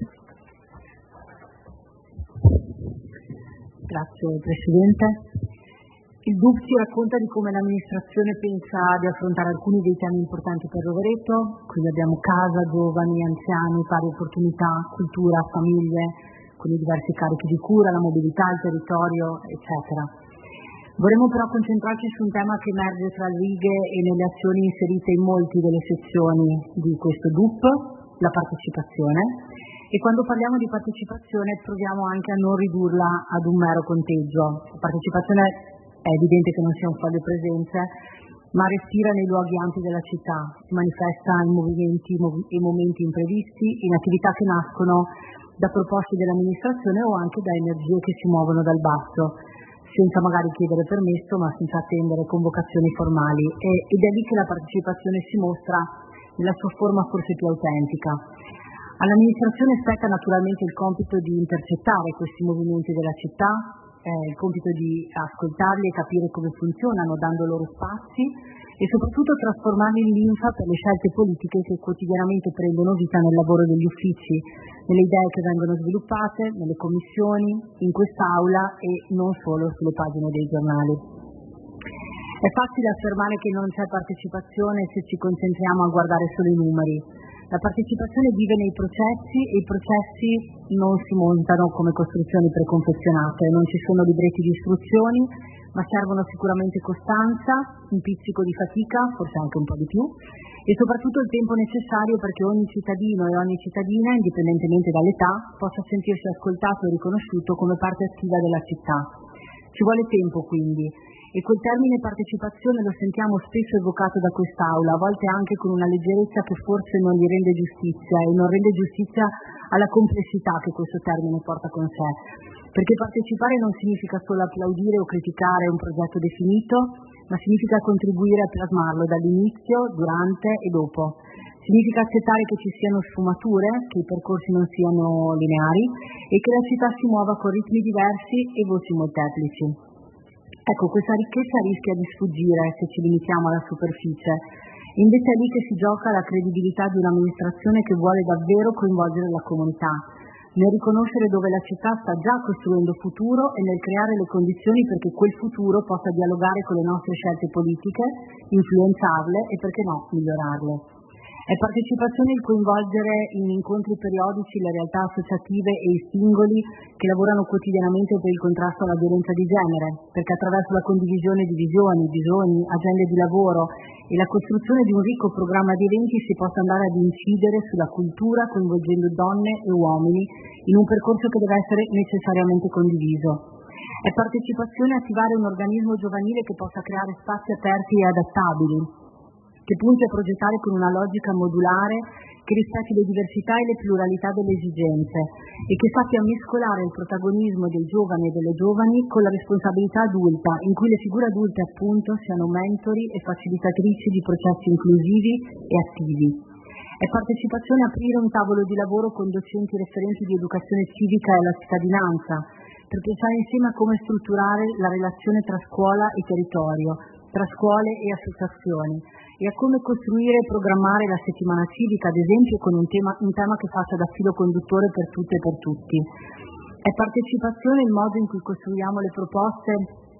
Grazie Presidente. Il D U P ci racconta di come l'amministrazione pensa di affrontare alcuni dei temi importanti per Rovereto, quindi abbiamo casa, giovani, anziani, pari opportunità, cultura, famiglie, con i diversi carichi di cura, la mobilità, il territorio, eccetera. Vorremmo però concentrarci su un tema che emerge tra le righe e nelle azioni inserite in molti delle sezioni di questo D U P, la partecipazione, e quando parliamo di partecipazione proviamo anche a non ridurla ad un mero conteggio. La partecipazione è evidente che non sia un foglio presenze, ma respira nei luoghi ampi della città, si manifesta in movimenti e momenti imprevisti, in attività che nascono da proposte dell'amministrazione o anche da energie che si muovono dal basso, senza magari chiedere permesso, ma senza attendere convocazioni formali. E, ed è lì che la partecipazione si mostra nella sua forma forse più autentica. All'amministrazione spetta naturalmente il compito di intercettare questi movimenti della città, eh, il compito di ascoltarli e capire come funzionano, dando loro spazi e soprattutto trasformarli in linfa per le scelte politiche che quotidianamente prendono vita nel lavoro degli uffici, nelle idee che vengono sviluppate, nelle commissioni, in quest'aula e non solo sulle pagine dei giornali. È facile affermare che non c'è partecipazione se ci concentriamo a guardare solo i numeri. La partecipazione vive nei processi e i processi non si montano come costruzioni preconfezionate, non ci sono libretti di istruzioni, ma servono sicuramente costanza, un pizzico di fatica, forse anche un po' di più, e soprattutto il tempo necessario perché ogni cittadino e ogni cittadina, indipendentemente dall'età, possa sentirsi ascoltato e riconosciuto come parte attiva della città. Ci vuole tempo quindi, e quel termine partecipazione lo sentiamo spesso evocato da quest'Aula, a volte anche con una leggerezza che forse non gli rende giustizia e non rende giustizia alla complessità che questo termine porta con sé. Perché partecipare non significa solo applaudire o criticare un progetto definito, ma significa contribuire a plasmarlo dall'inizio, durante e dopo. Significa accettare che ci siano sfumature, che i percorsi non siano lineari e che la città si muova con ritmi diversi e voci molteplici. Ecco, questa ricchezza rischia di sfuggire se ci limitiamo alla superficie. Invece è lì che si gioca la credibilità di un'amministrazione che vuole davvero coinvolgere la comunità, nel riconoscere dove la città sta già costruendo futuro e nel creare le condizioni perché quel futuro possa dialogare con le nostre scelte politiche, influenzarle e, perché no, migliorarle. È partecipazione il coinvolgere in incontri periodici le realtà associative e i singoli che lavorano quotidianamente per il contrasto alla violenza di genere, perché attraverso la condivisione di visioni, bisogni, agende di lavoro e la costruzione di un ricco programma di eventi si possa andare ad incidere sulla cultura coinvolgendo donne e uomini in un percorso che deve essere necessariamente condiviso. È partecipazione attivare un organismo giovanile che possa creare spazi aperti e adattabili, che punti a progettare con una logica modulare che rispetti le diversità e le pluralità delle esigenze e che sappia mescolare il protagonismo dei giovani e delle giovani con la responsabilità adulta, in cui le figure adulte appunto siano mentori e facilitatrici di processi inclusivi e attivi. È partecipazione aprire un tavolo di lavoro con docenti referenti di educazione civica e la cittadinanza, per pensare insieme a come strutturare la relazione tra scuola e territorio, tra scuole e associazioni, e a come costruire e programmare la settimana civica, ad esempio, con un tema, un tema che faccia da filo conduttore per tutte e per tutti. È partecipazione il modo in cui costruiamo le proposte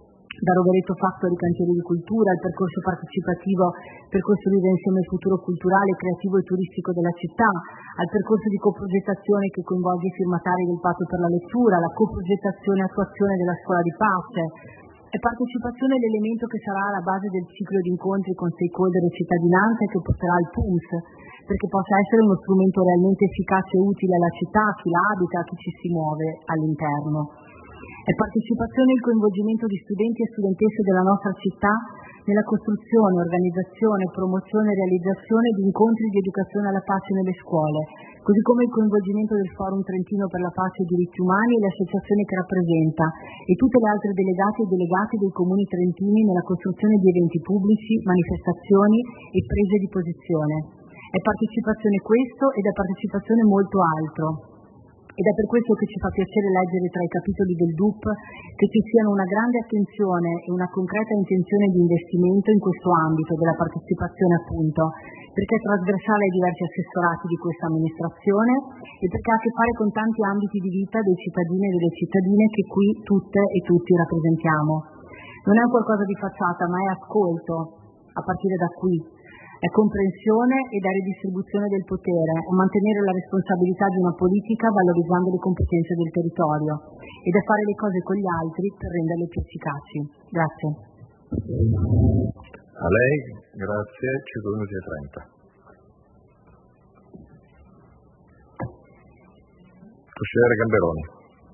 da Rovereto Factory Cantieri di Cultura, il percorso partecipativo per costruire insieme il futuro culturale, creativo e turistico della città, al percorso di coprogettazione che coinvolge i firmatari del Patto per la lettura, la coprogettazione e attuazione della scuola di pace. È partecipazione l'elemento che sarà alla base del ciclo di incontri con stakeholder e cittadinanza e che porterà al P U M S, perché possa essere uno strumento realmente efficace e utile alla città, a chi la abita, a chi ci si muove all'interno. È partecipazione il coinvolgimento di studenti e studentesse della nostra città nella costruzione, organizzazione, promozione e realizzazione di incontri di educazione alla pace nelle scuole, così come il coinvolgimento del Forum Trentino per la Pace e i Diritti Umani e le associazioni che rappresenta e tutte le altre delegate e delegati dei comuni trentini nella costruzione di eventi pubblici, manifestazioni e prese di posizione. È partecipazione questo ed è partecipazione molto altro. Ed è per questo che ci fa piacere leggere tra i capitoli del D U P che ci siano una grande attenzione e una concreta intenzione di investimento in questo ambito della partecipazione, appunto, perché è trasversale ai diversi assessorati di questa amministrazione e perché ha a che fare con tanti ambiti di vita dei cittadini e delle cittadine che qui tutte e tutti rappresentiamo. Non è un qualcosa di facciata, ma è ascolto, a partire da qui. È comprensione ed è redistribuzione del potere, è mantenere la responsabilità di una politica valorizzando le competenze del territorio ed è fare le cose con gli altri per renderle più efficaci. Grazie. A lei, grazie, cinque minuti e trenta. Consigliere Gamberoni.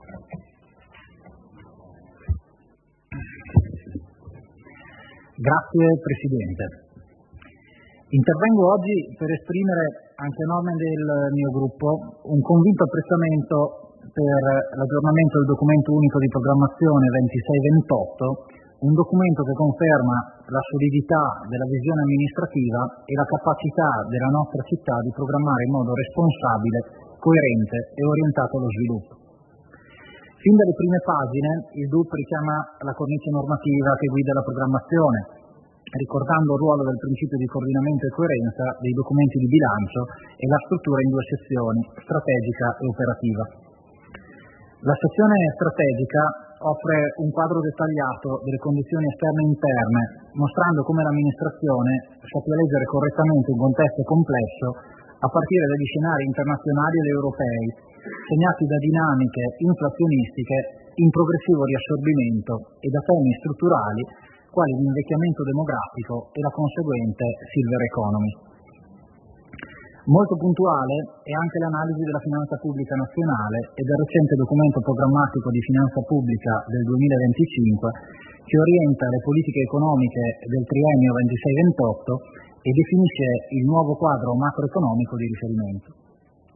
Grazie Presidente. Intervengo oggi per esprimere, anche a nome del mio gruppo, un convinto apprezzamento per l'aggiornamento del documento unico di programmazione ventisei ventotto, un documento che conferma la solidità della visione amministrativa e la capacità della nostra città di programmare in modo responsabile, coerente e orientato allo sviluppo. Fin dalle prime pagine il D U P richiama la cornice normativa che guida la programmazione, ricordando il ruolo del principio di coordinamento e coerenza dei documenti di bilancio e la struttura in due sezioni, strategica e operativa. La sezione strategica offre un quadro dettagliato delle condizioni esterne e interne, mostrando come l'amministrazione sappia leggere correttamente un contesto complesso a partire dagli scenari internazionali ed europei, segnati da dinamiche inflazionistiche in progressivo riassorbimento e da temi strutturali quali l'invecchiamento demografico e la conseguente silver economy. Molto puntuale è anche l'analisi della finanza pubblica nazionale e del recente documento programmatico di finanza pubblica del duemilaventicinque che orienta le politiche economiche del triennio ventisei ventotto e definisce il nuovo quadro macroeconomico di riferimento.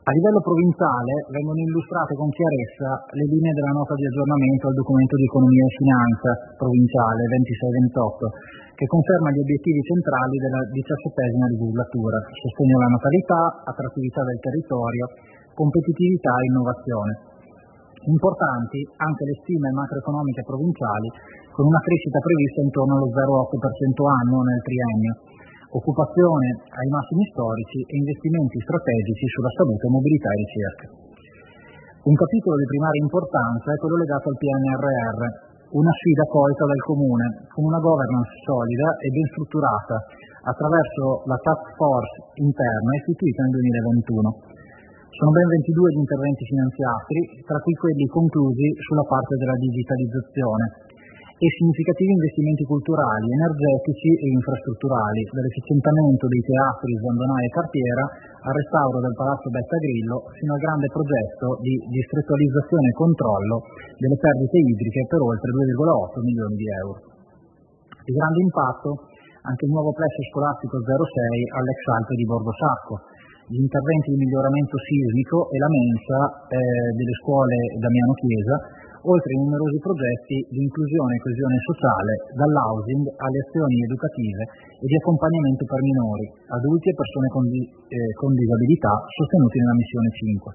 A livello provinciale vengono illustrate con chiarezza le linee della nota di aggiornamento al documento di economia e finanza provinciale ventisei ventotto, che conferma gli obiettivi centrali della diciassettesima legislatura: sostegno alla natalità, attrattività del territorio, competitività e innovazione. Importanti anche le stime macroeconomiche provinciali, con una crescita prevista intorno allo zero virgola otto per cento annuo nel triennio, occupazione ai massimi storici e investimenti strategici sulla salute, mobilità e ricerca. Un capitolo di primaria importanza è quello legato al P N R R, una sfida colta dal Comune, con una governance solida e ben strutturata attraverso la task force interna istituita nel duemilaventuno. Sono ben ventidue gli interventi finanziati, tra cui quelli conclusi sulla parte della digitalizzazione, e significativi investimenti culturali, energetici e infrastrutturali, dall'efficientamento dei teatri Zandonai e Cartiera al restauro del Palazzo Betta Grillo fino al grande progetto di distrettualizzazione e controllo delle perdite idriche per oltre due virgola otto milioni di euro. Di grande impatto anche il nuovo plesso scolastico zero sei all'ex Alpe di Borgo Sacco, gli interventi di miglioramento sismico e la mensa eh, delle scuole Damiano Chiesa, oltre ai numerosi progetti di inclusione e coesione sociale, dall'housing alle azioni educative e di accompagnamento per minori, adulti e persone con, di, eh, con disabilità sostenuti nella missione cinque.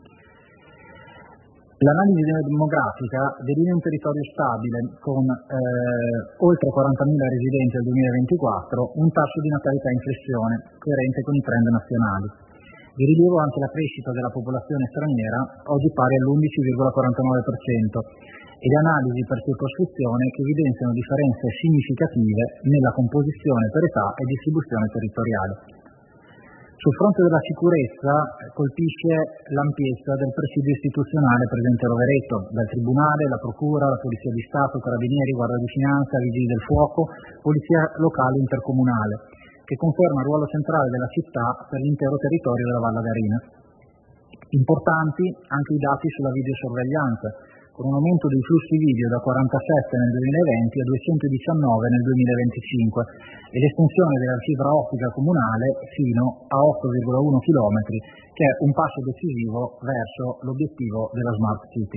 L'analisi demografica delinea un territorio stabile con eh, oltre quarantamila residenti nel duemilaventiquattro, un tasso di natalità in flessione, coerente con i trend nazionali. Di rilievo anche la crescita della popolazione straniera, oggi pari all'undici virgola quarantanove per cento, e le analisi per circoscrizione che evidenziano differenze significative nella composizione per età e distribuzione territoriale. Sul fronte della sicurezza colpisce l'ampiezza del presidio istituzionale presente a Rovereto, dal Tribunale, la Procura, la Polizia di Stato, Carabinieri, Guardia di Finanza, Vigili del Fuoco, Polizia Locale Intercomunale, che conferma il ruolo centrale della città per l'intero territorio della Val Lagarina. Importanti anche i dati sulla videosorveglianza, con un aumento dei flussi video da quarantasette nel duemilaventi a duecentodiciannove nel duemilaventicinque e l'estensione della fibra ottica comunale fino a otto virgola uno chilometri, che è un passo decisivo verso l'obiettivo della Smart City.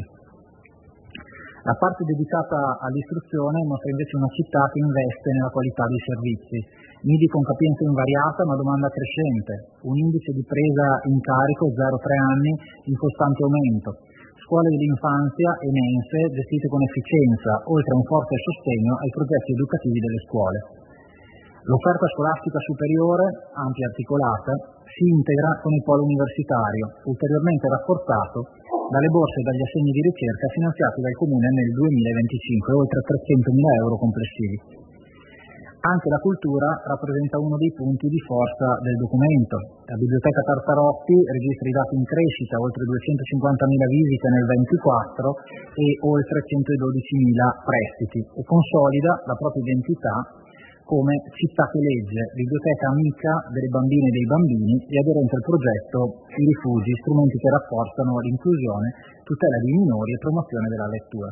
La parte dedicata all'istruzione mostra invece una città che investe nella qualità dei servizi, nidi con capienza invariata ma domanda crescente, un indice di presa in carico zero tre anni in costante aumento, scuole dell'infanzia e mense gestite con efficienza, oltre a un forte sostegno ai progetti educativi delle scuole. L'offerta scolastica superiore, ampia e articolata, si integra con il polo universitario, ulteriormente rafforzato dalle borse e dagli assegni di ricerca finanziati dal Comune nel duemilaventicinque, oltre trecentomila euro complessivi. Anche la cultura rappresenta uno dei punti di forza del documento. La Biblioteca Tartarotti registra i dati in crescita, oltre duecentocinquantamila visite nel ventiquattro e oltre centododicimila prestiti, e consolida la propria identità come città che legge, biblioteca amica delle bambine e dei bambini e aderente al progetto I Rifugi, strumenti che rafforzano l'inclusione, tutela dei minori e promozione della lettura.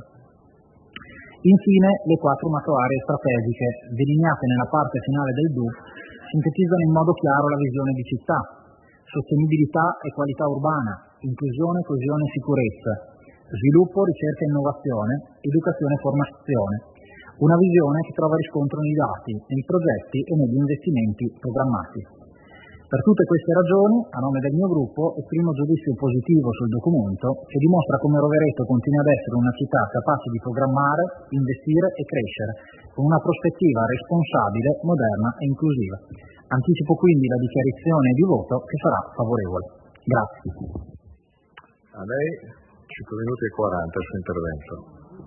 Infine, le quattro macro aree strategiche, delineate nella parte finale del D U F, sintetizzano in modo chiaro la visione di città: sostenibilità e qualità urbana, inclusione, coesione e sicurezza, sviluppo, ricerca e innovazione, educazione e formazione. Una visione che trova riscontro nei dati, nei progetti e negli investimenti programmati. Per tutte queste ragioni, a nome del mio gruppo, esprimo giudizio positivo sul documento, che dimostra come Rovereto continui ad essere una città capace di programmare, investire e crescere, con una prospettiva responsabile, moderna e inclusiva. Anticipo quindi la dichiarazione di voto che sarà favorevole. Grazie. A lei cinque minuti e quaranta il suo intervento.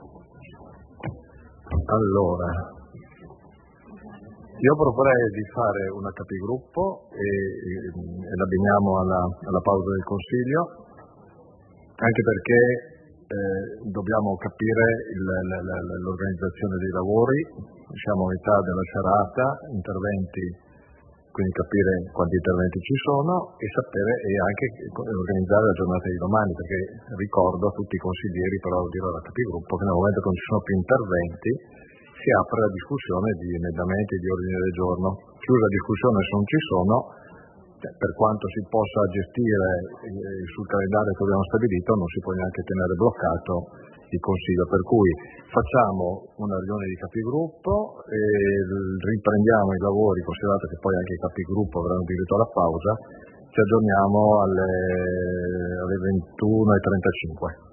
Allora, io proporrei di fare una capigruppo e, e, e l'abbiniamo alla, alla pausa del Consiglio, anche perché eh, dobbiamo capire il, la, la, l'organizzazione dei lavori, siamo a metà della serata, interventi, quindi capire quanti interventi ci sono e sapere e anche organizzare la giornata di domani, perché ricordo a tutti i consiglieri, però lo dirò alla capigruppo, che nel momento che non ci sono più interventi si apre la discussione di emendamenti e di ordine del giorno. Chiusa la discussione se non ci sono, per quanto si possa gestire eh, sul calendario che abbiamo stabilito, non si può neanche tenere bloccato il Consiglio, per cui facciamo una riunione di capigruppo e riprendiamo i lavori, considerato che poi anche i capigruppo avranno diritto alla pausa, ci aggiorniamo alle, alle ventuno e trentacinque.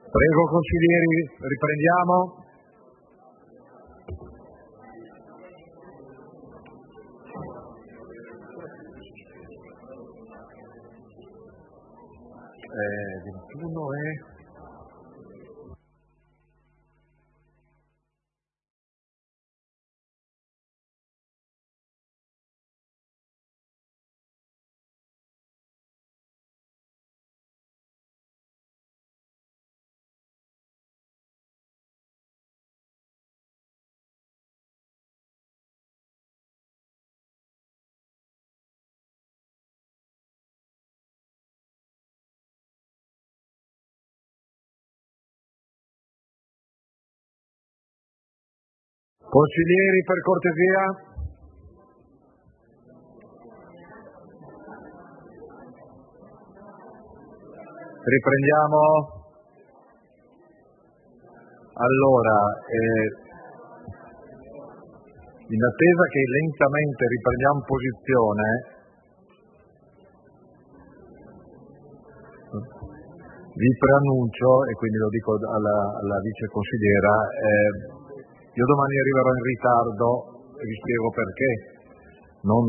Prego consiglieri, riprendiamo. Eh, ventuno è... Consiglieri, per cortesia. Riprendiamo. Allora, eh, in attesa che lentamente riprendiamo posizione, vi preannuncio, e quindi lo dico alla, alla vice consigliera, eh, io domani arriverò in ritardo e vi spiego perché, non,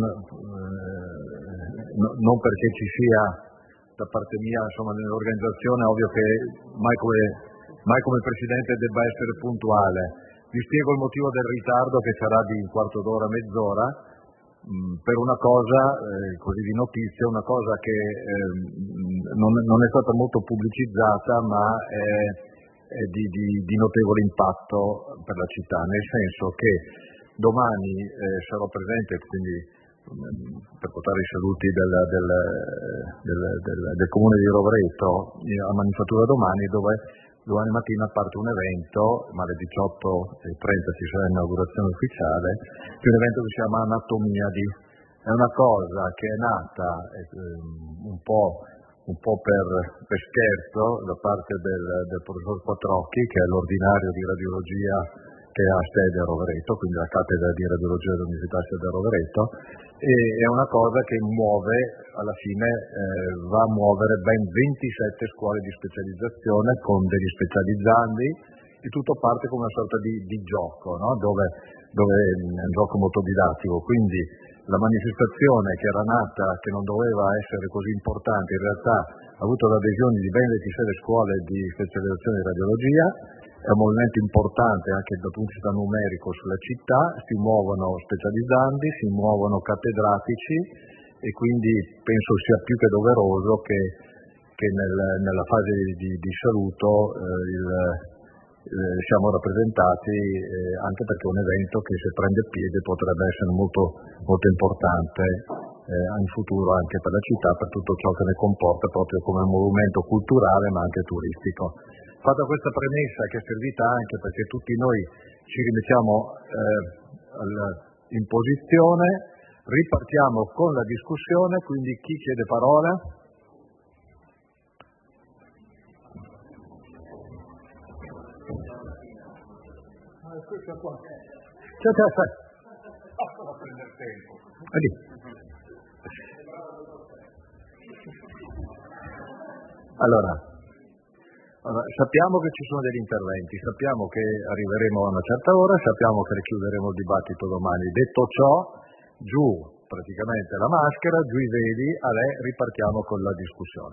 eh, no, non perché ci sia da parte mia, insomma, nell'organizzazione, ovvio che mai come, mai come Presidente debba essere puntuale. Vi spiego il motivo del ritardo, che sarà di un quarto d'ora, mezz'ora, mh, per una cosa, eh, così di notizia, una cosa che eh, non, non è stata molto pubblicizzata, ma è Di, di, di notevole impatto per la città, nel senso che domani eh, sarò presente, quindi mh, per portare i saluti del, del, del, del, del comune di Rovereto a Manifattura Domani, dove domani mattina parte un evento, ma alle diciotto e trenta ci sarà l'inaugurazione ufficiale, di un evento che si chiama Anatomia di. È una cosa che è nata eh, un po' un po' per, per scherzo da parte del, del professor Quattrocchi, che è l'ordinario di radiologia che ha sede a Rovereto, quindi la cattedra di radiologia dell'Università sede a Rovereto, e è una cosa che muove, alla fine eh, va a muovere ben ventisette scuole di specializzazione con degli specializzandi, e tutto parte come una sorta di, di gioco, no? dove, dove è un gioco molto didattico, quindi la manifestazione, che era nata, che non doveva essere così importante, in realtà ha avuto l'adesione di ben ventisei scuole di specializzazione in radiologia, è un movimento importante anche dal punto di vista numerico sulla città, si muovono specializzandi, si muovono cattedratici, e quindi penso sia più che doveroso che, che nel, nella fase di, di saluto eh, il, eh, siamo rappresentati, eh, anche perché è un evento che, se prende piede, potrebbe essere molto, molto importante eh, in futuro anche per la città, per tutto ciò che ne comporta, proprio come movimento culturale ma anche turistico. Fatta questa premessa, che è servita anche perché tutti noi ci rimettiamo eh, in posizione, ripartiamo con la discussione, quindi chi chiede parola? Questa qua. Ciao, ciao, ciao. Basta prendere tempo. Vedi. Allora, allora, sappiamo che ci sono degli interventi, sappiamo che arriveremo a una certa ora, sappiamo che chiuderemo il dibattito domani. Detto ciò, giù praticamente la maschera, giù i veli, a lei ripartiamo con la discussione.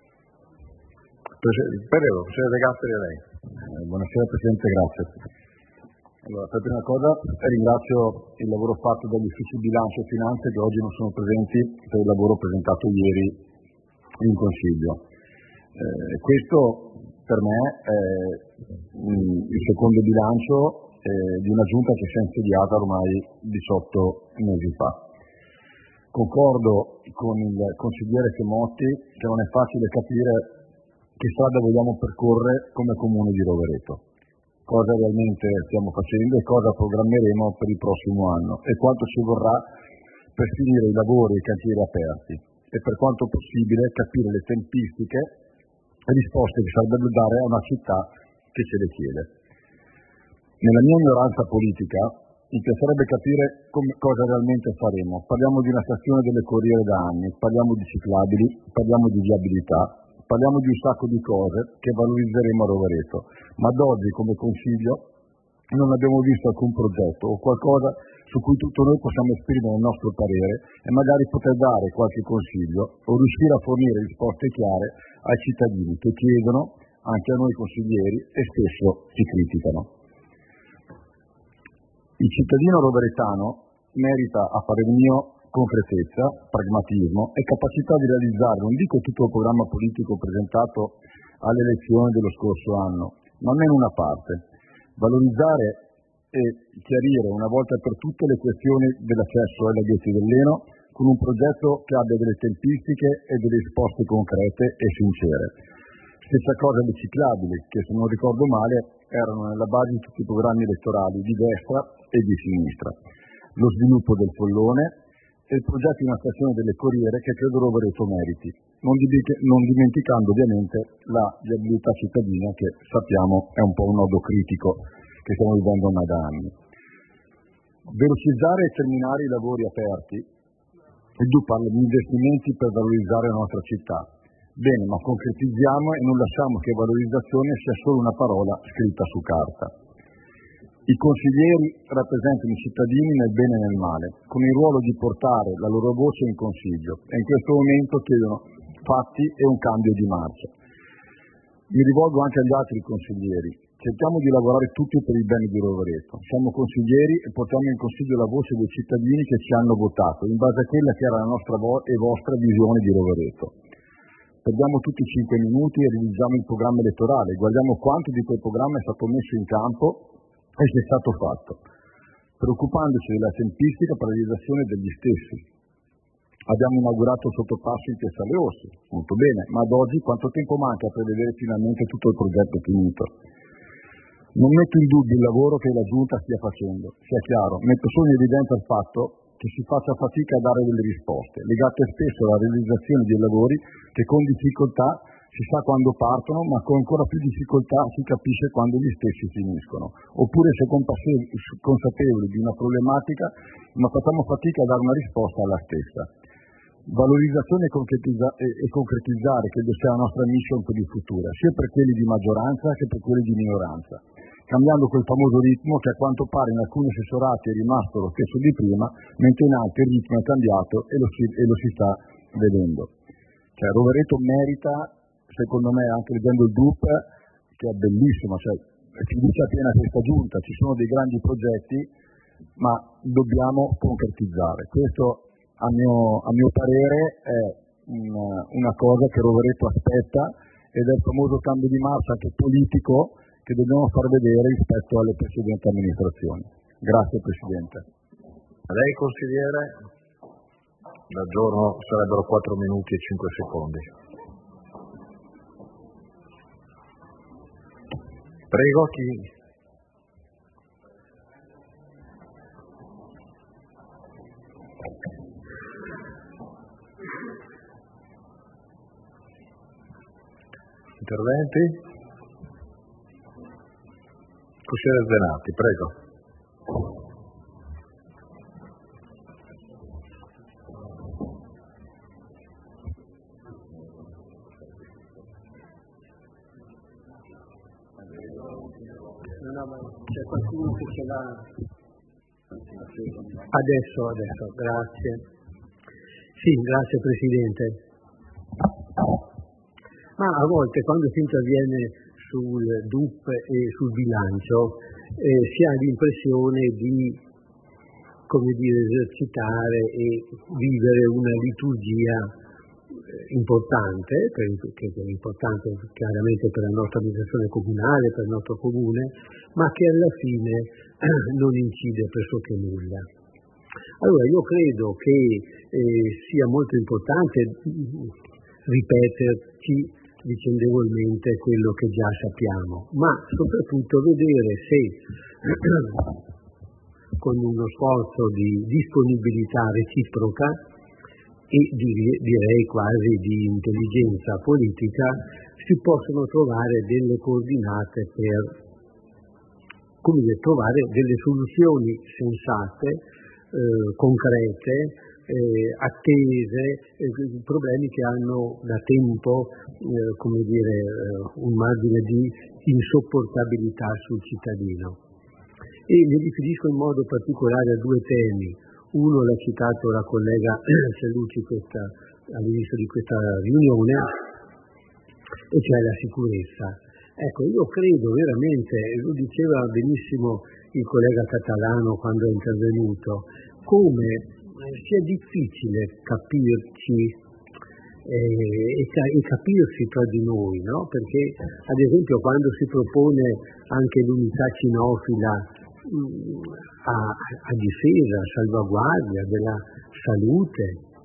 Prego, Presidente De Gasperi, a lei. Eh, buonasera Presidente, grazie. Allora, per prima cosa ringrazio il lavoro fatto dagli uffici bilancio e finanze, che oggi non sono presenti, per il lavoro presentato ieri in Consiglio. Eh, questo per me è mh, il secondo bilancio eh, di una giunta che si è insediata ormai diciotto mesi fa. Concordo con il consigliere Chemotti che non è facile capire che strada vogliamo percorrere come Comune di Rovereto, cosa realmente stiamo facendo e cosa programmeremo per il prossimo anno, e quanto ci vorrà per finire i lavori e i cantieri aperti, e per quanto possibile capire le tempistiche e risposte che sarebbero dare a una città che ce le chiede. Nella mia ignoranza politica mi piacerebbe capire come, cosa realmente faremo. Parliamo di una stazione delle corriere da anni, parliamo di ciclabili, parliamo di viabilità, parliamo di un sacco di cose che valorizzeremo a Rovereto, ma ad oggi come Consiglio non abbiamo visto alcun progetto o qualcosa su cui tutto noi possiamo esprimere il nostro parere e magari poter dare qualche consiglio o riuscire a fornire risposte chiare ai cittadini che chiedono, anche a noi consiglieri, e spesso ci criticano. Il cittadino roveretano merita, a parer mio, concretezza, pragmatismo e capacità di realizzare, non dico tutto il programma politico presentato alle elezioni dello scorso anno, ma almeno una parte. Valorizzare e chiarire una volta per tutte le questioni dell'accesso ai laghetti del Leno con un progetto che abbia delle tempistiche e delle risposte concrete e sincere. Stessa cosa le ciclabili, che se non ricordo male erano nella base di tutti i programmi elettorali di destra e di sinistra. Lo sviluppo del Follone e il progetto di una stazione delle Corriere che credo Rovereto meriti, non, di- non dimenticando ovviamente la viabilità cittadina che sappiamo è un po' un nodo critico che stiamo vivendo ormai da anni. Velocizzare e terminare i lavori aperti, il D U P parla di investimenti per valorizzare la nostra città. Bene, ma concretizziamo e non lasciamo che valorizzazione sia solo una parola scritta su carta. I consiglieri rappresentano i cittadini nel bene e nel male, con il ruolo di portare la loro voce in Consiglio e in questo momento chiedono fatti e un cambio di marcia. Mi rivolgo anche agli altri consiglieri. Cerchiamo di lavorare tutti per il bene di Rovereto. Siamo consiglieri e portiamo in Consiglio la voce dei cittadini che ci hanno votato, in base a quella che era la nostra vo- e vostra visione di Rovereto. Perdiamo tutti i cinque minuti e realizziamo il programma elettorale, guardiamo quanto di quel programma è stato messo in campo e che è stato fatto, preoccupandoci della tempistica per la realizzazione degli stessi. Abbiamo inaugurato il sottopasso in Piazzale Orsi, molto bene, ma ad oggi quanto tempo manca per vedere finalmente tutto il progetto finito? Non metto in dubbio il lavoro che la Giunta stia facendo, sia chiaro, metto solo in evidenza il fatto che si faccia fatica a dare delle risposte, legate spesso alla realizzazione dei lavori che con difficoltà si sa quando partono, ma con ancora più difficoltà si capisce quando gli stessi finiscono. Oppure se consapevoli di una problematica, ma facciamo fatica a dare una risposta alla stessa. Valorizzazione e, concretizza- e, e concretizzare credo sia la nostra mission per il futuro, sia per quelli di maggioranza che per quelli di minoranza, cambiando quel famoso ritmo che a quanto pare in alcuni assessorati è rimasto lo stesso di prima, mentre in altri il ritmo è cambiato e lo si, e lo si sta vedendo. Cioè, Rovereto merita, secondo me, anche vedendo il D U P, che è bellissimo, cioè fiducia piena questa giunta, ci sono dei grandi progetti, ma dobbiamo concretizzare. Questo a mio, a mio parere è una, una cosa che Rovereto aspetta ed è il famoso cambio di marcia anche politico che dobbiamo far vedere rispetto alle precedenti amministrazioni. Grazie Presidente. A lei consigliere, da giorno sarebbero quattro minuti e cinque secondi. Prego chi? Interventi? Consigliere Zenati, prego. No, ma c'è qualcuno che ce l'ha. Adesso, adesso, grazie. Sì, grazie Presidente. Ma a volte quando si interviene sul D U P e sul bilancio eh, si ha l'impressione di, come dire, esercitare e vivere una liturgia importante, che è importante chiaramente per la nostra amministrazione comunale, per il nostro comune, ma che alla fine non incide pressoché nulla. Allora io credo che eh, sia molto importante ripeterci vicendevolmente quello che già sappiamo, ma soprattutto vedere se con uno sforzo di disponibilità reciproca e direi quasi di intelligenza politica si possono trovare delle coordinate per, come dire, trovare delle soluzioni sensate, eh, concrete, eh, attese, eh, problemi che hanno da tempo eh, come dire, eh, un margine di insopportabilità sul cittadino. E mi riferisco in modo particolare a due temi. Uno l'ha citato la collega Cellucci questa, all'inizio di questa riunione, e cioè la sicurezza. Ecco, io credo veramente, lo diceva benissimo il collega Catalano quando è intervenuto, come sia difficile capirci eh, e, e capirsi tra di noi, no? Perché ad esempio quando si propone anche l'unità cinofila mh, a, a difesa, a salvaguardia della salute,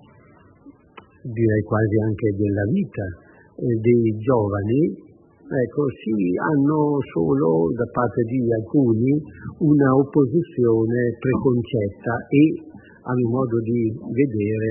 direi quasi anche della vita eh, dei giovani, ecco, si hanno solo da parte di alcuni una opposizione preconcetta e, a mio modo di vedere,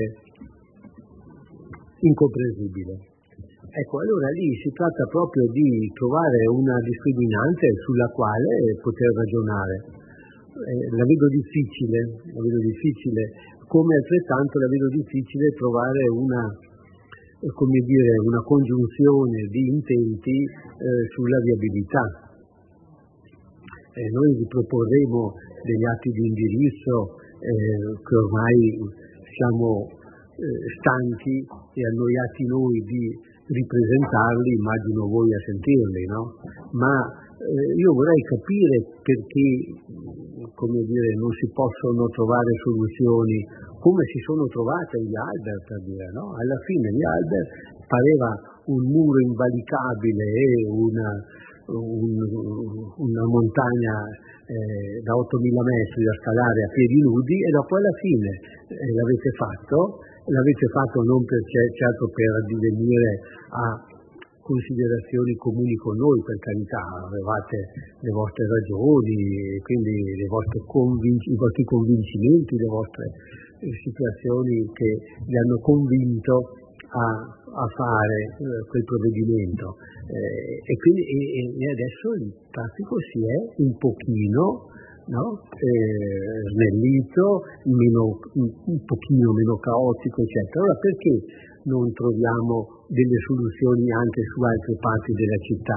incomprensibile. Ecco, allora lì si tratta proprio di trovare una discriminante sulla quale poter ragionare. Eh, la vedo difficile, la vedo difficile, come altrettanto la vedo difficile trovare una come dire, una congiunzione di intenti eh, sulla viabilità. Eh, noi vi proporremo degli atti di indirizzo eh, che ormai siamo eh, stanchi e annoiati noi di ripresentarli, immagino voi a sentirli, no? Ma eh, io vorrei capire perché, come dire, non si possono trovare soluzioni come si sono trovate gli Albert, a dire, no? Alla fine gli Albert pareva un muro invalicabile e una, un, una montagna eh, da ottomila metri da scalare a piedi nudi, e dopo alla fine eh, l'avete fatto, l'avete fatto non per, certo per addivenire a considerazioni comuni con noi, per carità, avevate le vostre ragioni, quindi le vostre convinc- i vostri convincimenti, le vostre eh, situazioni che vi hanno convinto a, a fare eh, quel provvedimento. Eh, e quindi e, e adesso il traffico si è un pochino no? eh, snellito, meno, un, un pochino meno caotico, eccetera. Allora perché non troviamo delle soluzioni anche su altre parti della città?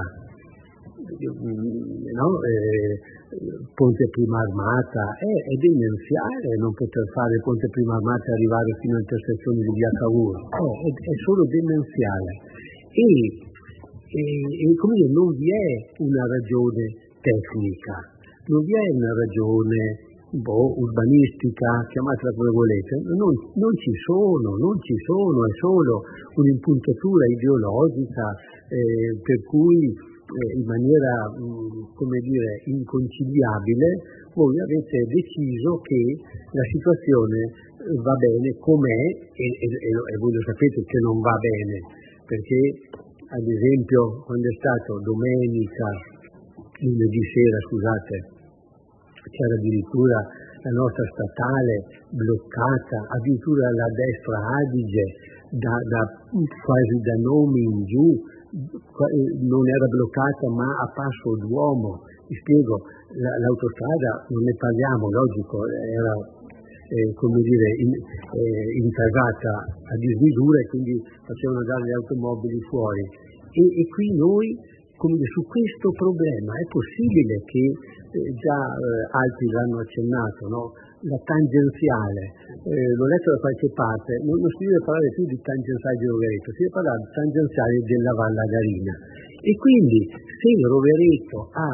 No? Eh, Ponte Prima Armata è, è demenziale non poter fare Ponte Prima Armata e arrivare fino alle intersezioni di via Cavour, oh, è, è solo demenziale e, e, e come dire, non vi è una ragione tecnica, non vi è una ragione boh, urbanistica, chiamatela come volete, non, non ci sono, non ci sono, è solo un'impuntatura ideologica eh, per cui eh, in maniera, mh, come dire, inconciliabile voi avete deciso che la situazione va bene com'è e, e, e voi lo sapete che non va bene, perché ad esempio quando è stato domenica, lunedì sera, scusate, c'era addirittura la nostra statale bloccata, addirittura la destra Adige, da, da, quasi da Nomi in giù, non era bloccata ma a passo d'uomo. Vi spiego, la, l'autostrada non ne parliamo, logico, era eh, come dire in, eh, intasata a dismisura e quindi facevano andare le automobili fuori. E, e qui noi, come dire, su questo problema è possibile che eh, già eh, altri l'hanno accennato, no? La tangenziale, eh, l'ho letto da qualche parte, non, non si deve parlare più di tangenziale di Rovereto, si deve parlare di tangenziale della Vallagarina. E quindi se Rovereto ha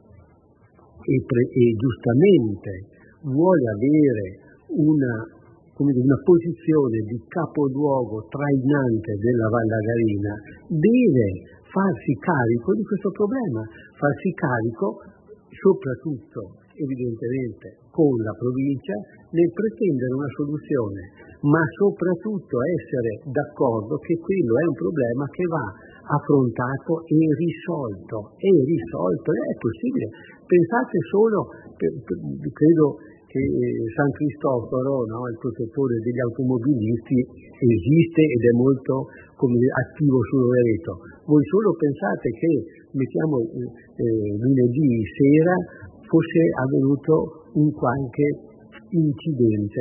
e, pre, e giustamente vuole avere una, come dire, una posizione di capoluogo trainante della Vallagarina, deve farsi carico di questo problema, farsi carico soprattutto, evidentemente, con la provincia nel pretendere una soluzione, ma soprattutto essere d'accordo che quello è un problema che va affrontato e risolto, e risolto, è possibile. Pensate solo, credo che San Cristoforo, no, il protettore degli automobilisti, esiste ed è molto come dire, attivo sul Rovereto. Voi solo pensate che, mettiamo eh, lunedì sera, fosse avvenuto un qualche incidente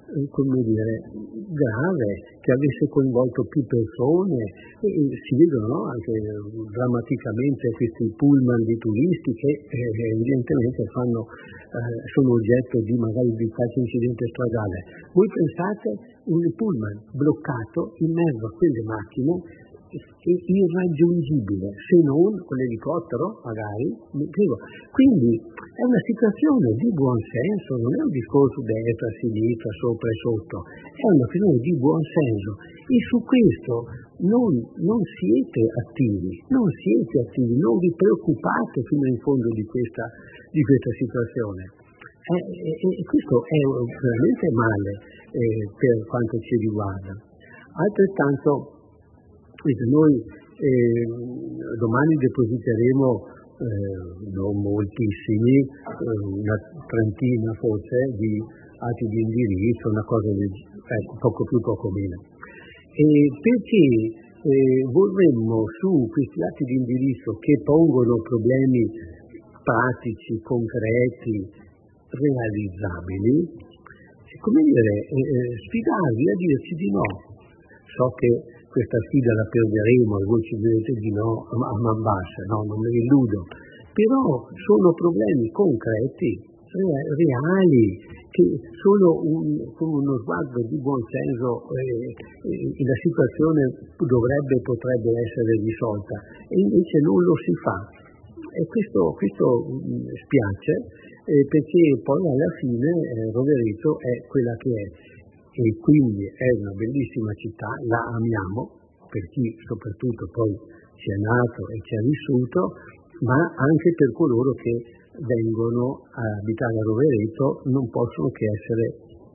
come dire, grave, che avesse coinvolto più persone, e, e si vedono, no, anche drammaticamente questi pullman di turisti che eh, evidentemente fanno, eh, sono oggetto di magari di qualche incidente stradale. Voi pensate un pullman bloccato in mezzo a quelle macchine, è irraggiungibile, se non con l'elicottero magari. Quindi è una situazione di buon senso, non è un discorso destra, sinistra, sopra e sotto, è una questione di buon senso, e su questo non, non siete attivi, non siete attivi, non vi preoccupate fino in fondo di questa, di questa situazione. E, e, e questo è veramente male eh, per quanto ci riguarda. Altrettanto noi eh, domani depositeremo eh, non moltissimi, eh, una trentina forse di atti di indirizzo, una cosa di eh, poco più, poco meno. E perché eh, vorremmo su questi atti di indirizzo che pongono problemi pratici, concreti, realizzabili, come dire, eh, sfidarvi a dirci di no. So che questa sfida la perderemo e voi ci direte di no a man bassa, no, non me ne illudo, però sono problemi concreti, reali, che sono un, con uno sguardo di buon senso eh, eh, la situazione dovrebbe e potrebbe essere risolta, e invece non lo si fa. E questo, questo mh, spiace, eh, perché poi alla fine eh, Rovereto è quella che è. E quindi è una bellissima città, la amiamo, per chi soprattutto poi ci è nato e ci ha vissuto, ma anche per coloro che vengono a abitare a Rovereto non possono che essere,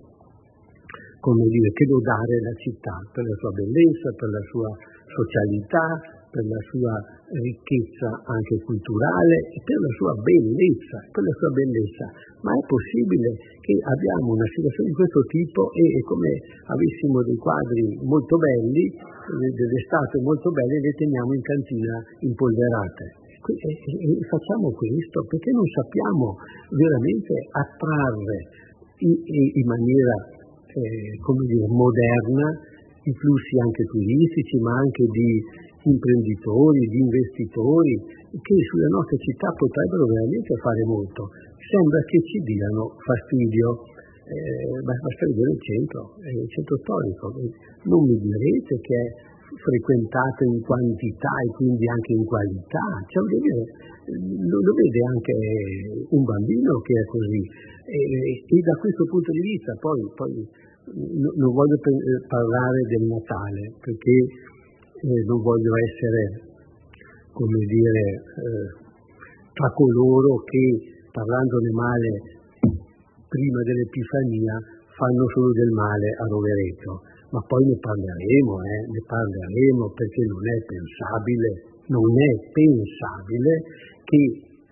come dire, che lodare la città per la sua bellezza, per la sua socialità, per la sua ricchezza anche culturale e per la sua bellezza, per la sua bellezza. Ma è possibile che abbiamo una situazione di questo tipo e, e come avessimo dei quadri molto belli, delle statue molto belle, le teniamo in cantina impolverate. E, e, e facciamo questo perché non sappiamo veramente attrarre in, in maniera eh, come dire, moderna i flussi anche turistici, ma anche di imprenditori, di investitori che sulla nostra città potrebbero veramente fare molto. Sembra che ci diano fastidio, eh, basta vedere il centro, eh, il centro storico. Non mi direte che è frequentato in quantità e quindi anche in qualità, cioè, dire, lo, lo vede anche un bambino che è così, e, e da questo punto di vista poi, poi no, non voglio parlare del Natale perché eh, non voglio essere, come dire, eh, tra coloro che parlandone male prima dell'Epifania fanno solo del male a Rovereto, ma poi ne parleremo, eh, ne parleremo perché non è pensabile, non è pensabile che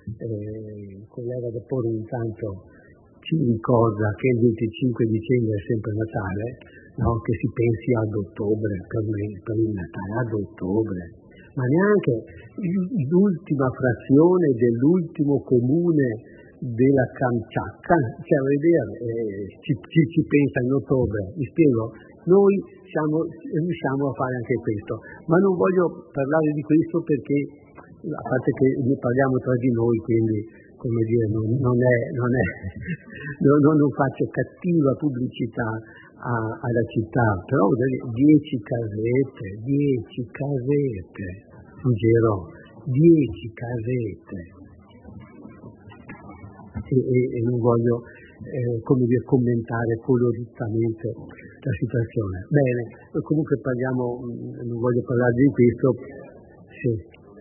eh, il collega De Porro intanto ci ricorda che il venticinque dicembre è sempre Natale, no? Che si pensi ad ottobre, per, me, per il Natale ad ottobre, ma neanche l'ultima frazione dell'ultimo comune della Kamchatka, cioè a vedere, eh, ci, ci, ci pensa in ottobre, vi spiego, noi siamo, riusciamo a fare anche questo, ma non voglio parlare di questo perché, a parte che ne parliamo tra di noi, quindi come dire, non, non, è, non, è, non, non faccio cattiva pubblicità a, alla città, però dieci casette, dieci casette, Ruggero, dieci casette, e, e, e non voglio eh, come dire, commentare coloritamente la situazione. Bene, comunque parliamo, non voglio parlare di questo, sì.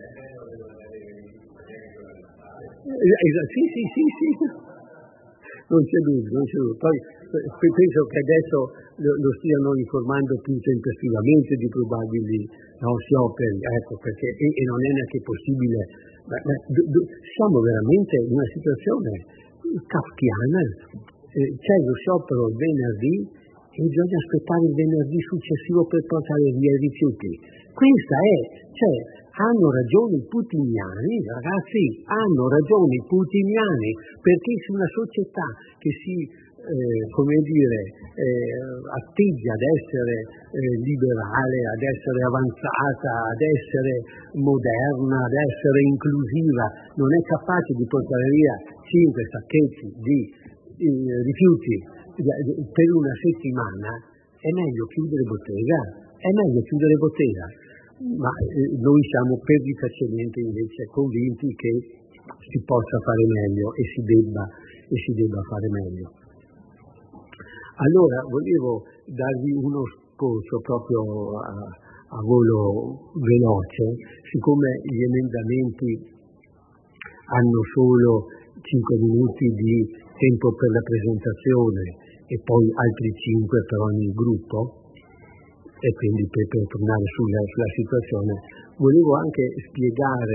Sì, sì, sì, sì, non c'è dubbio, non c'è dubbio. Poi penso che adesso lo, lo stiano informando più tempestivamente di probabili no, scioperi, ecco, perché e, e non è neanche possibile. Ma, ma, do, do, siamo veramente in una situazione kafkiana, eh, c'è lo sciopero il venerdì e bisogna aspettare il venerdì successivo per portare via i rifiuti. Questa è, cioè, hanno ragione i putiniani, ragazzi, hanno ragione i putiniani, perché su una società che si eh, come dire, eh, atteggia ad essere eh, liberale, ad essere avanzata, ad essere moderna, ad essere inclusiva, non è capace di portare via cinque sacchetti di eh, rifiuti per una settimana, è meglio chiudere bottega, è meglio chiudere bottega. Ma eh, noi siamo pervicacemente invece convinti che si possa fare meglio e si debba, e si debba fare meglio. Allora volevo darvi uno spunto proprio a, a volo veloce, siccome gli emendamenti hanno solo cinque minuti di tempo per la presentazione e poi altri cinque per ogni gruppo, e quindi per, per tornare sulla, sulla situazione, volevo anche spiegare,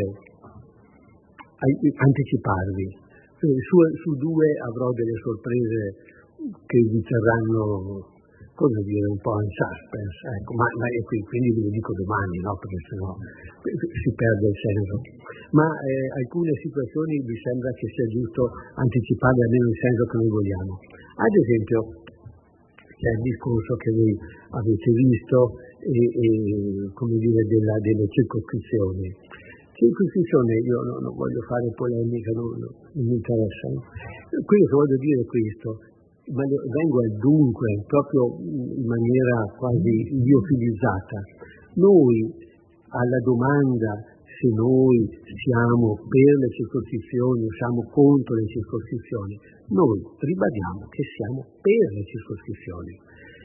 anticiparvi. Su, su due avrò delle sorprese che vi terranno, come dire, un po' in suspense, ecco, ma, ma qui, quindi ve lo dico domani, no? Perché sennò si perde il senso. Ma eh, alcune situazioni vi sembra che sia giusto anticiparle almeno il senso che noi vogliamo. Ad esempio, c'è il discorso che voi avete visto e, e come dire, della, delle circoscrizioni. Circoscrizione, io non, non voglio fare polemica, non, non mi interessa. Quello che voglio dire è questo, ma vengo al dunque, proprio in maniera quasi liofilizzata. Noi, alla domanda se noi siamo per le circoscrizioni o siamo contro le circoscrizioni, noi ribadiamo che siamo per le circoscrizioni.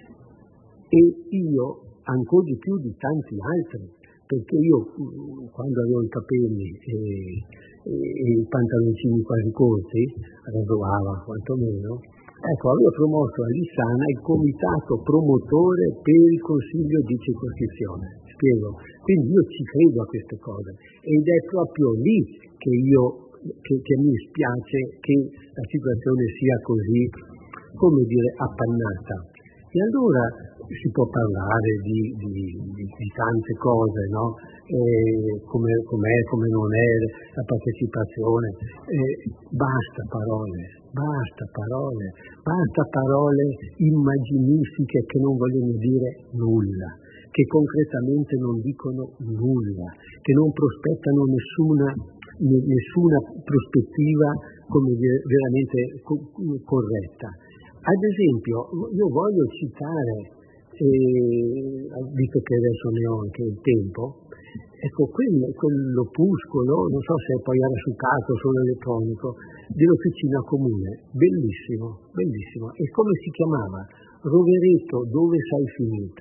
E io, ancora di più di tanti altri, perché io quando avevo i capelli e, e, e i pantaloncini quasi corti, raddovava quantomeno, ecco, avevo promosso a Lissana il comitato promotore per il consiglio di circoscrizione. Spiego. Quindi io ci credo a queste cose ed è proprio lì che io che, che mi spiace che la situazione sia così, come dire, appannata. E allora si può parlare di, di, di, di tante cose, no? Eh, come, com'è, come non è la partecipazione. Eh, basta parole, basta parole, basta parole immaginifiche che non vogliono dire nulla, che concretamente non dicono nulla, che non prospettano nessuna, nessuna prospettiva, come dire, veramente co- corretta. Ad esempio, io voglio citare, eh, visto che adesso ne ho anche il tempo, ecco, quel, quell'opuscolo, non so se poi era su carta o solo elettronico, dell'Officina Comune, bellissimo, bellissimo. E come si chiamava? Rovereto, dove sei finita?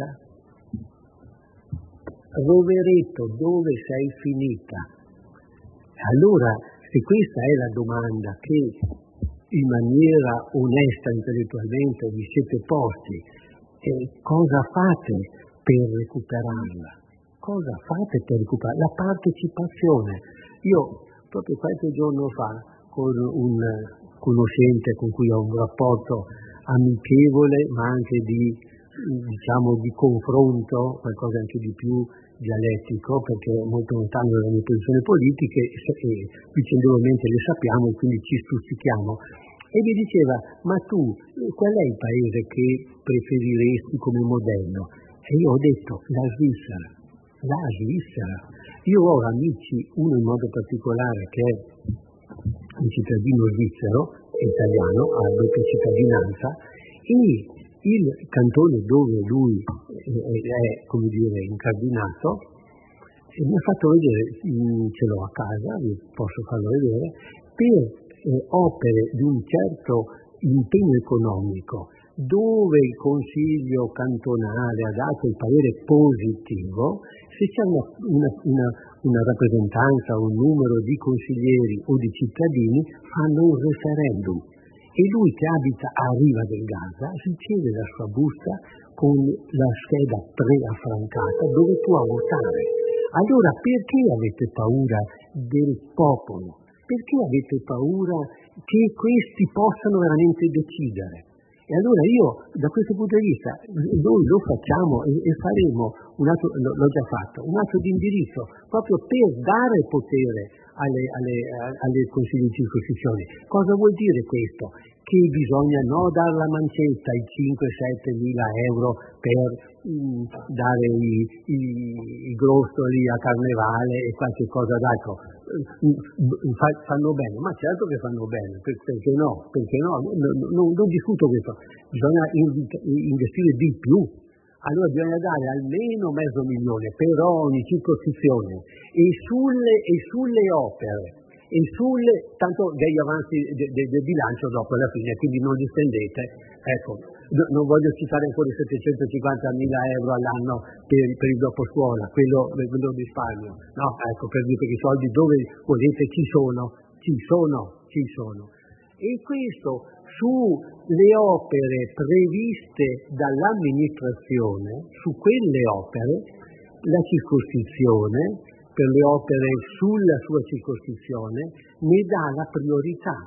Rovereto, dove sei finita? Allora, se questa è la domanda che in maniera onesta intellettualmente vi siete posti, eh, cosa fate per recuperarla? Cosa fate per recuperare la partecipazione? Io proprio qualche giorno fa con un conoscente con cui ho un rapporto amichevole ma anche di, diciamo, di confronto, qualcosa anche di più dialettico, perché è molto lontano dalle mie posizioni politiche e vicendevolmente le sappiamo e quindi ci stuzzichiamo. E mi diceva, ma tu qual è il paese che preferiresti come modello? E io ho detto, la Svizzera, la Svizzera. Io ho amici, uno in modo particolare che è un cittadino svizzero, italiano, ha doppia cittadinanza, e il cantone dove lui è, come dire, incardinato, e mi ha fatto vedere, ce l'ho a casa, vi posso farlo vedere, per eh, opere di un certo impegno economico, dove il Consiglio cantonale ha dato il parere positivo, se c'è una, una, una, una rappresentanza, un numero di consiglieri o di cittadini, fanno un referendum. E lui che abita a riva del Garda riceve la sua busta con la scheda preaffrancata dove può votare. Allora perché avete paura del popolo? Perché avete paura che questi possano veramente decidere? E allora io, da questo punto di vista, noi lo facciamo e, e faremo un atto, l'ho già fatto, un atto di indirizzo proprio per dare potere alle, alle, alle consigli di circoscrizione. Cosa vuol dire questo? che bisogna no dare la mancetta, i cinque sette mila euro per mh, dare i, i, i grostoli a Carnevale e qualche cosa d'altro. Fa, fanno bene, ma certo che fanno bene, per, perché no? Perché no? Non, non, non discuto questo, bisogna investire di più. Allora bisogna dare almeno mezzo milione per ogni circoscrizione e sulle, e sulle opere. E sulle, tanto degli avanzi del de, de bilancio dopo alla fine, quindi non li spendete. Ecco, no, non voglio citare ancora i settecentocinquantamila euro all'anno per, per il dopo scuola, quello, quello risparmio. No, ecco, per dire che i soldi dove volete ci sono, ci sono, ci sono. E questo sulle opere previste dall'amministrazione, su quelle opere, la circoscrizione, per le opere sulla sua circoscrizione, ne dà la priorità.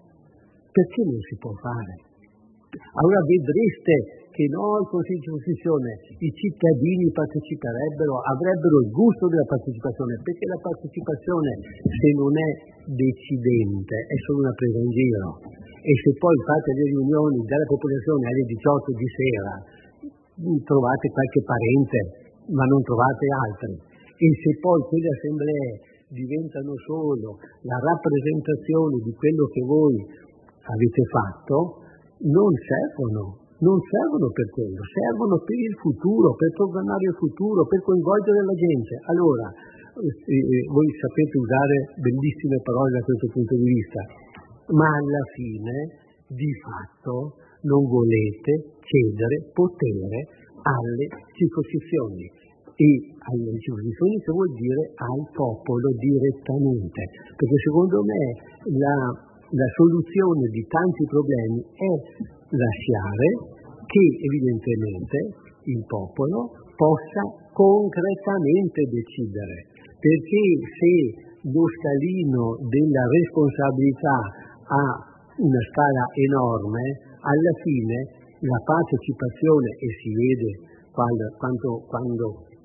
Perché non si può fare? Allora vedreste che no, il Consiglio di circoscrizione, i cittadini parteciperebbero, avrebbero il gusto della partecipazione, perché la partecipazione, se non è decidente, è solo una presa in giro. E se poi fate le riunioni della popolazione alle diciotto di sera, trovate qualche parente, ma non trovate altri. E se poi quelle assemblee diventano solo la rappresentazione di quello che voi avete fatto, non servono, non servono per quello, servono per il futuro, per programmare il futuro, per coinvolgere la gente. Allora, eh, voi sapete usare bellissime parole da questo punto di vista, ma alla fine, di fatto, non volete cedere potere alle circoscrizioni. E alle circoscrizioni che vuol dire al popolo direttamente, perché secondo me la, la soluzione di tanti problemi è lasciare che evidentemente il popolo possa concretamente decidere, perché se lo scalino della responsabilità ha una scala enorme, alla fine la partecipazione, e si vede quando, quando, quando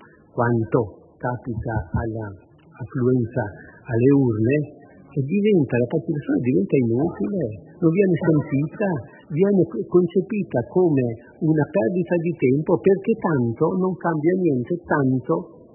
quanto capita all'affluenza alle urne, e diventa, la partecipazione diventa inutile, non viene sentita, viene concepita come una perdita di tempo, perché tanto non cambia niente, tanto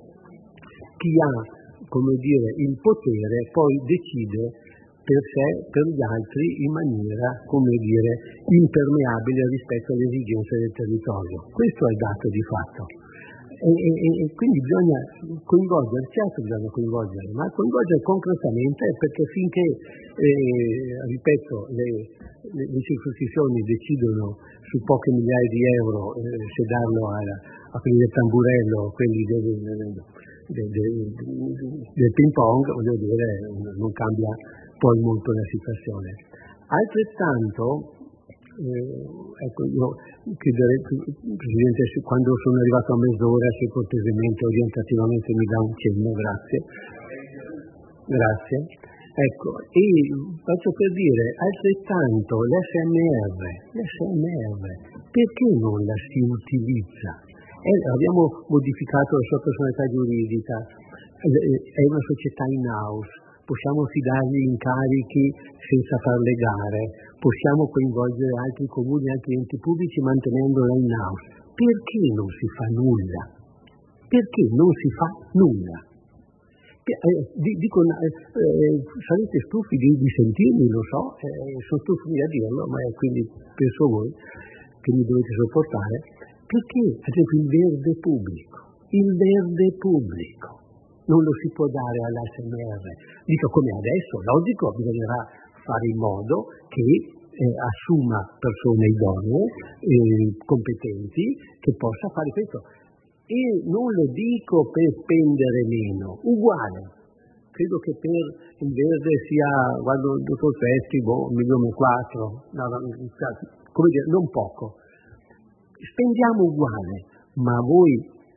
chi ha, come dire, il potere poi decide per sé, per gli altri, in maniera, come dire, impermeabile rispetto alle esigenze del territorio. Questo è il dato di fatto. E, e, e quindi bisogna coinvolgere, certo bisogna coinvolgere, ma coinvolgere concretamente, perché finché, eh, ripeto, le, le, le circoscrizioni decidono su poche migliaia di euro eh, se darlo alla, a quelli del tamburello, quelli del, del, del, del, del ping pong, voglio dire, non cambia poi molto la situazione. Altrettanto, Eh, ecco, io chiederei, Presidente, quando sono arrivato a mezz'ora, se cortesemente, orientativamente mi dà un cenno, grazie. Grazie. Ecco, e faccio per dire, altrettanto l'S M R, l'S M R, perché non la si utilizza? Eh, abbiamo modificato la sua personalità giuridica, è una società in house, possiamo fidargli incarichi senza fare gare, possiamo coinvolgere altri comuni, altri enti pubblici mantenendola in house. Perché non si fa nulla? Perché non si fa nulla? Eh, dico, eh, sarete stufi di, di sentirmi, lo so, eh, sono stufi a dirlo, ma è quindi penso voi che mi dovete sopportare. Perché, ad esempio, il verde pubblico, il verde pubblico non lo si può dare all'A S M R. Dico come adesso, logico, bisognerà fare in modo che eh, assuma persone idonee, eh, competenti, che possa fare questo. E non lo dico per spendere meno, uguale. Credo che per il verde sia, guardo il dottor Festi, boh, un milione e quattro, no, no, come dire, non poco. Spendiamo uguale, ma voi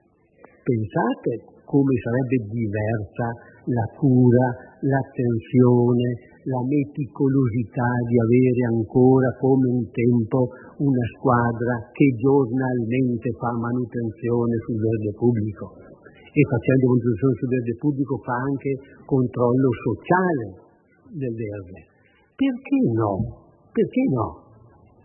pensate come sarebbe diversa la cura, l'attenzione, la meticolosità di avere ancora come un tempo una squadra che giornalmente fa manutenzione sul verde pubblico, e facendo manutenzione sul verde pubblico fa anche controllo sociale del verde. Perché no? Perché no?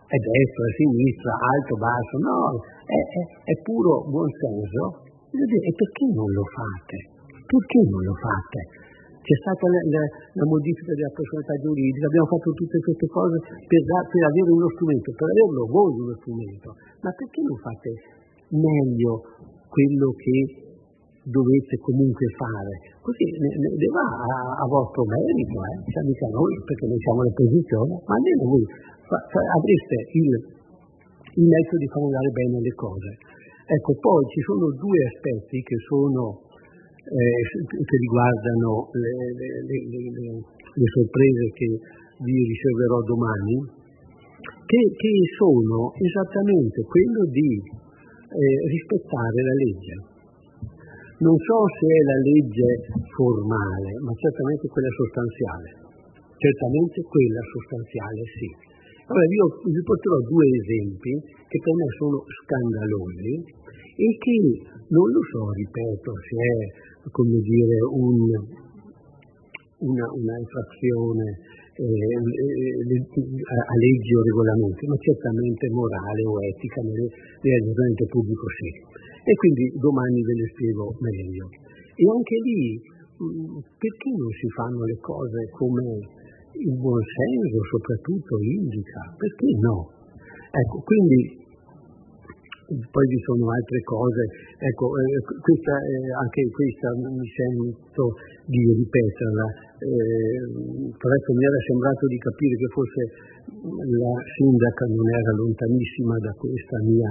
è destra, è sinistra, alto, basso, no, è, è, è puro buonsenso. E perché non lo fate? Perché non lo fate? C'è stata la, la, la modifica della personalità giuridica, abbiamo fatto tutte queste cose per, per avere uno strumento, per averlo voi uno strumento, ma perché non fate meglio quello che dovete comunque fare? Così ne, ne, ne va a, a vostro merito, eh? Cioè, mica noi, perché noi siamo l'opposizione, ma almeno voi fa, fa, avreste il, il mezzo di far andare bene le cose. Ecco, poi ci sono due aspetti che sono eh, che riguardano le, le, le, le, le sorprese che vi riserverò domani, che, che sono esattamente quello di eh, rispettare la legge. Non so se è la legge formale, ma certamente quella sostanziale. Certamente quella sostanziale sì. Allora io vi porterò due esempi che per me sono scandalosi e che, non lo so, ripeto, se è, come dire, un, una, una infrazione eh, a leggi o regolamenti, ma certamente morale o etica nell'ordinamento pubblico sì. E quindi domani ve le spiego meglio. E anche lì, perché non si fanno le cose come il buon senso soprattutto indica? Perché no? Ecco, quindi poi vi sono altre cose, ecco, eh, questa, eh, anche questa mi sento di ripeterla, eh, tra l'altro mi era sembrato di capire che forse la sindaca non era lontanissima da questa mia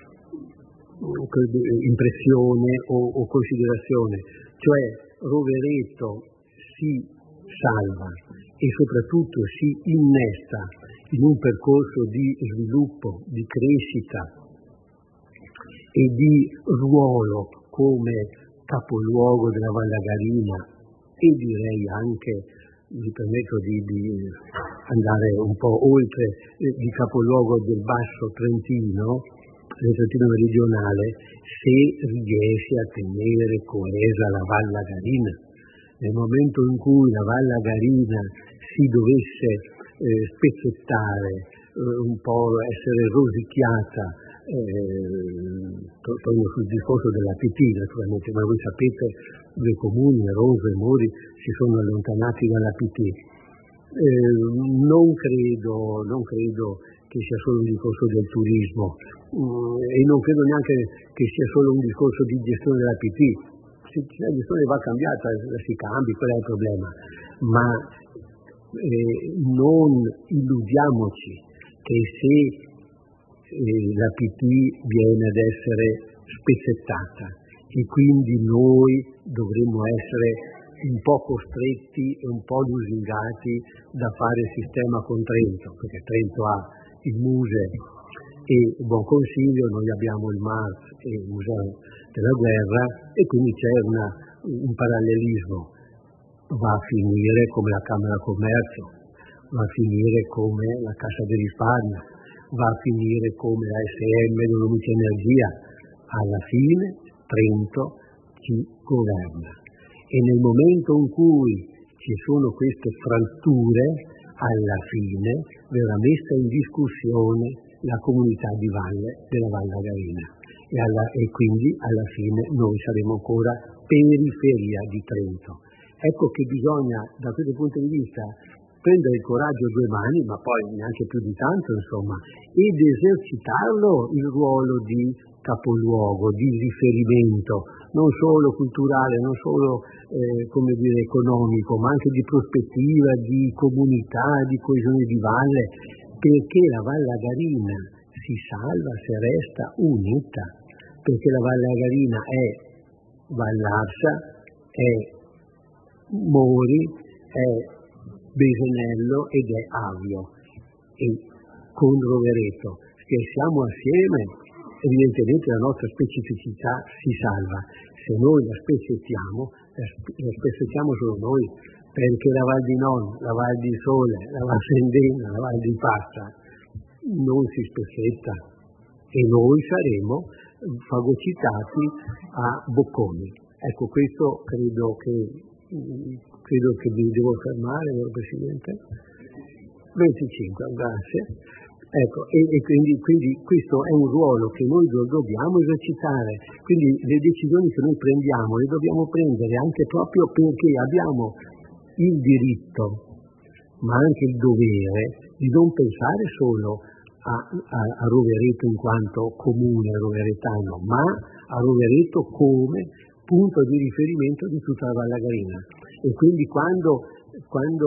impressione o, o considerazione, cioè Rovereto si salva e soprattutto si innesta in un percorso di sviluppo, di crescita e di ruolo come capoluogo della Vallagarina e direi anche, mi permetto di, di andare un po' oltre, eh, di capoluogo del Basso Trentino, del Trentino meridionale, se riesce a tenere coesa la Vallagarina. Nel momento in cui la Vallagarina si dovesse eh, spezzettare, eh, un po' essere rosicchiata, eh, torno sul discorso della P T naturalmente, ma voi sapete due comuni, Roso e Mori, si sono allontanati dalla P T. Eh, non credo, non credo che sia solo un discorso del turismo mm, e non credo neanche che sia solo un discorso di gestione della P T. Se la gestione va cambiata, si cambi, quello è il problema, ma eh, non illudiamoci che se eh, la P T viene ad essere spezzettata e quindi noi dovremmo essere un po' costretti e un po' lusingati da fare il sistema con Trento, perché Trento ha il Muse e il Buon Consiglio, noi abbiamo il Mars e il Museo della Guerra e quindi c'è una, un parallelismo. Va a finire come la Camera Commercio, va a finire come la Cassa di Risparmio, va a finire come la S M della Luce Energia. Alla fine Trento ci governa e nel momento in cui ci sono queste fratture, alla fine verrà messa in discussione la comunità di valle della Vallagarina e, alla, e quindi alla fine noi saremo ancora periferia di Trento. Ecco che bisogna da questo punto di vista prendere il coraggio a due mani, ma poi neanche più di tanto insomma, ed esercitarlo il ruolo di capoluogo, di riferimento, non solo culturale, non solo eh, come dire, economico, ma anche di prospettiva, di comunità, di coesione di valle, perché la Vallagarina si salva se resta unita, perché la Vallagarina è Vallarsa, è Mori, è Besenello ed è Avio, e con Rovereto, se siamo assieme evidentemente la nostra specificità si salva. Se noi la spezzettiamo, la spezzettiamo solo noi, perché la Val di Non, la Val di Sole, la Val Sendena, la Val di Pasta non si spezzetta e noi saremo fagocitati a bocconi. Ecco, questo credo che credo che vi devo fermare, Presidente. venticinque, grazie. Ecco, e, e quindi, quindi questo è un ruolo che noi do, dobbiamo esercitare, quindi le decisioni che noi prendiamo le dobbiamo prendere anche proprio perché abbiamo il diritto, ma anche il dovere di non pensare solo a, a, a Rovereto in quanto comune roveretano, ma a Rovereto come punto di riferimento di tutta la Val Lagarina. E quindi quando, quando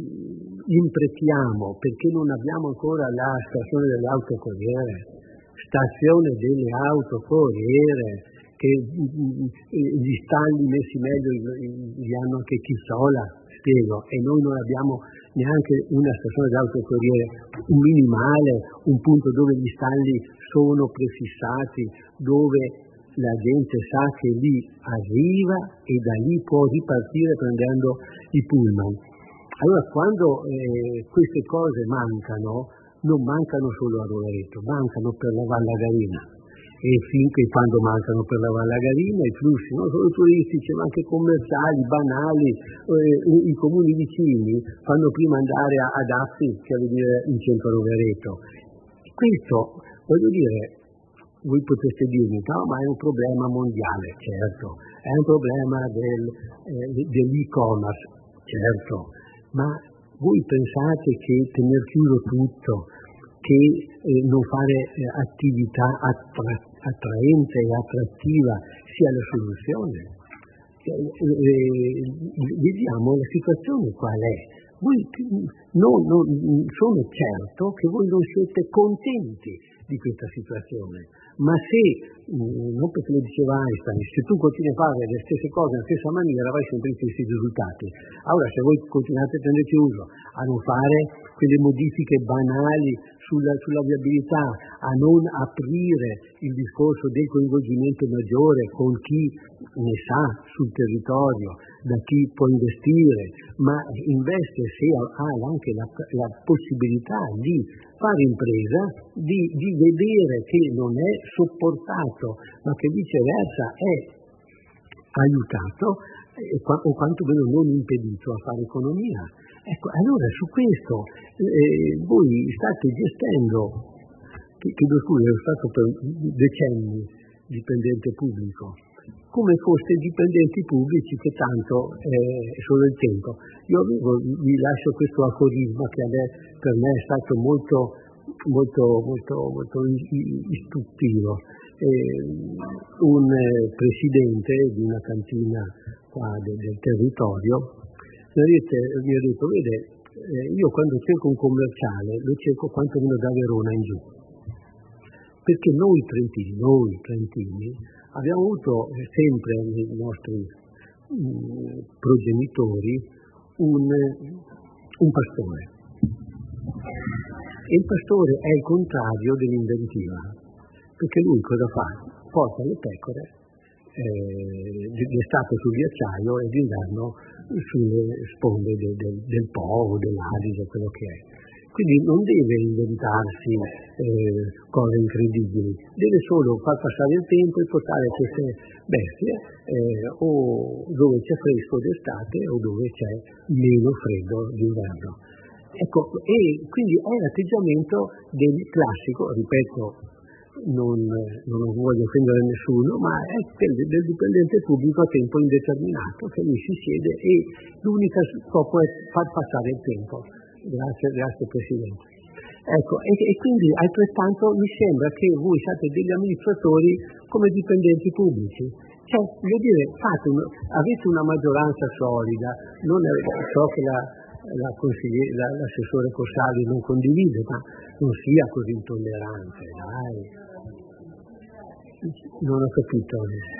mh, impretiamo, perché non abbiamo ancora la stazione delle autocorriere, stazione delle autocorriere, che mh, gli stalli messi meglio li hanno anche Chissola, spiego, e noi non abbiamo neanche una stazione d'autocorriere, un minimale, un punto dove gli stalli sono prefissati, dove la gente sa che lì arriva e da lì può ripartire prendendo i pullman. Allora quando eh, queste cose mancano, non mancano solo a Rovereto, mancano per la Val Lagarina. E finché quando mancano per la Val Lagarina i flussi non solo turistici ma anche commerciali, banali, eh, i comuni vicini fanno prima andare a, ad Affi che a venire in centro a Rovereto. Questo, voglio dire, voi potreste dirmi, no, ma è un problema mondiale, certo, è un problema del, eh, dell'e-commerce, certo, ma voi pensate che tener chiuso tutto, che eh, non fare eh, attività attra- attraente e attrattiva sia la soluzione? Eh, eh, vediamo la situazione qual è. Voi, no, no, sono certo che voi non siete contenti di questa situazione, ma se, non perché lo diceva Einstein, se tu continui a fare le stesse cose nella stessa maniera avrai sempre gli stessi risultati. Allora se voi continuate a tenere chiuso, a non fare quelle modifiche banali sulla, sulla viabilità, a non aprire il discorso del coinvolgimento maggiore con chi ne sa sul territorio, da chi può investire, ma investe se ha anche la, la possibilità di fare impresa, di, di vedere che non è sopportato, ma che viceversa è aiutato o quantomeno non impedito a fare economia. Ecco, allora su questo eh, voi state gestendo, chiedo scusa, ero stato per decenni dipendente pubblico, come foste dipendenti pubblici che tanto è solo il tempo. Io avevo, vi lascio questo aforisma che a me, per me è stato molto, molto, molto, molto istruttivo. Eh, un eh, presidente di una cantina qua del, del territorio mi ha detto, mi ha detto vede, eh, io quando cerco un commerciale lo cerco quantomeno da Verona in giù, perché noi trentini, noi trentini abbiamo avuto sempre nei nostri mh, progenitori un, un pastore. E il pastore è il contrario dell'inventiva, perché lui cosa fa? Porta le pecore eh, d'estate sul ghiacciaio e d'inverno sulle sponde del, del, del Po o dell'Adige, quello che è. Quindi non deve inventarsi eh, cose incredibili, deve solo far passare il tempo e portare queste bestie eh, o dove c'è fresco d'estate o dove c'è meno freddo d'inverno. Ecco, e quindi è l'atteggiamento del classico, ripeto, non, non voglio offendere nessuno, ma è del, del dipendente pubblico a tempo indeterminato, che lui si siede e l'unico scopo è far passare il tempo. Grazie, grazie Presidente. Ecco, e, e quindi altrettanto mi sembra che voi siate degli amministratori come dipendenti pubblici. Cioè, voglio dire, fate un, avete una maggioranza solida, non è, so che la, la la, l'assessore Corsali non condivide, ma non sia così intollerante, dai. Non ho capito.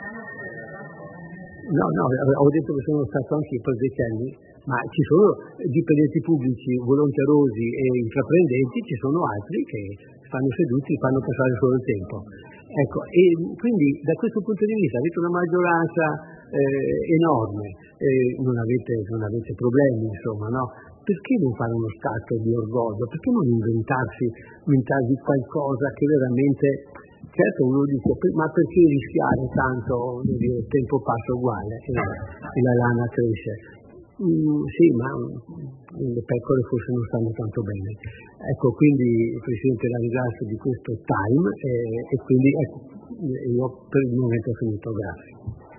No, no, ho detto che sono stato anche per decenni, ma ci sono dipendenti pubblici volonterosi e intraprendenti, ci sono altri che stanno seduti e fanno passare solo il tempo. Ecco, e quindi da questo punto di vista avete una maggioranza eh, enorme, eh, non, avete, non avete problemi, insomma, no? Perché non fare uno stato di orgoglio? Perché non inventarsi, inventarvi qualcosa che veramente, certo uno dice, ma perché rischiare tanto, dire, il tempo passa uguale e, e la lana cresce? Mm, sì, ma le pecore forse non stanno tanto bene. Ecco, quindi il Presidente la ringrazio di questo time eh, e quindi ecco, io per il momento ho finito, grazie.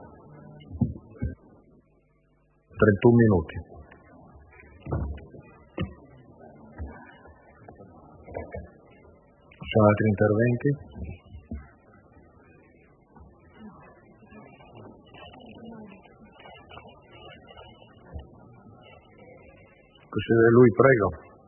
trentuno minuti. Ci sono altri interventi? Consigliere Lui, prego.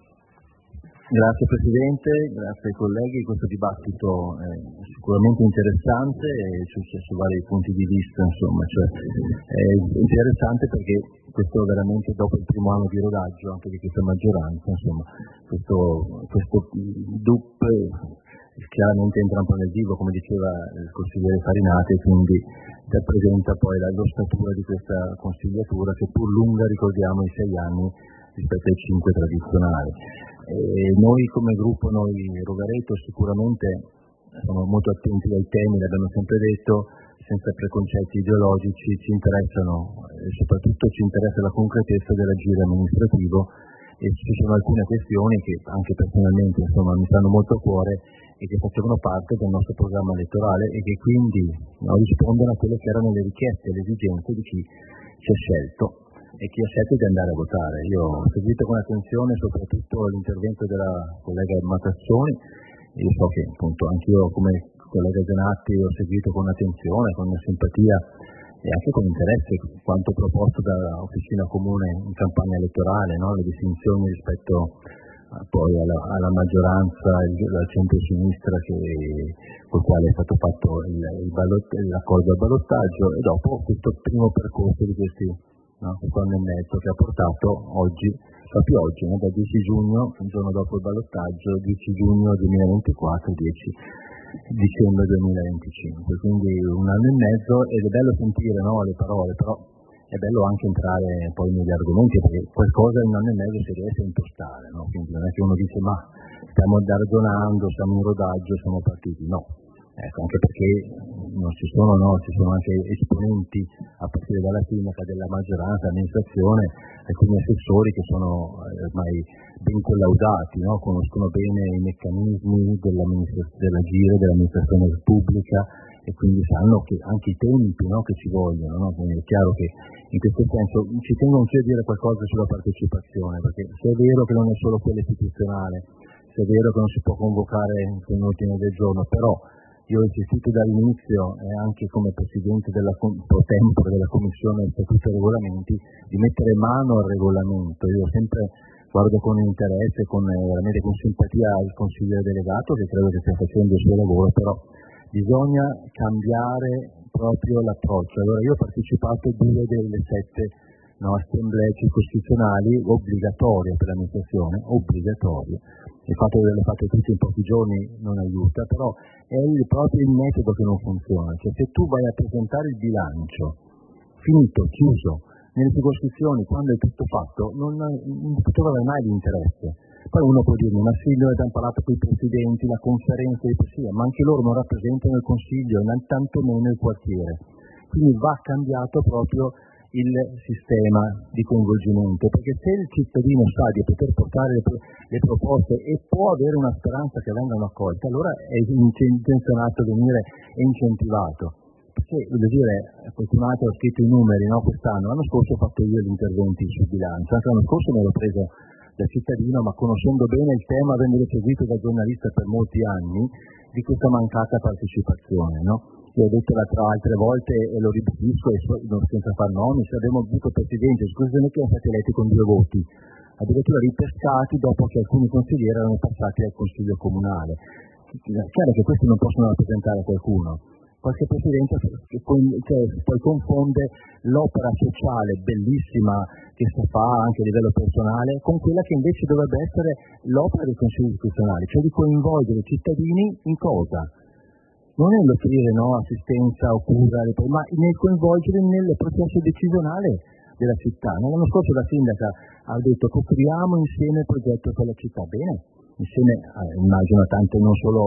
Grazie Presidente, grazie ai colleghi. Questo dibattito è sicuramente interessante e su, su vari punti di vista, insomma, cioè, è interessante perché questo veramente dopo il primo anno di rodaggio anche di questa maggioranza, insomma, questo, questo D U P chiaramente entra un po' nel vivo, come diceva il consigliere Farinati, e quindi rappresenta poi la, l'ossatura di questa consigliatura, seppur lunga, ricordiamo, i sei anni rispetto ai cinque tradizionali. E noi come gruppo, noi Rovereto, sicuramente siamo molto attenti ai temi, l'abbiamo sempre detto, senza preconcetti ideologici, ci interessano e soprattutto ci interessa la concretezza dell'agire amministrativo, e ci sono alcune questioni che anche personalmente insomma mi stanno molto a cuore e che facevano parte del nostro programma elettorale e che quindi no, rispondono a quelle che erano le richieste e le esigenze di chi ci ha scelto e chi ha scelto di andare a votare. Io ho seguito con attenzione soprattutto l'intervento della collega Matazzoni e io so che appunto anch'io come collega Zanatti ho seguito con attenzione, con simpatia e anche con interesse quanto proposto dall'Officina Comune in campagna elettorale, no? Le distinzioni rispetto a, poi alla, alla maggioranza, al centro-sinistra che, con il quale è stato fatto il, il ballot, l'accordo al ballottaggio, e dopo questo primo percorso di questi no, questo anno e mezzo che ha portato oggi, proprio oggi, no, da dieci giugno, un giorno dopo il ballottaggio, dieci giugno duemilaventiquattro, dieci dicembre duemilaventicinque, quindi un anno e mezzo, ed è bello sentire no, le parole, però è bello anche entrare poi negli argomenti, perché qualcosa in un anno e mezzo si riesce a impostare, no? Quindi non è che uno dice ma stiamo ragionando, siamo in rodaggio, siamo partiti, no. Ecco, anche perché non ci sono, no, ci sono anche esponenti a partire dalla sindaca della maggioranza, amministrazione, alcuni assessori che sono ormai ben collaudati, no, conoscono bene i meccanismi dell'agire dell'amministrazione pubblica e quindi sanno che anche i tempi no, che ci vogliono, no? Quindi è chiaro che in questo senso ci tengo anche a dire qualcosa sulla partecipazione, perché se è vero che non è solo quella istituzionale, se è vero che non si può convocare in ordine del giorno, però io ho insistito dall'inizio e anche come Presidente della pro tempore della Commissione Statuto e Regolamenti di mettere mano al regolamento. Io sempre guardo con interesse, con, veramente con simpatia al consigliere delegato che credo che stia facendo il suo lavoro, però bisogna cambiare proprio l'approccio. Allora io ho partecipato a due delle sette no, assemblee circoscrizionali obbligatorie per l'amministrazione, obbligatorie. Il fatto di averle fatte tutte in pochi giorni non aiuta, però è il, proprio il metodo che non funziona. Cioè se tu vai a presentare il bilancio, finito, chiuso, nelle circoscrizioni, quando è tutto fatto, non, non troverai mai l'interesse. Poi uno può dirmi, ma sì, noi abbiamo parlato con i presidenti, la conferenza di presidenti, ma anche loro non rappresentano il consiglio, tantomeno il quartiere. Quindi va cambiato proprio il sistema di coinvolgimento, perché se il cittadino sa di poter portare le, le proposte e può avere una speranza che vengano accolte, allora è intenzionato a venire e incentivato. Perché, voglio dire, qualcun altro ha scritto i numeri, no, quest'anno, l'anno scorso ho fatto io gli interventi sul bilancio, anche l'anno scorso me l'ho preso da cittadino, ma conoscendo bene il tema, avendolo seguito da giornalista per molti anni, di questa mancata partecipazione, no? Io ho detto l'altra altre volte e lo ribadisco senza far nomi, se abbiamo avuto presidenti, scusami, che sono stati eletti con due voti, addirittura ripescati dopo che alcuni consiglieri erano passati al consiglio comunale. È chiaro che questi non possono rappresentare qualcuno. Qualche presidente che poi, cioè, poi confonde l'opera sociale bellissima che si fa anche a livello personale con quella che invece dovrebbe essere l'opera dei consigli istituzionali, cioè di coinvolgere i cittadini in cosa? Non è offrire no, assistenza o cura, ma nel coinvolgere nel processo decisionale della città. L'anno scorso la sindaca ha detto costruiamo insieme il progetto per la città. Bene, insieme eh, immagino tante non solo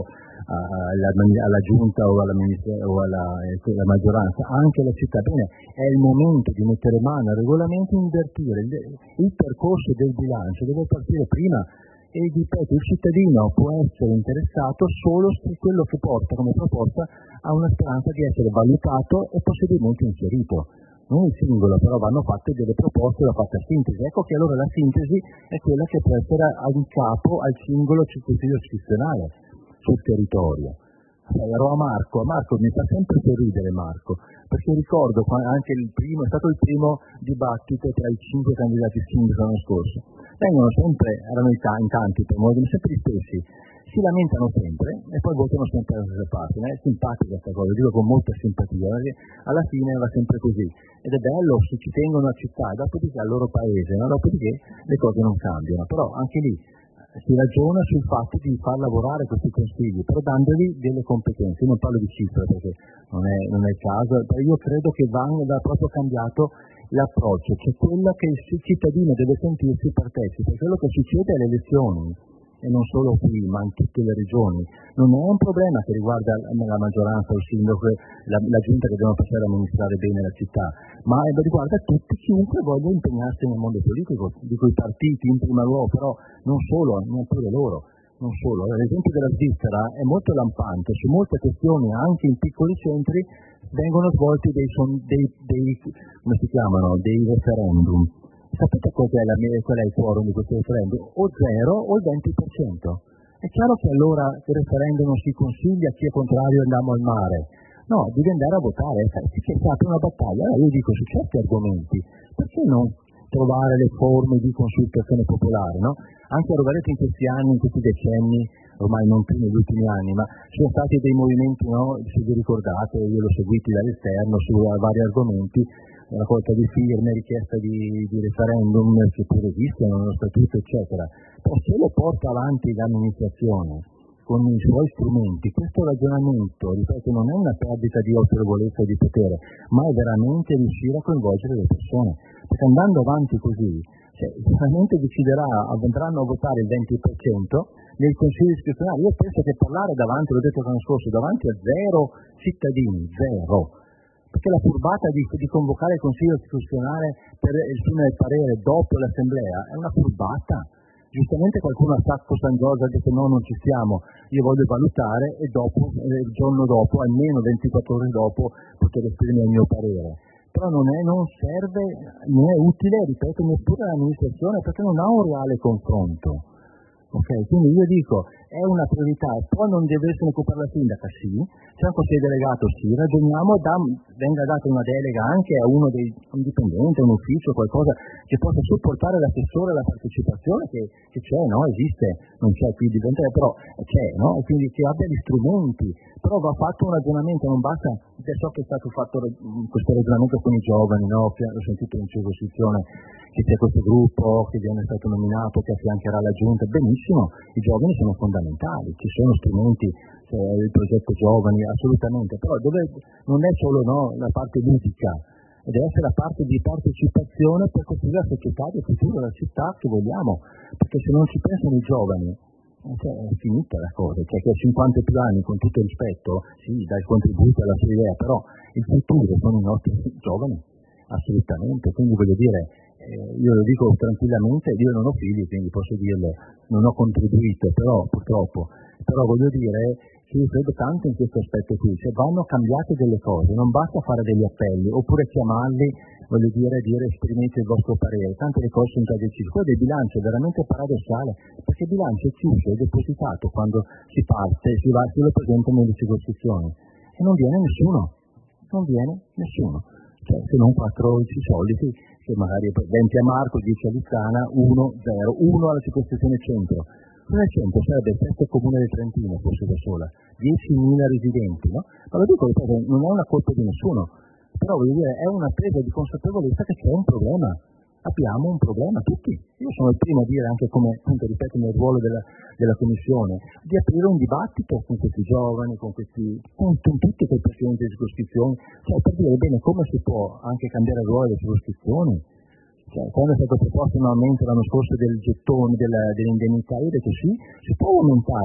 alla, alla giunta o alla, o alla, alla maggioranza, anche alla città. Bene, è il momento di mettere mano al regolamento e invertire il, il percorso del bilancio, deve partire prima. E ripeto, il cittadino può essere interessato solo se quello che porta come proposta ha una speranza di essere valutato e possibilmente inserito. Non il singolo, però vanno fatte delle proposte, va fatta sintesi. Ecco che allora la sintesi è quella che può essere in capo al singolo consiglio istituzionale sul territorio. Ero a Marco, a Marco mi fa sempre sorridere Marco, perché ricordo anche il primo, è stato il primo dibattito tra i cinque candidati sindaci l'anno scorso. Vengono sempre, erano in tanti, per modo sempre gli stessi, si lamentano sempre e poi votano sempre dalla stessa parte. Ma è simpatica questa cosa, dico con molta simpatia, perché alla fine va sempre così. Ed è bello se ci tengono a città, dopodiché al loro paese, no? Dopodiché le cose non cambiano. Però anche lì si ragiona sul fatto di far lavorare questi consigli, però dandogli delle competenze. Io non parlo di cifre perché non è, non è il caso, però io credo che va, va proprio cambiato l'approccio, cioè quello che il cittadino deve sentirsi partecipe. Quello che succede alle elezioni, e non solo qui, ma in tutte le regioni, non è un problema che riguarda la maggioranza o il sindaco, la, la giunta che devono passare a amministrare bene la città, ma riguarda tutti, chiunque voglia impegnarsi nel mondo politico, dico i partiti in prima luogo, però non solo, neppure loro. Non solo, l'esempio della Svizzera è molto lampante, su molte questioni anche in piccoli centri vengono svolti dei, dei, dei come si chiamano, dei referendum. Sapete cos'è la, qual è il quorum di questo referendum? O zero o il venti per cento. È chiaro che allora il referendum non si consiglia a chi è contrario andiamo al mare. No, devi andare a votare, c'è stata una battaglia. Allora io dico su certi argomenti, perché non trovare le forme di consultazione popolare, no? Anche a Rovereto in questi anni, in questi decenni, ormai non più negli ultimi anni, ma sono stati dei movimenti, no? Se vi ricordate, io l'ho seguito dall'esterno su vari argomenti, raccolta di firme, richiesta di, di referendum che pure esistono nello statuto, eccetera. Però se lo porta avanti l'amministrazione con i suoi strumenti, questo ragionamento, ripeto, non è una perdita di autorevolezza e di potere, ma è veramente riuscire a coinvolgere le persone. Perché andando avanti così, cioè, sicuramente deciderà, andranno a votare il venti per cento nel Consiglio istituzionale. Io penso che parlare davanti, l'ho detto l'anno scorso, davanti a zero cittadini, zero, perché la furbata di, di convocare il Consiglio istituzionale per esprimere il parere dopo l'Assemblea è una furbata. Giustamente qualcuno a Sacco San Giorgio ha detto no, non ci siamo, io voglio valutare e dopo, eh, il giorno dopo, almeno ventiquattro ore dopo, poter esprimere il mio parere. Però non, è, non serve, non è utile, ripeto, neppure all'amministrazione perché non ha un reale confronto. Ok, quindi io dico, è una priorità, poi non deve essere occupare la sindaca, sì, c'è un consiglio delegato, sì, ragioniamo, da, venga data una delega anche a uno dei dipendenti, un ufficio, qualcosa che possa supportare l'assessore e la partecipazione che, che c'è, no? Esiste, non c'è qui di vent'anni, però c'è, no? E quindi che abbia gli strumenti, però va fatto un ragionamento, non basta, so che è stato fatto questo ragionamento con i giovani, no? Ho sentito in circoscrizione che c'è questo gruppo che viene stato nominato, che affiancherà la giunta, benissimo, i giovani sono fondamentali, ci sono strumenti, c'è il progetto giovani, assolutamente, però dove non è solo no, la parte ludica, deve essere la parte di partecipazione per costruire la società del futuro, la città che vogliamo, perché se non ci pensano i giovani, cioè, è finita la cosa, cioè che a cinquanta più anni, con tutto il rispetto, sì, dà il contributo alla sua idea, però il futuro sono i nostri giovani, assolutamente, quindi voglio dire, Eh, io lo dico tranquillamente, io non ho figli, quindi posso dirlo, non ho contribuito, però purtroppo, però voglio dire che io credo tanto in questo aspetto qui, cioè vanno cambiate delle cose, non basta fare degli appelli, oppure chiamarli, voglio dire, dire esprimete il vostro parere, tante le cose sono già decise. Quello del bilancio è veramente paradossale, perché il bilancio è chiuso, è depositato quando si parte, si va, si lo presentano nelle circoscrizioni, e non viene nessuno, non viene nessuno. Cioè, se non quattro soldi, sì, che magari venti a Marco, dieci a Lizzana, uno, zero, uno alla circoscrizione centro. Nel centro sarebbe il sesto comune del Trentino, forse da sola, diecimila residenti, no? Ma lo dico, non è una colpa di nessuno, però voglio dire, è una presa di consapevolezza che c'è un problema. Abbiamo un problema tutti. Io sono il primo a dire, anche come, appunto, ripeto, nel ruolo della, della Commissione, di aprire un dibattito con questi giovani, con questi, con, con tutti quei presidenti di circoscrizioni, cioè per dire bene come si può anche cambiare il ruolo delle circoscrizioni. Cioè, quando è stato proposto un aumento l'anno scorso del gettone, della, dell'indennità, io ho detto sì, si può aumentare,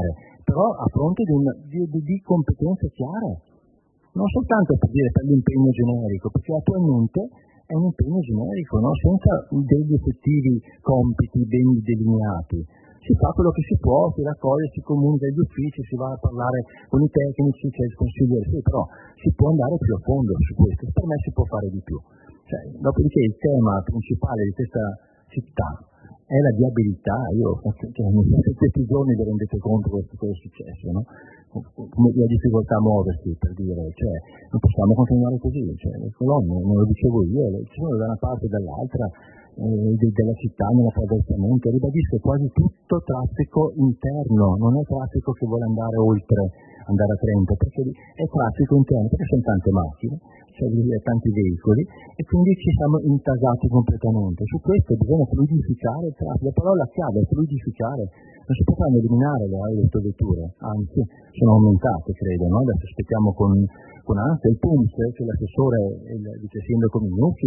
però a fronte di, una, di, di, di competenze chiare, non soltanto per dire per l'impegno generico, perché attualmente è un impegno generico, no? Senza degli effettivi compiti ben delineati. Si fa quello che si può, si raccoglie, si comunica agli uffici, si va a parlare con i tecnici, c'è il consigliere, sì, però si può andare più a fondo su questo, per me si può fare di più. Cioè, dopodiché il tema principale di questa città è la viabilità. Io cioè, non so se questi giorni vi rendete conto di cosa è successo, no? Come la difficoltà a muoversi, per dire, cioè, non possiamo continuare così, cioè, le colonne, non lo dicevo io, ci sono da una parte e dall'altra eh, de, della città, nella traversamento, ribadisco, è quasi tutto traffico interno, non è traffico che vuole andare oltre, andare a trenta, perché è traffico interno, perché sono tante macchine, cioè tanti veicoli, e quindi ci siamo intasati completamente. Su questo bisogna fluidificare il traffico, la parola chiave è fluidificare, non si potranno eliminare le autovetture, anzi sono aumentate, credo, no? Adesso aspettiamo con, con ansia il P U M S, che l'assessore, il vice sindaco Minucchi,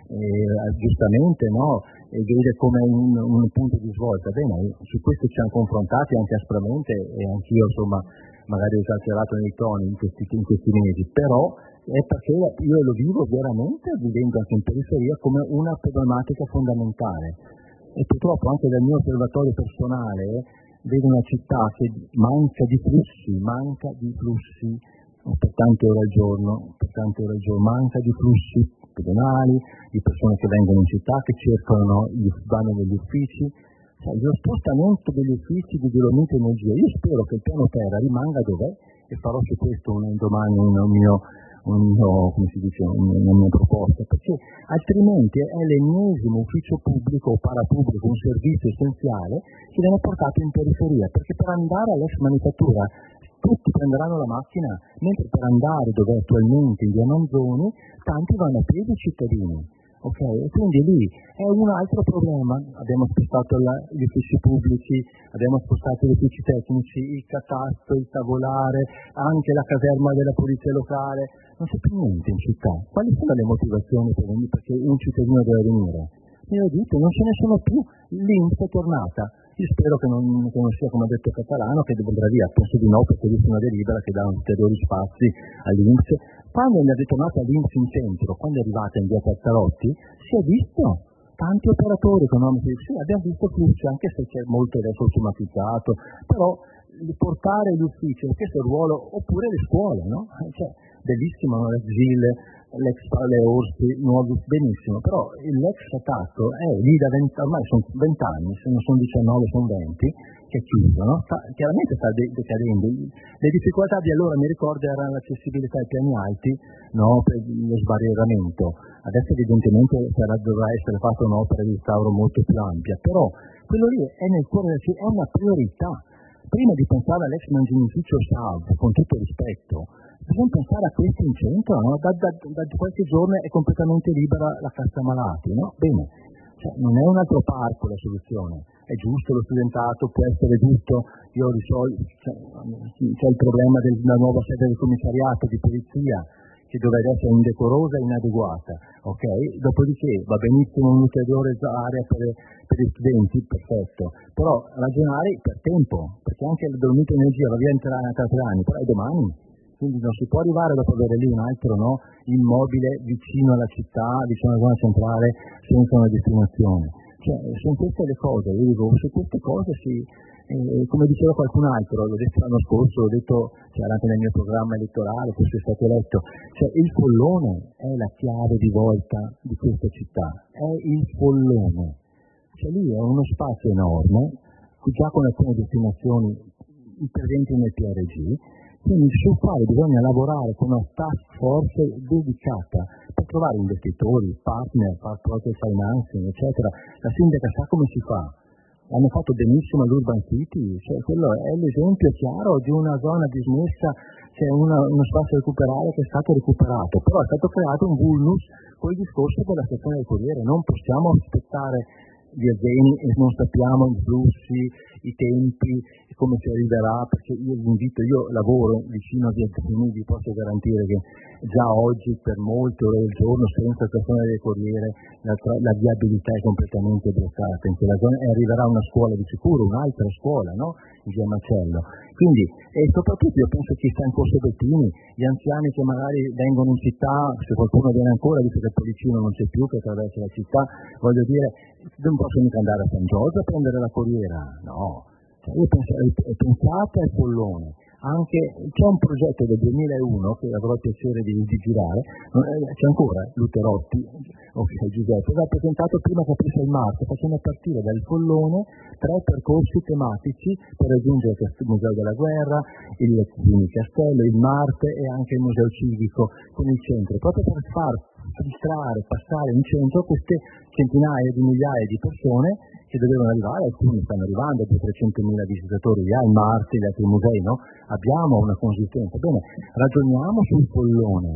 eh, giustamente, no? E vede come un, un punto di svolta. Bene, su questo ci hanno confrontati anche aspramente, e anch'io insomma magari ho esagerato nei toni in questi, in questi mesi, però è perché io lo vivo veramente, vivendo anche in periferia, come una problematica fondamentale. E purtroppo anche dal mio osservatorio personale vedo una città che manca di flussi, manca di flussi per tante ore al giorno, per tante ore al giorno, manca di flussi pedonali, di persone che vengono in città, che cercano, vanno negli uffici. Cioè, lo spostamento degli uffici di Dolomite Energia, io spero che il piano terra rimanga dov'è, e farò su questo un, domani un, un mio un mio, come si dice, una mia proposta, perché altrimenti è l'ennesimo ufficio pubblico o parapubblico, un servizio essenziale che viene portato in periferia, perché per andare all'ex manifattura tutti prenderanno la macchina, mentre per andare dove attualmente in via Manzoni tanti vanno a piedi cittadini. Ok, e quindi lì è un altro problema. Abbiamo spostato la, gli uffici pubblici, abbiamo spostato gli uffici tecnici, il catasto, il tavolare, anche la caserma della polizia locale. Non c'è più niente in città. Quali sono le motivazioni per venire, perché un cittadino deve venire? Me lo dite, non ce ne sono più. L'I N P S è tornata. Io spero che non, che non sia come ha detto Catalano, che andrà via. Penso di no, perché lì c'è una delibera che dà ulteriori spazi all'I N P S. Quando è ritornata l'I N P S in centro, quando è arrivata in via Tartarotti, si è visto tanti operatori economici, sì, abbiamo visto flussi, anche se c'è molto adesso automatizzato, però portare gli uffici, questo è il ruolo, oppure le scuole, no? Cioè, bellissimo, no? L'ex G I L, l'ex Pale Orsi, nuovi, benissimo, però l'ex attacco è lì da venti, ormai sono vent'anni, se non sono diciannove, sono venti, che è chiuso, no? Sta, chiaramente sta decadendo. Le difficoltà di allora, mi ricordo, erano l'accessibilità ai piani alti, no? Per lo sbarrieramento. Adesso evidentemente sarà, dovrà essere fatta un'opera di restauro molto più ampia, però quello lì è nel cuore della città, è una priorità. Prima di pensare all'ex mangimificio S A V, con tutto rispetto, bisogna pensare a questo in centro, no? Da, da, da qualche giorno è completamente libera la cassa malati, no? Bene, cioè, non è un altro parco la soluzione, è giusto lo studentato, può essere giusto, io di solito, cioè, c'è il problema della nuova sede del commissariato di polizia, che dovrebbe essere indecorosa e inadeguata, ok? Dopodiché va benissimo un'ulteriore area per, per gli studenti, perfetto, però ragionare per tempo, perché anche la Dolomite Energia va via entrare tra tre anni, però è domani, quindi non si può arrivare dopo avere lì un altro, no, immobile vicino alla città, vicino alla zona centrale, senza una destinazione. Cioè, sono queste le cose, io dico, su queste cose si... Eh, come diceva qualcun altro, l'ho detto l'anno scorso, l'ho detto, c'era anche nel mio programma elettorale, questo è stato eletto, cioè il follone è la chiave di volta di questa città, è il follone, cioè lì è uno spazio enorme, già con alcune destinazioni presenti nel P R G, quindi sul quale bisogna lavorare con una task force dedicata per trovare investitori, partner, project financing, eccetera. La sindaca sa come si fa. Hanno fatto benissimo all'Urban City, cioè quello è l'esempio chiaro di una zona dismessa, c'è una, uno spazio recuperale che è stato recuperato, però è stato creato un vulnus con il discorso della stazione del Corriere, non possiamo aspettare gli Azzeni e non sappiamo i flussi, i tempi, come si arriverà, perché io vi invito, io lavoro vicino a Via Zini, vi posso garantire che già oggi per molte ore del giorno senza stazione del Corriere la, la viabilità è completamente bloccata in quella zona e arriverà una scuola di sicuro, un'altra scuola, no? In Via Macello. Quindi, e soprattutto io penso che sta in Corso Bettini, gli anziani che magari vengono in città, se qualcuno viene ancora, visto che il Policino non c'è più, che attraversa la città, voglio dire, non possono mica andare a San Giorgio a prendere la corriera, no. Cioè, io penso, pensate al Pollone, anche c'è un progetto del duemilauno che avrò il piacere di, di girare, c'è ancora Luterotti, ok, Giuseppe, l'ha presentato prima che aprisse il marzo, facendo partire dal Pollone tre percorsi tematici per raggiungere il Museo della Guerra, il Mini Castello, il Marte e anche il Museo Civico con il centro, proprio per far filtrare, passare in centro queste centinaia di migliaia di persone che dovevano arrivare, alcuni stanno arrivando, più trecentomila visitatori là, il Marte, gli altri musei, no? Abbiamo una consistenza. Bene, ragioniamo sul Pollone,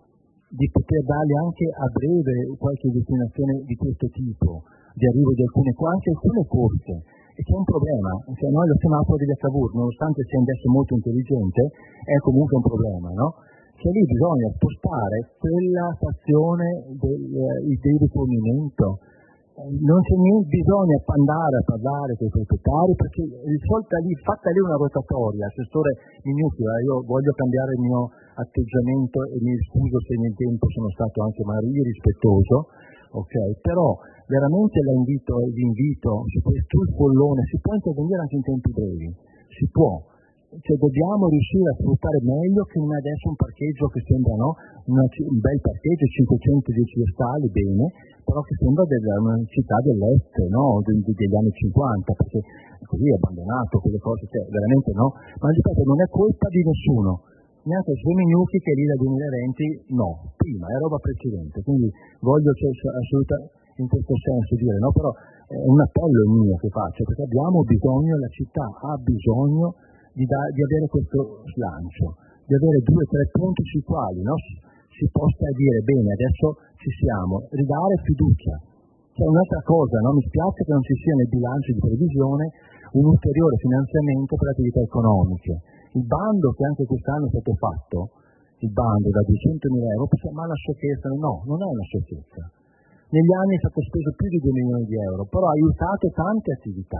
di poter dargli anche a breve qualche destinazione di questo tipo, di arrivo di alcune, anche alcune corse. E c'è un problema, cioè noi lo semaforo di Via Cavour, nonostante sia adesso molto intelligente, è comunque un problema, no? Cioè lì bisogna spostare quella stazione del, del rifornimento. Non c'è niente, bisogna andare a parlare con i proprietari, perché risolta lì, fatta lì una rotatoria, assessore Minucchi, io voglio cambiare il mio atteggiamento e mi scuso se nel tempo sono stato anche magari irrispettoso, ok? Però veramente la invito, l'invito su questo Pollone, si può intervenire anche in tempi brevi, si può. Cioè dobbiamo riuscire a sfruttare meglio che non adesso un parcheggio che sembra, no? Una, un bel parcheggio, cinquecentodieci stali, bene, però che sembra della, una città dell'est, no? De, de, degli anni cinquanta, perché così è abbandonato, quelle cose, cioè veramente no. Ma ripeto, non è colpa di nessuno, neanche il suo Minucchi che lì dal duemilaventi, no, prima, è roba precedente, quindi voglio cioè, assolutamente in questo senso dire, no? Però è un appello mio che faccio, perché abbiamo bisogno, la città ha bisogno Di, da, di avere questo slancio, di avere due o tre punti sui quali no, si possa dire bene, adesso ci siamo, ridare fiducia. C'è un'altra cosa, no? Mi spiace che non ci sia nel bilancio di previsione un ulteriore finanziamento per le attività economiche. Il bando che anche quest'anno è stato fatto, il bando da duecentomila euro, ma la sciocchezza, no, non è una sciocchezza. Negli anni è stato speso più di due milioni di euro, però ha aiutato tante attività.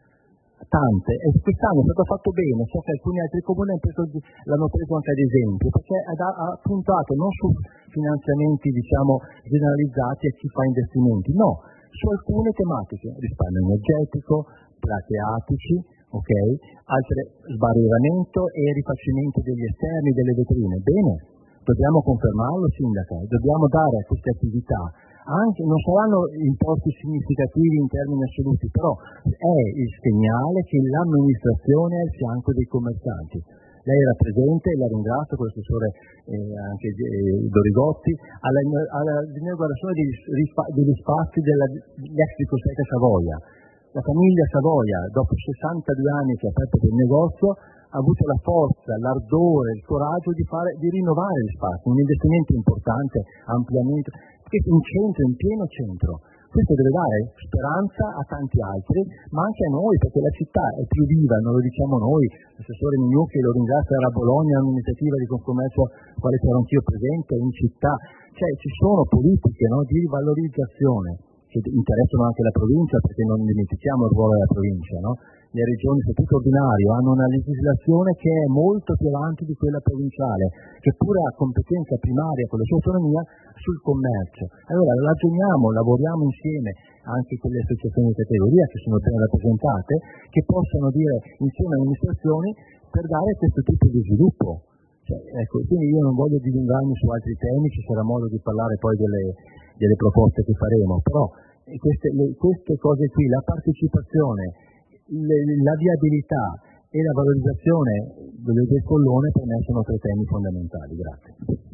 Tante, e quest'anno è stato fatto bene, so che alcuni altri comuni hanno preso, l'hanno preso anche ad esempio, perché ha, ha puntato non su finanziamenti diciamo generalizzati a chi fa investimenti, no, su alcune tematiche, risparmio energetico, prati attici, ok, altre sbarrieramento e rifacimento degli esterni delle vetrine, bene, dobbiamo confermarlo sindaca, dobbiamo dare a queste attività anche, non saranno importi significativi in termini assoluti, però è il segnale che l'amministrazione è al fianco dei commercianti. Lei era presente, la ringrazio con l'assessore eh, anche eh, Dorigotti, alla, alla inaugurazione degli, degli spazi dell'ex discoteca Savoia. La famiglia Savoia, dopo sessantadue anni che ha aperto quel negozio, ha avuto la forza, l'ardore, il coraggio di, fare, di rinnovare gli spazi, un investimento importante, ampliamento, questo in centro, in pieno centro. Questo deve dare speranza a tanti altri, ma anche a noi, perché la città è più viva, non lo diciamo noi. L'assessore Minucchi, lo ringrazio, era a Bologna, un'iniziativa di Confcommercio, quale c'ero anch'io presente, in città. Cioè ci sono politiche no, di valorizzazione che interessano anche la provincia, perché non dimentichiamo il ruolo della provincia, no? Le regioni, soprattutto ordinario, hanno una legislazione che è molto più avanti di quella provinciale, che pure ha competenza primaria con la sua autonomia sul commercio. Allora ragioniamo, lavoriamo insieme anche con le associazioni di categoria che sono ben rappresentate, che possano dire insieme alle amministrazioni per dare questo tipo di sviluppo. Cioè, ecco, quindi io non voglio dilungarmi su altri temi, ci sarà modo di parlare poi delle, delle proposte che faremo, però queste, le, queste cose qui, la partecipazione, le, la viabilità e la valorizzazione del Pollone per me sono tre temi fondamentali. Grazie.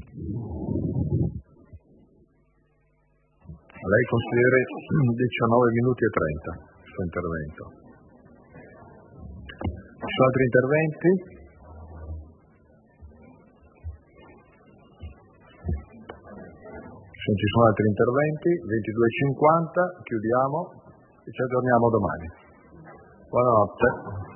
A lei consigliere diciannove minuti e trenta il suo intervento. Ci sono altri interventi? Se non ci sono altri interventi, ventidue e cinquanta, chiudiamo e ci aggiorniamo domani. Buonanotte.